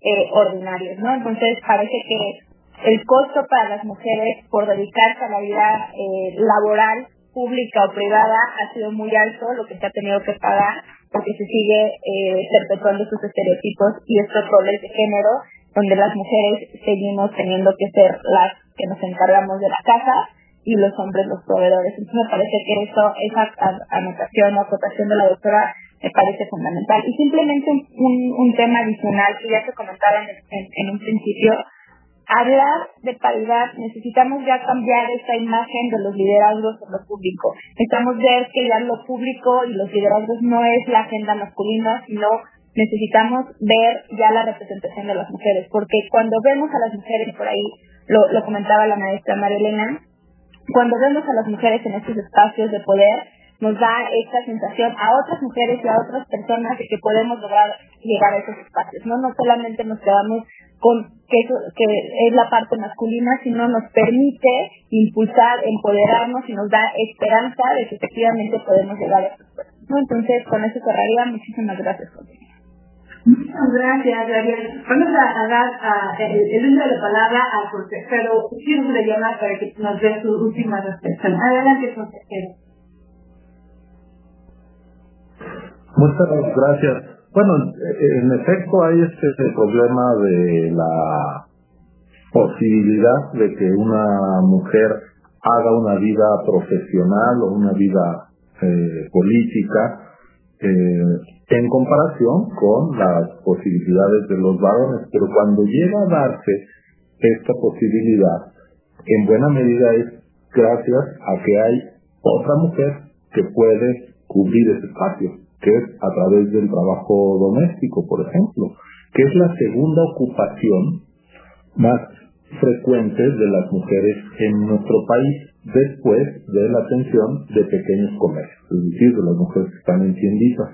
eh, ordinarios, ¿no? Entonces parece que el costo para las mujeres por dedicarse a la vida eh, laboral, pública o privada, ha sido muy alto, lo que se ha tenido que pagar, porque se sigue eh, perpetuando sus estereotipos y estos roles de género, donde las mujeres seguimos teniendo que ser las que nos encargamos de la casa y los hombres los proveedores. Entonces me parece que eso, esa anotación o acotación de la doctora me parece fundamental. Y simplemente un, un, un tema adicional que ya se comentaba en, en, en un principio, hablar de paridad, necesitamos ya cambiar esta imagen de los liderazgos en lo público. Necesitamos ver que ya lo público y los liderazgos no es la agenda masculina, sino necesitamos ver ya la representación de las mujeres, porque cuando vemos a las mujeres por ahí, lo, lo comentaba la maestra María Elena, cuando vemos a las mujeres en estos espacios de poder, nos da esta sensación a otras mujeres y a otras personas de que podemos lograr llegar a esos espacios, ¿no? No solamente nos quedamos con que, eso, que es la parte masculina, sino nos permite impulsar, empoderarnos y nos da esperanza de que efectivamente podemos llegar a esos espacios, ¿no? Entonces, con eso cerraría. Muchísimas gracias, consejera. Muchas gracias, Gabriel. Vamos a dar a, el, el uso de la palabra al consejero. Quiero le llamar para que nos dé su última reflexión. Adelante, consejero. Muchas gracias. Bueno, en efecto hay este, este problema de la posibilidad de que una mujer haga una vida profesional o una vida eh, política eh, en comparación con las posibilidades de los varones, pero cuando llega a darse esta posibilidad, en buena medida es gracias a que hay otra mujer que puede cubrir ese espacio, que es a través del trabajo doméstico, por ejemplo, que es la segunda ocupación más frecuente de las mujeres en nuestro país, después de la atención de pequeños comercios, es decir, de las mujeres que están en tienditas.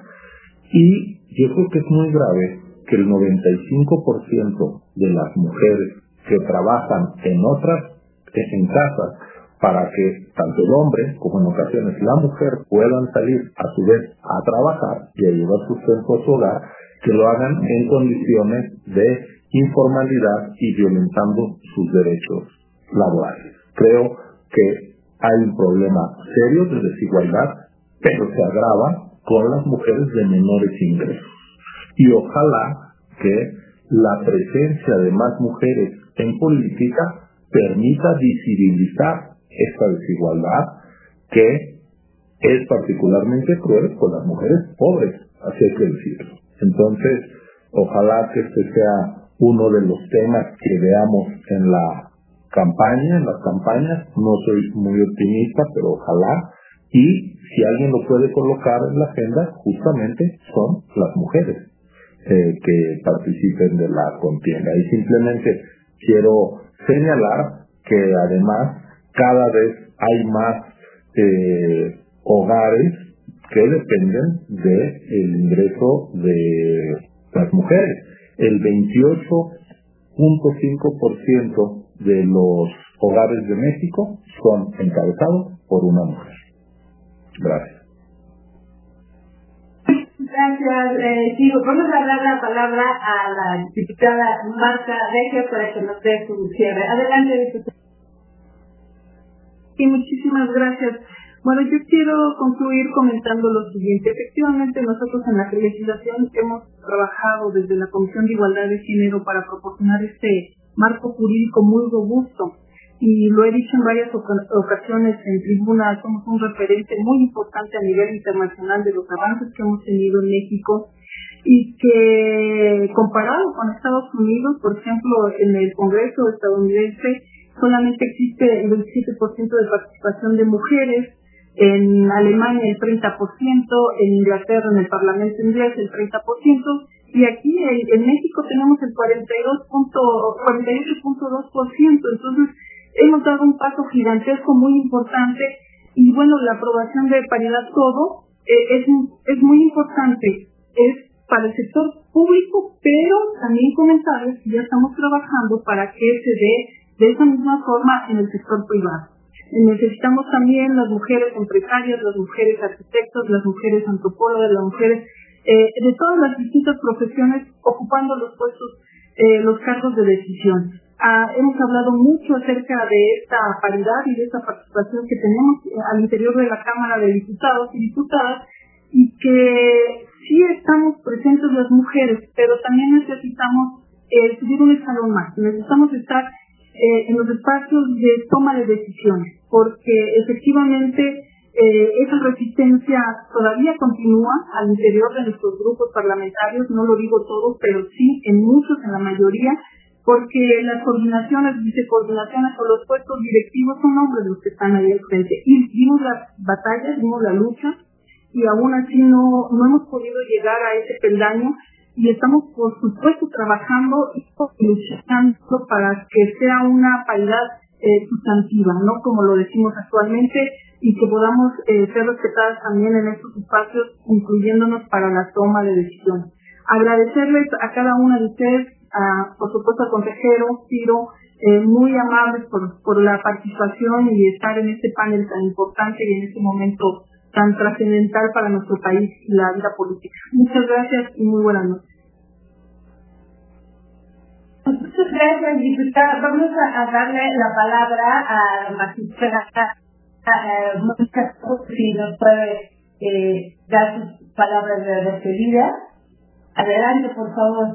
Y yo creo que es muy grave que el noventa y cinco por ciento de las mujeres que trabajan en otras, en casas, para que tanto el hombre como en ocasiones la mujer puedan salir a su vez a trabajar y a llevar sustento a su hogar, que lo hagan en condiciones de informalidad y violentando sus derechos laborales. Creo que hay un problema serio de desigualdad, pero se agrava con las mujeres de menores ingresos. Y ojalá que la presencia de más mujeres en política permita visibilizar esta desigualdad que es particularmente cruel con las mujeres pobres, así hay que decirlo. Entonces, ojalá que este sea uno de los temas que veamos en la campaña, en las campañas. No soy muy optimista, pero ojalá. Y si alguien lo puede colocar en la agenda, justamente son las mujeres eh, que participen de la contienda. Y simplemente quiero señalar que además cada vez hay más eh, hogares que dependen del ingreso de las mujeres. El veintiocho punto cinco por ciento de los hogares de México son encabezados por una mujer. Gracias. Gracias, eh, sí, vamos a dar la palabra a la diputada Marta Regia para que nos dé su cierre. Adelante, diputada. Sí, muchísimas gracias. Bueno, yo quiero concluir comentando lo siguiente. Efectivamente, nosotros en la legislación hemos trabajado desde la Comisión de Igualdad de Género para proporcionar este marco jurídico muy robusto. Y lo he dicho en varias ocasiones en tribuna, somos un referente muy importante a nivel internacional de los avances que hemos tenido en México y que comparado con Estados Unidos, por ejemplo, en el Congreso estadounidense, solamente existe el veintisiete por ciento de participación de mujeres, en Alemania el treinta por ciento, en Inglaterra en el Parlamento inglés el treinta por ciento, y aquí en, en México tenemos el cuarenta y ocho punto dos por ciento. Entonces hemos dado un paso gigantesco muy importante y bueno, la aprobación de paridad todo eh, es, es muy importante, es para el sector público, pero también comentarles que ya estamos trabajando para que se dé de esa misma forma en el sector privado. Necesitamos también las mujeres empresarias, las mujeres arquitectos, las mujeres antropólogas, las mujeres eh, de todas las distintas profesiones ocupando los puestos eh, los cargos de decisión. Ah, hemos hablado mucho acerca de esta paridad y de esta participación que tenemos al interior de la Cámara de Diputados y Diputadas, y que sí estamos presentes las mujeres, pero también necesitamos eh, subir un escalón más. Necesitamos estar eh, en los espacios de toma de decisiones, porque efectivamente eh, esa resistencia todavía continúa al interior de nuestros grupos parlamentarios, no lo digo todos, pero sí en muchos, en la mayoría, porque las coordinaciones, vicecoordinaciones o los puestos directivos son hombres los que están ahí al frente. Y vimos las batallas, vimos la lucha, y aún así no, no hemos podido llegar a ese peldaño, y estamos por supuesto trabajando y luchando para que sea una paridad eh, sustantiva, no como lo decimos actualmente, y que podamos eh, ser respetadas también en estos espacios, incluyéndonos para la toma de decisiones. Agradecerles a cada una de ustedes, a, por supuesto al consejero Ciro, eh, muy amables por, por la participación y estar en este panel tan importante y en este momento tan trascendental para nuestro país y la vida política. Muchas gracias y muy buenas noches. Muchas gracias, diputada. Vamos a, a darle la palabra a la magistrada Mónica, si nos puede eh, dar sus palabras de despedida. Adelante, por favor.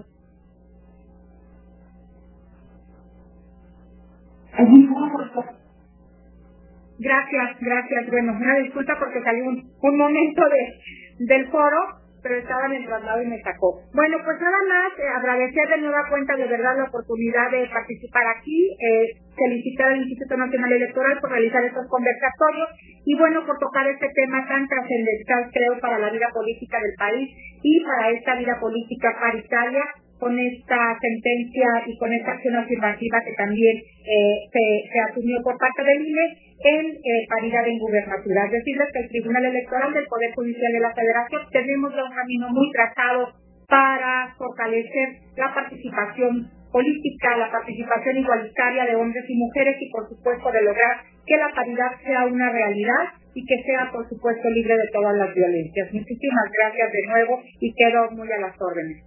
Gracias, gracias. Bueno, una disculpa porque salí un, un momento de, del foro, pero estaba en el traslado y me sacó. Bueno, pues nada más, eh, agradecer de nueva cuenta de verdad la oportunidad de participar aquí, eh, felicitar al Instituto Nacional Electoral por realizar estos conversatorios y bueno, por tocar este tema tan trascendental, creo, para la vida política del país y para esta vida política paritaria, con esta sentencia y con esta acción afirmativa que también eh, se, se asumió por parte del I N E en eh, paridad en gubernatura. Es decir, que el Tribunal Electoral del Poder Judicial de la Federación tenemos ya un camino muy trazado para fortalecer la participación política, la participación igualitaria de hombres y mujeres y por supuesto de lograr que la paridad sea una realidad y que sea por supuesto libre de todas las violencias. Muchísimas gracias de nuevo y quedo muy a las órdenes.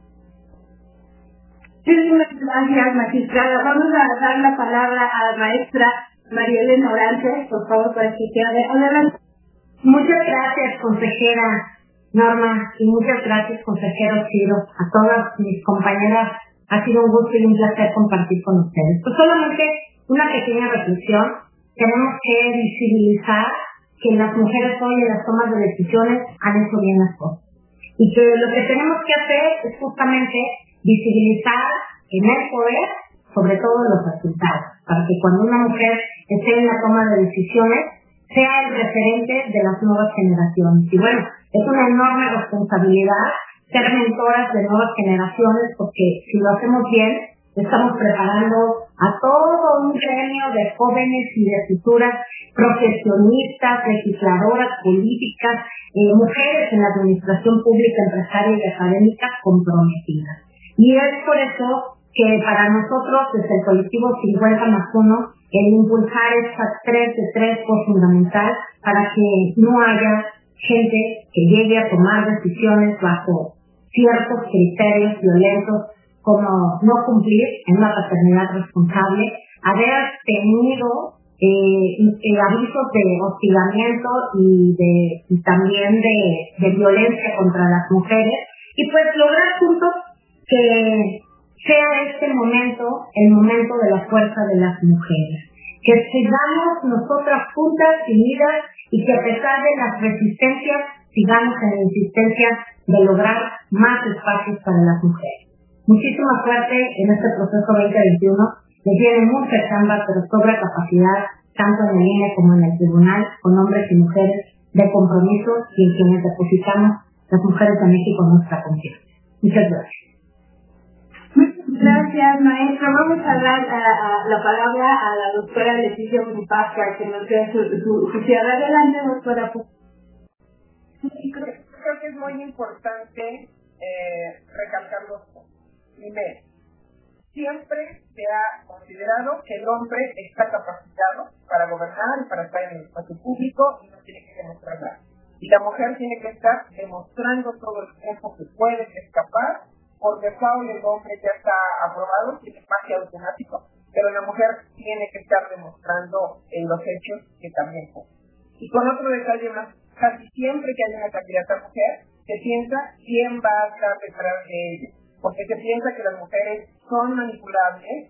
Muchas gracias, magistrada. Vamos a dar la palabra a la maestra María Elena Orantes, por favor, para que quede adelante. Muchas gracias, consejera Norma, y muchas gracias, consejero Ciro, a todas mis compañeras. Ha sido un gusto y un placer compartir con ustedes. Pues solamente una pequeña reflexión. Tenemos que visibilizar que las mujeres hoy en las tomas de decisiones han hecho bien las cosas. Y que lo que tenemos que hacer es justamente visibilizar en el poder, sobre todo los resultados, para que cuando una mujer esté en la toma de decisiones, sea el referente de las nuevas generaciones. Y bueno, es una enorme responsabilidad ser mentoras de nuevas generaciones, porque si lo hacemos bien, estamos preparando a todo un gremio de jóvenes y de futuras profesionistas, legisladoras, políticas, eh, mujeres en la administración pública, empresaria y académica comprometidas. Y es por eso que para nosotros, desde el colectivo cincuenta más uno, el impulsar estas tres de tres fue fundamental para que no haya gente que llegue a tomar decisiones bajo ciertos criterios violentos, como no cumplir en una paternidad responsable, haber tenido eh, eh, avisos de hostigamiento y, de, y también de, de violencia contra las mujeres, y pues lograr juntos que sea este momento el momento de la fuerza de las mujeres, que sigamos nosotras juntas y unidas y que a pesar de las resistencias sigamos en la insistencia de lograr más espacios para las mujeres. Muchísima suerte en este proceso veinte veintiuno, que tiene mucha chamba, pero sobra capacidad, tanto en el I N E como en el tribunal, con hombres y mujeres de compromiso y en quienes depositamos las mujeres de México nuestra confianza. Muchas gracias. Gracias, maestra. Vamos a dar a, a la palabra a la doctora Leticia Bonifaz, que nos dé su, su, su cierre. Adelante, doctora. Creo que es muy importante eh, recalcar dos cosas. Primero, siempre se ha considerado que el hombre está capacitado para gobernar y para estar en el espacio público y no tiene que demostrar nada. Y la mujer tiene que estar demostrando todo el tiempo que puede, que es capaz, por default favor el hombre ya está aprobado, tiene pase automático, pero la mujer tiene que estar demostrando en los hechos que también puede. Y con otro detalle más, casi siempre que hay una candidata mujer, se piensa quién va a estar detrás de ella, porque se piensa que las mujeres son manipulables,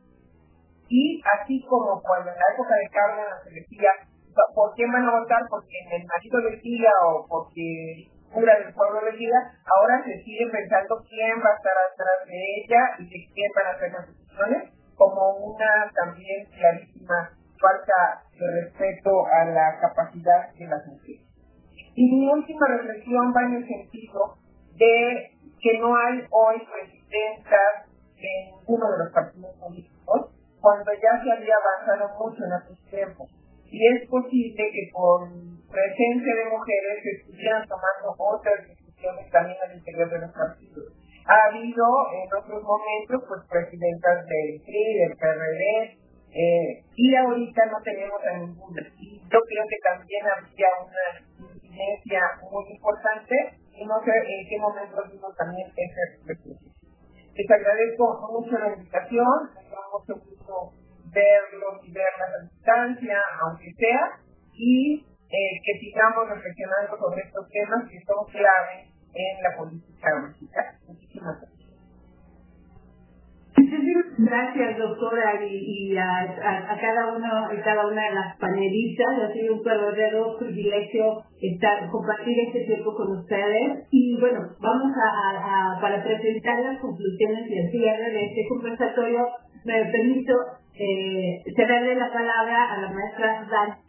y así como cuando en la época de Cárdenas se decía, ¿por quién van a votar? Porque el marido les diga o porque cura del pueblo les diga, ahora se sigue pensando quién va a estar atrás de ella y de quién van a hacer las decisiones, como una también clarísima falta de respeto a la capacidad de las mujeres. Y mi última reflexión va en el sentido de que no hay hoy presidentas en ninguno de los partidos políticos, cuando ya se había avanzado mucho en aquel tiempo. Y es posible que con presencia de mujeres se estuvieran tomando otras decisiones también al interior de los partidos. Ha habido en otros momentos pues presidentas del P R I, del P R D, eh, y ahorita no tenemos a ninguna. Y yo creo que también habría una incidencia muy importante, y no sé en qué momento vimos también ese reflexión. Les agradezco mucho la invitación, me da mucho gusto verlos y verlas a distancia, aunque sea, y eh, que sigamos reflexionando sobre estos temas que son clave en la política mexicana. Muchísimas gracias. Muchísimas gracias, doctora, y, y a, a, a cada uno y cada una de las panelistas. Ha sido un verdadero privilegio estar, compartir este tiempo con ustedes. Y bueno, vamos a, a, a para presentar las conclusiones y el cierre de este conversatorio, me permito eh, cederle la palabra a la maestra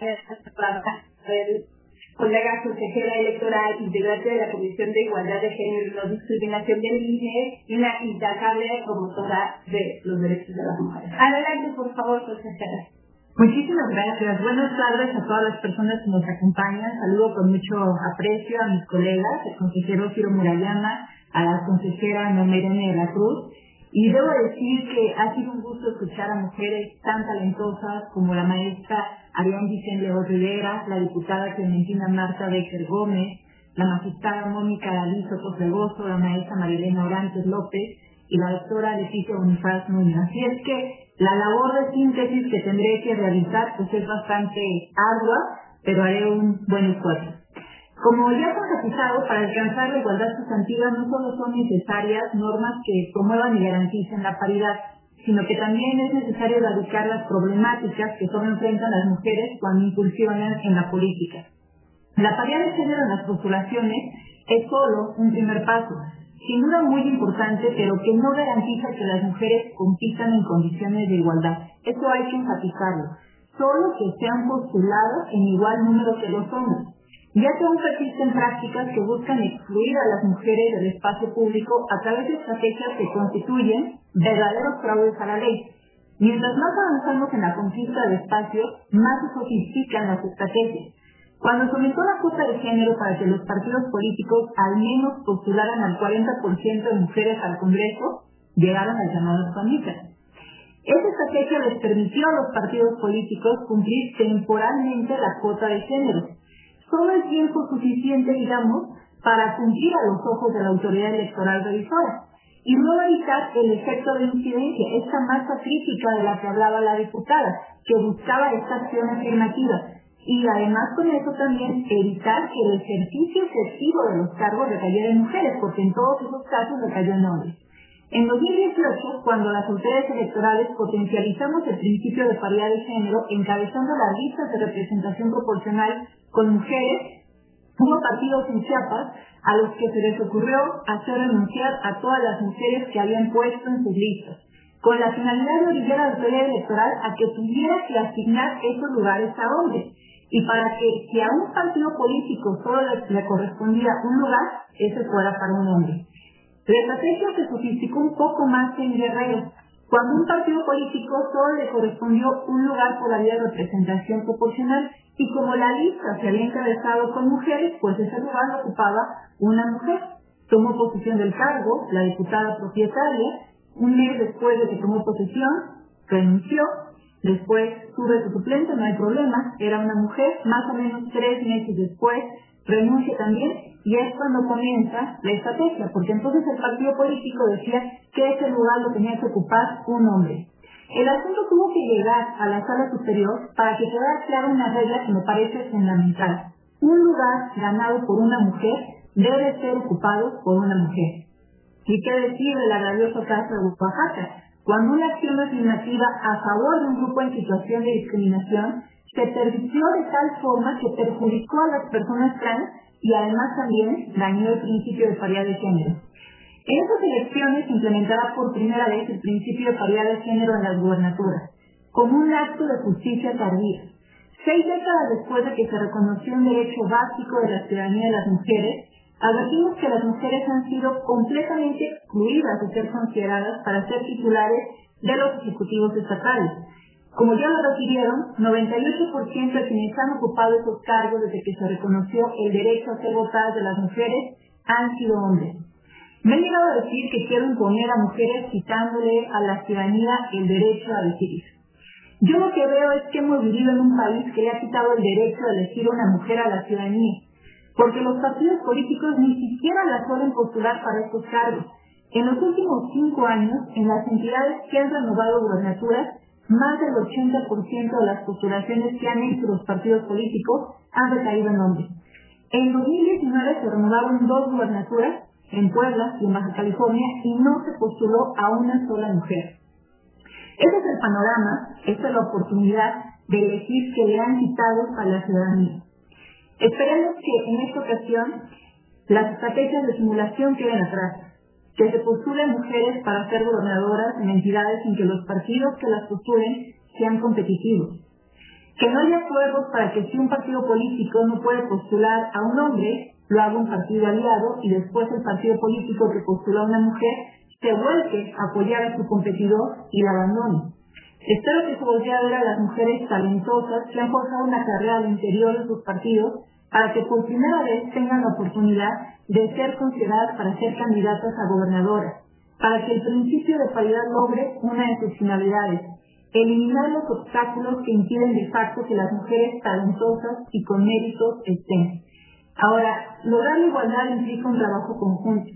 Daniela, colega consejera electoral, integrante de la Comisión de Igualdad de Género y No Discriminación del I N E y una intachable promotora de los derechos de las mujeres. Adelante, por favor, consejera. Muchísimas gracias. Buenas tardes a todas las personas que nos acompañan. Saludo con mucho aprecio a mis colegas, el consejero Ciro Murayama, a la consejera Norma Irene de la Cruz. Y debo decir que ha sido un gusto escuchar a mujeres tan talentosas como la maestra Arián Vicente León Rivera, la diputada Clementina Marta Becker Gómez, la magistrada Mónica Aliso Fregoso, la maestra Marilena Orantes López y la doctora Leticia Bonifaz Núñez. Así es que la labor de síntesis que tendré que realizar pues es bastante ardua, pero haré un buen esfuerzo. Como ya fue enfatizado, para alcanzar la igualdad sustantiva no solo son necesarias normas que promuevan y garanticen la paridad, sino que también es necesario erradicar las problemáticas que solo enfrentan las mujeres cuando incursionan en la política. La paridad de género en las postulaciones es solo un primer paso, sin duda muy importante, pero que no garantiza que las mujeres compitan en condiciones de igualdad. Eso hay que enfatizarlo. Solo que sean postuladas en igual número que los hombres, ya que aún persisten prácticas que buscan excluir a las mujeres del espacio público a través de estrategias que constituyen verdaderos fraudes a la ley. Mientras más avanzamos en la conquista de espacios, más se sofistican las estrategias. Cuando se aumentó la cuota de género para que los partidos políticos al menos postularan al cuarenta por ciento de mujeres al Congreso, llegaron a llamadas familias. Esta estrategia les permitió a los partidos políticos cumplir temporalmente la cuota de género. Solo el tiempo suficiente, digamos, para cumplir a los ojos de la autoridad electoral revisora y luego evitar el efecto de incidencia, esta masa crítica de la que hablaba la diputada, que buscaba esta acción afirmativa, y además con eso también evitar que el ejercicio efectivo de los cargos recayera en mujeres, porque en todos esos casos recayó en hombres. En dos mil dieciocho, cuando las autoridades electorales potencializamos el principio de paridad de género, encabezando las listas de representación proporcional con mujeres, hubo partidos en Chiapas a los que se les ocurrió hacer renunciar a todas las mujeres que habían puesto en sus listas, con la finalidad de obligar a la autoridad electoral a que tuviera que asignar esos lugares a hombres, y para que si a un partido político solo le, le correspondía un lugar, ese fuera para un hombre. La estrategia se sofisticó un poco más en Guerrero, cuando un partido político solo le correspondió un lugar por la vía de representación proporcional, y como la lista se había encabezado con mujeres, pues ese lugar lo ocupaba una mujer. Tomó posesión del cargo, la diputada propietaria, un mes después de que tomó posesión, renunció, después sube su suplente, no hay problema, era una mujer, más o menos tres meses después, renuncia también, y es cuando comienza la estrategia, porque entonces el partido político decía que ese lugar lo tenía que ocupar un hombre. El asunto tuvo que llegar a la sala superior para que quedara clara una regla que me parece fundamental. Un lugar ganado por una mujer debe ser ocupado por una mujer. ¿Y qué decir del agravioso caso de Oaxaca? Cuando una acción afirmativa a favor de un grupo en situación de discriminación se permitió de tal forma que perjudicó a las personas trans y además también dañó el principio de paridad de género. En esas elecciones se implementará por primera vez el principio de paridad de género en las gubernaturas, como un acto de justicia tardía. Seis décadas después de que se reconoció un derecho básico de la ciudadanía de las mujeres, advertimos que las mujeres han sido completamente excluidas de ser consideradas para ser titulares de los ejecutivos estatales. Como ya lo refirieron, noventa y ocho por ciento de quienes han ocupado esos cargos desde que se reconoció el derecho a ser votadas de las mujeres han sido hombres. Me han llegado a decir que quiero imponer a mujeres quitándole a la ciudadanía el derecho a decidir. Yo lo que veo es que hemos vivido en un país que le ha quitado el derecho a elegir a una mujer a la ciudadanía, porque los partidos políticos ni siquiera la suelen postular para estos cargos. En los últimos cinco años, en las entidades que han renovado gubernaturas, más del ochenta por ciento de las postulaciones que han hecho los partidos políticos han recaído en hombres. En dos mil diecinueve se renovaron dos gubernaturas, en Puebla y en Baja California, y no se postuló a una sola mujer. Ese es el panorama, esta es la oportunidad de elegir que le han quitado a la ciudadanía. Esperemos que en esta ocasión las estrategias de simulación queden atrás, que se postulen mujeres para ser gobernadoras en entidades en que los partidos que las postulen sean competitivos. Que no haya acuerdos para que si un partido político no puede postular a un hombre, lo haga un partido aliado y después el partido político que postuló a una mujer se vuelque a apoyar a su competidor y la abandone. Espero que se voltee a ver a las mujeres talentosas que han forjado una carrera al interior de sus partidos para que por primera vez tengan la oportunidad de ser consideradas para ser candidatas a gobernadoras, para que el principio de paridad logre una de sus finalidades: eliminar los obstáculos que impiden de facto que las mujeres talentosas y con méritos estén. Ahora, lograr la igualdad implica un trabajo conjunto.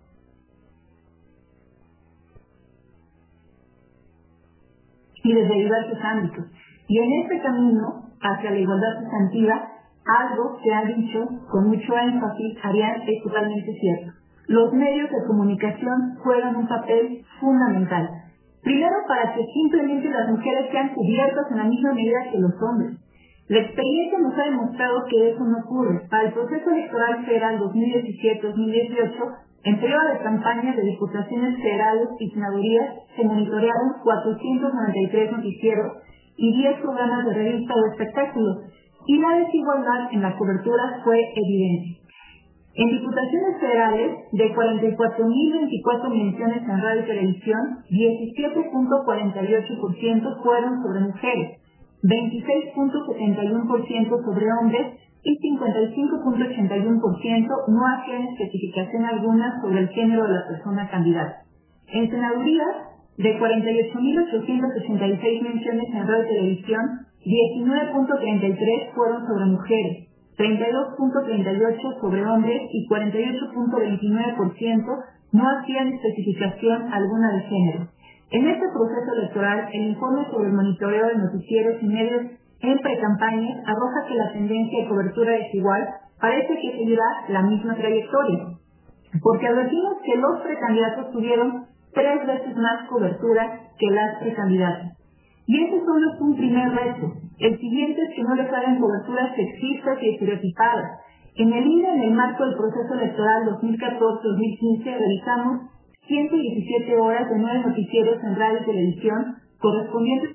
Y desde diversos ámbitos. Y en este camino hacia la igualdad sustantiva, algo que ha dicho con mucho énfasis Arián es totalmente cierto. Los medios de comunicación juegan un papel fundamental. Primero, para que simplemente las mujeres sean cubiertas en la misma medida que los hombres. La experiencia nos ha demostrado que eso no ocurre. Para el proceso electoral federal dos mil diecisiete dos mil dieciocho, en periodo de campañas de diputaciones federales y senadurías, se monitorearon cuatrocientos noventa y tres noticieros y diez programas de revista o espectáculos, y la desigualdad en la cobertura fue evidente. En diputaciones federales, de cuarenta y cuatro mil veinticuatro menciones en radio y televisión, diecisiete punto cuarenta y ocho por ciento fueron sobre mujeres, veintiséis punto setenta y uno por ciento sobre hombres y cincuenta y cinco punto ochenta y uno por ciento no hacían especificación alguna sobre el género de la persona candidata. En senadurías, de cuarenta y ocho mil ochocientas ochenta y seis menciones en radio y televisión, diecinueve punto treinta y tres fueron sobre mujeres, treinta y dos punto treinta y ocho sobre hombres y cuarenta y ocho punto veintinueve por ciento no hacían especificación alguna de género. En este proceso electoral, el informe sobre el monitoreo de noticieros y medios en precampañas arroja que la tendencia de cobertura desigual parece que seguirá la misma trayectoria, porque advertimos que los precandidatos tuvieron tres veces más cobertura que las precandidatas. Y ese solo es un primer reto. El siguiente es que no les hagan coberturas sexistas y estereotipadas. En el I N E, en el marco del proceso electoral dos mil catorce dos mil quince, realizamos ciento diecisiete horas de nueve noticieros en radio y televisión correspondientes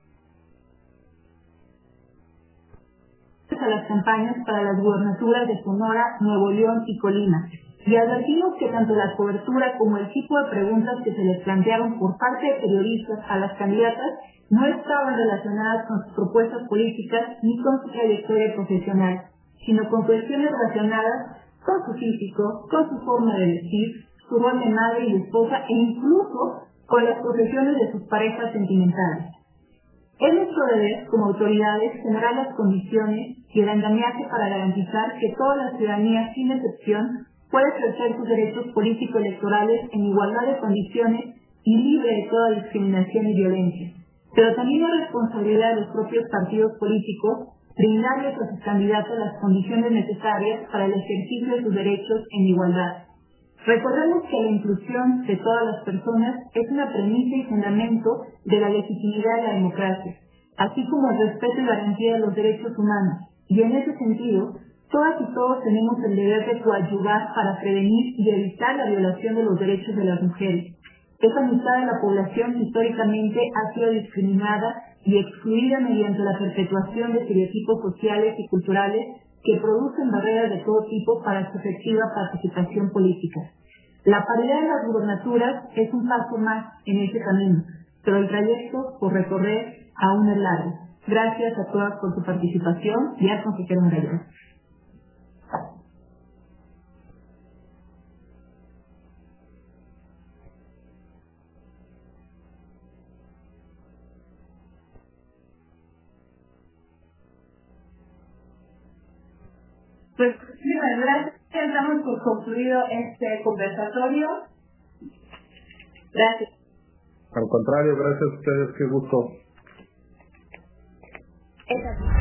a las campañas para las gubernaturas de Sonora, Nuevo León y Colima. Y advertimos que tanto la cobertura como el tipo de preguntas que se les plantearon por parte de periodistas a las candidatas no estaban relacionadas con sus propuestas políticas ni con su trayectoria profesional, sino con cuestiones relacionadas con su físico, con su forma de vestir, su rol de madre y de esposa e incluso con las profesiones de sus parejas sentimentales. Es nuestro deber, como autoridades, generar las condiciones y el andamiaje para garantizar que toda la ciudadanía, sin excepción, pueda ejercer sus derechos político-electorales en igualdad de condiciones y libre de toda discriminación y violencia. Pero también es responsabilidad de los propios partidos políticos brindarles a sus candidatos las condiciones necesarias para el ejercicio de sus derechos en igualdad. Recordemos que la inclusión de todas las personas es una premisa y fundamento de la legitimidad de la democracia, así como el respeto y garantía de los derechos humanos. Y en ese sentido, todas y todos tenemos el deber de coadyuvar para prevenir y evitar la violación de los derechos de las mujeres. Esa mitad de la población históricamente ha sido discriminada y excluida mediante la perpetuación de estereotipos sociales y culturales que producen barreras de todo tipo para su efectiva participación política. La paridad en las gubernaturas es un paso más en ese camino, pero el trayecto por recorrer aún es largo. Gracias a todas por su participación y al consejero Morayama. Pues muchísimas gracias, damos por concluido este conversatorio. Gracias. Al contrario, gracias a ustedes, qué gusto. Es así.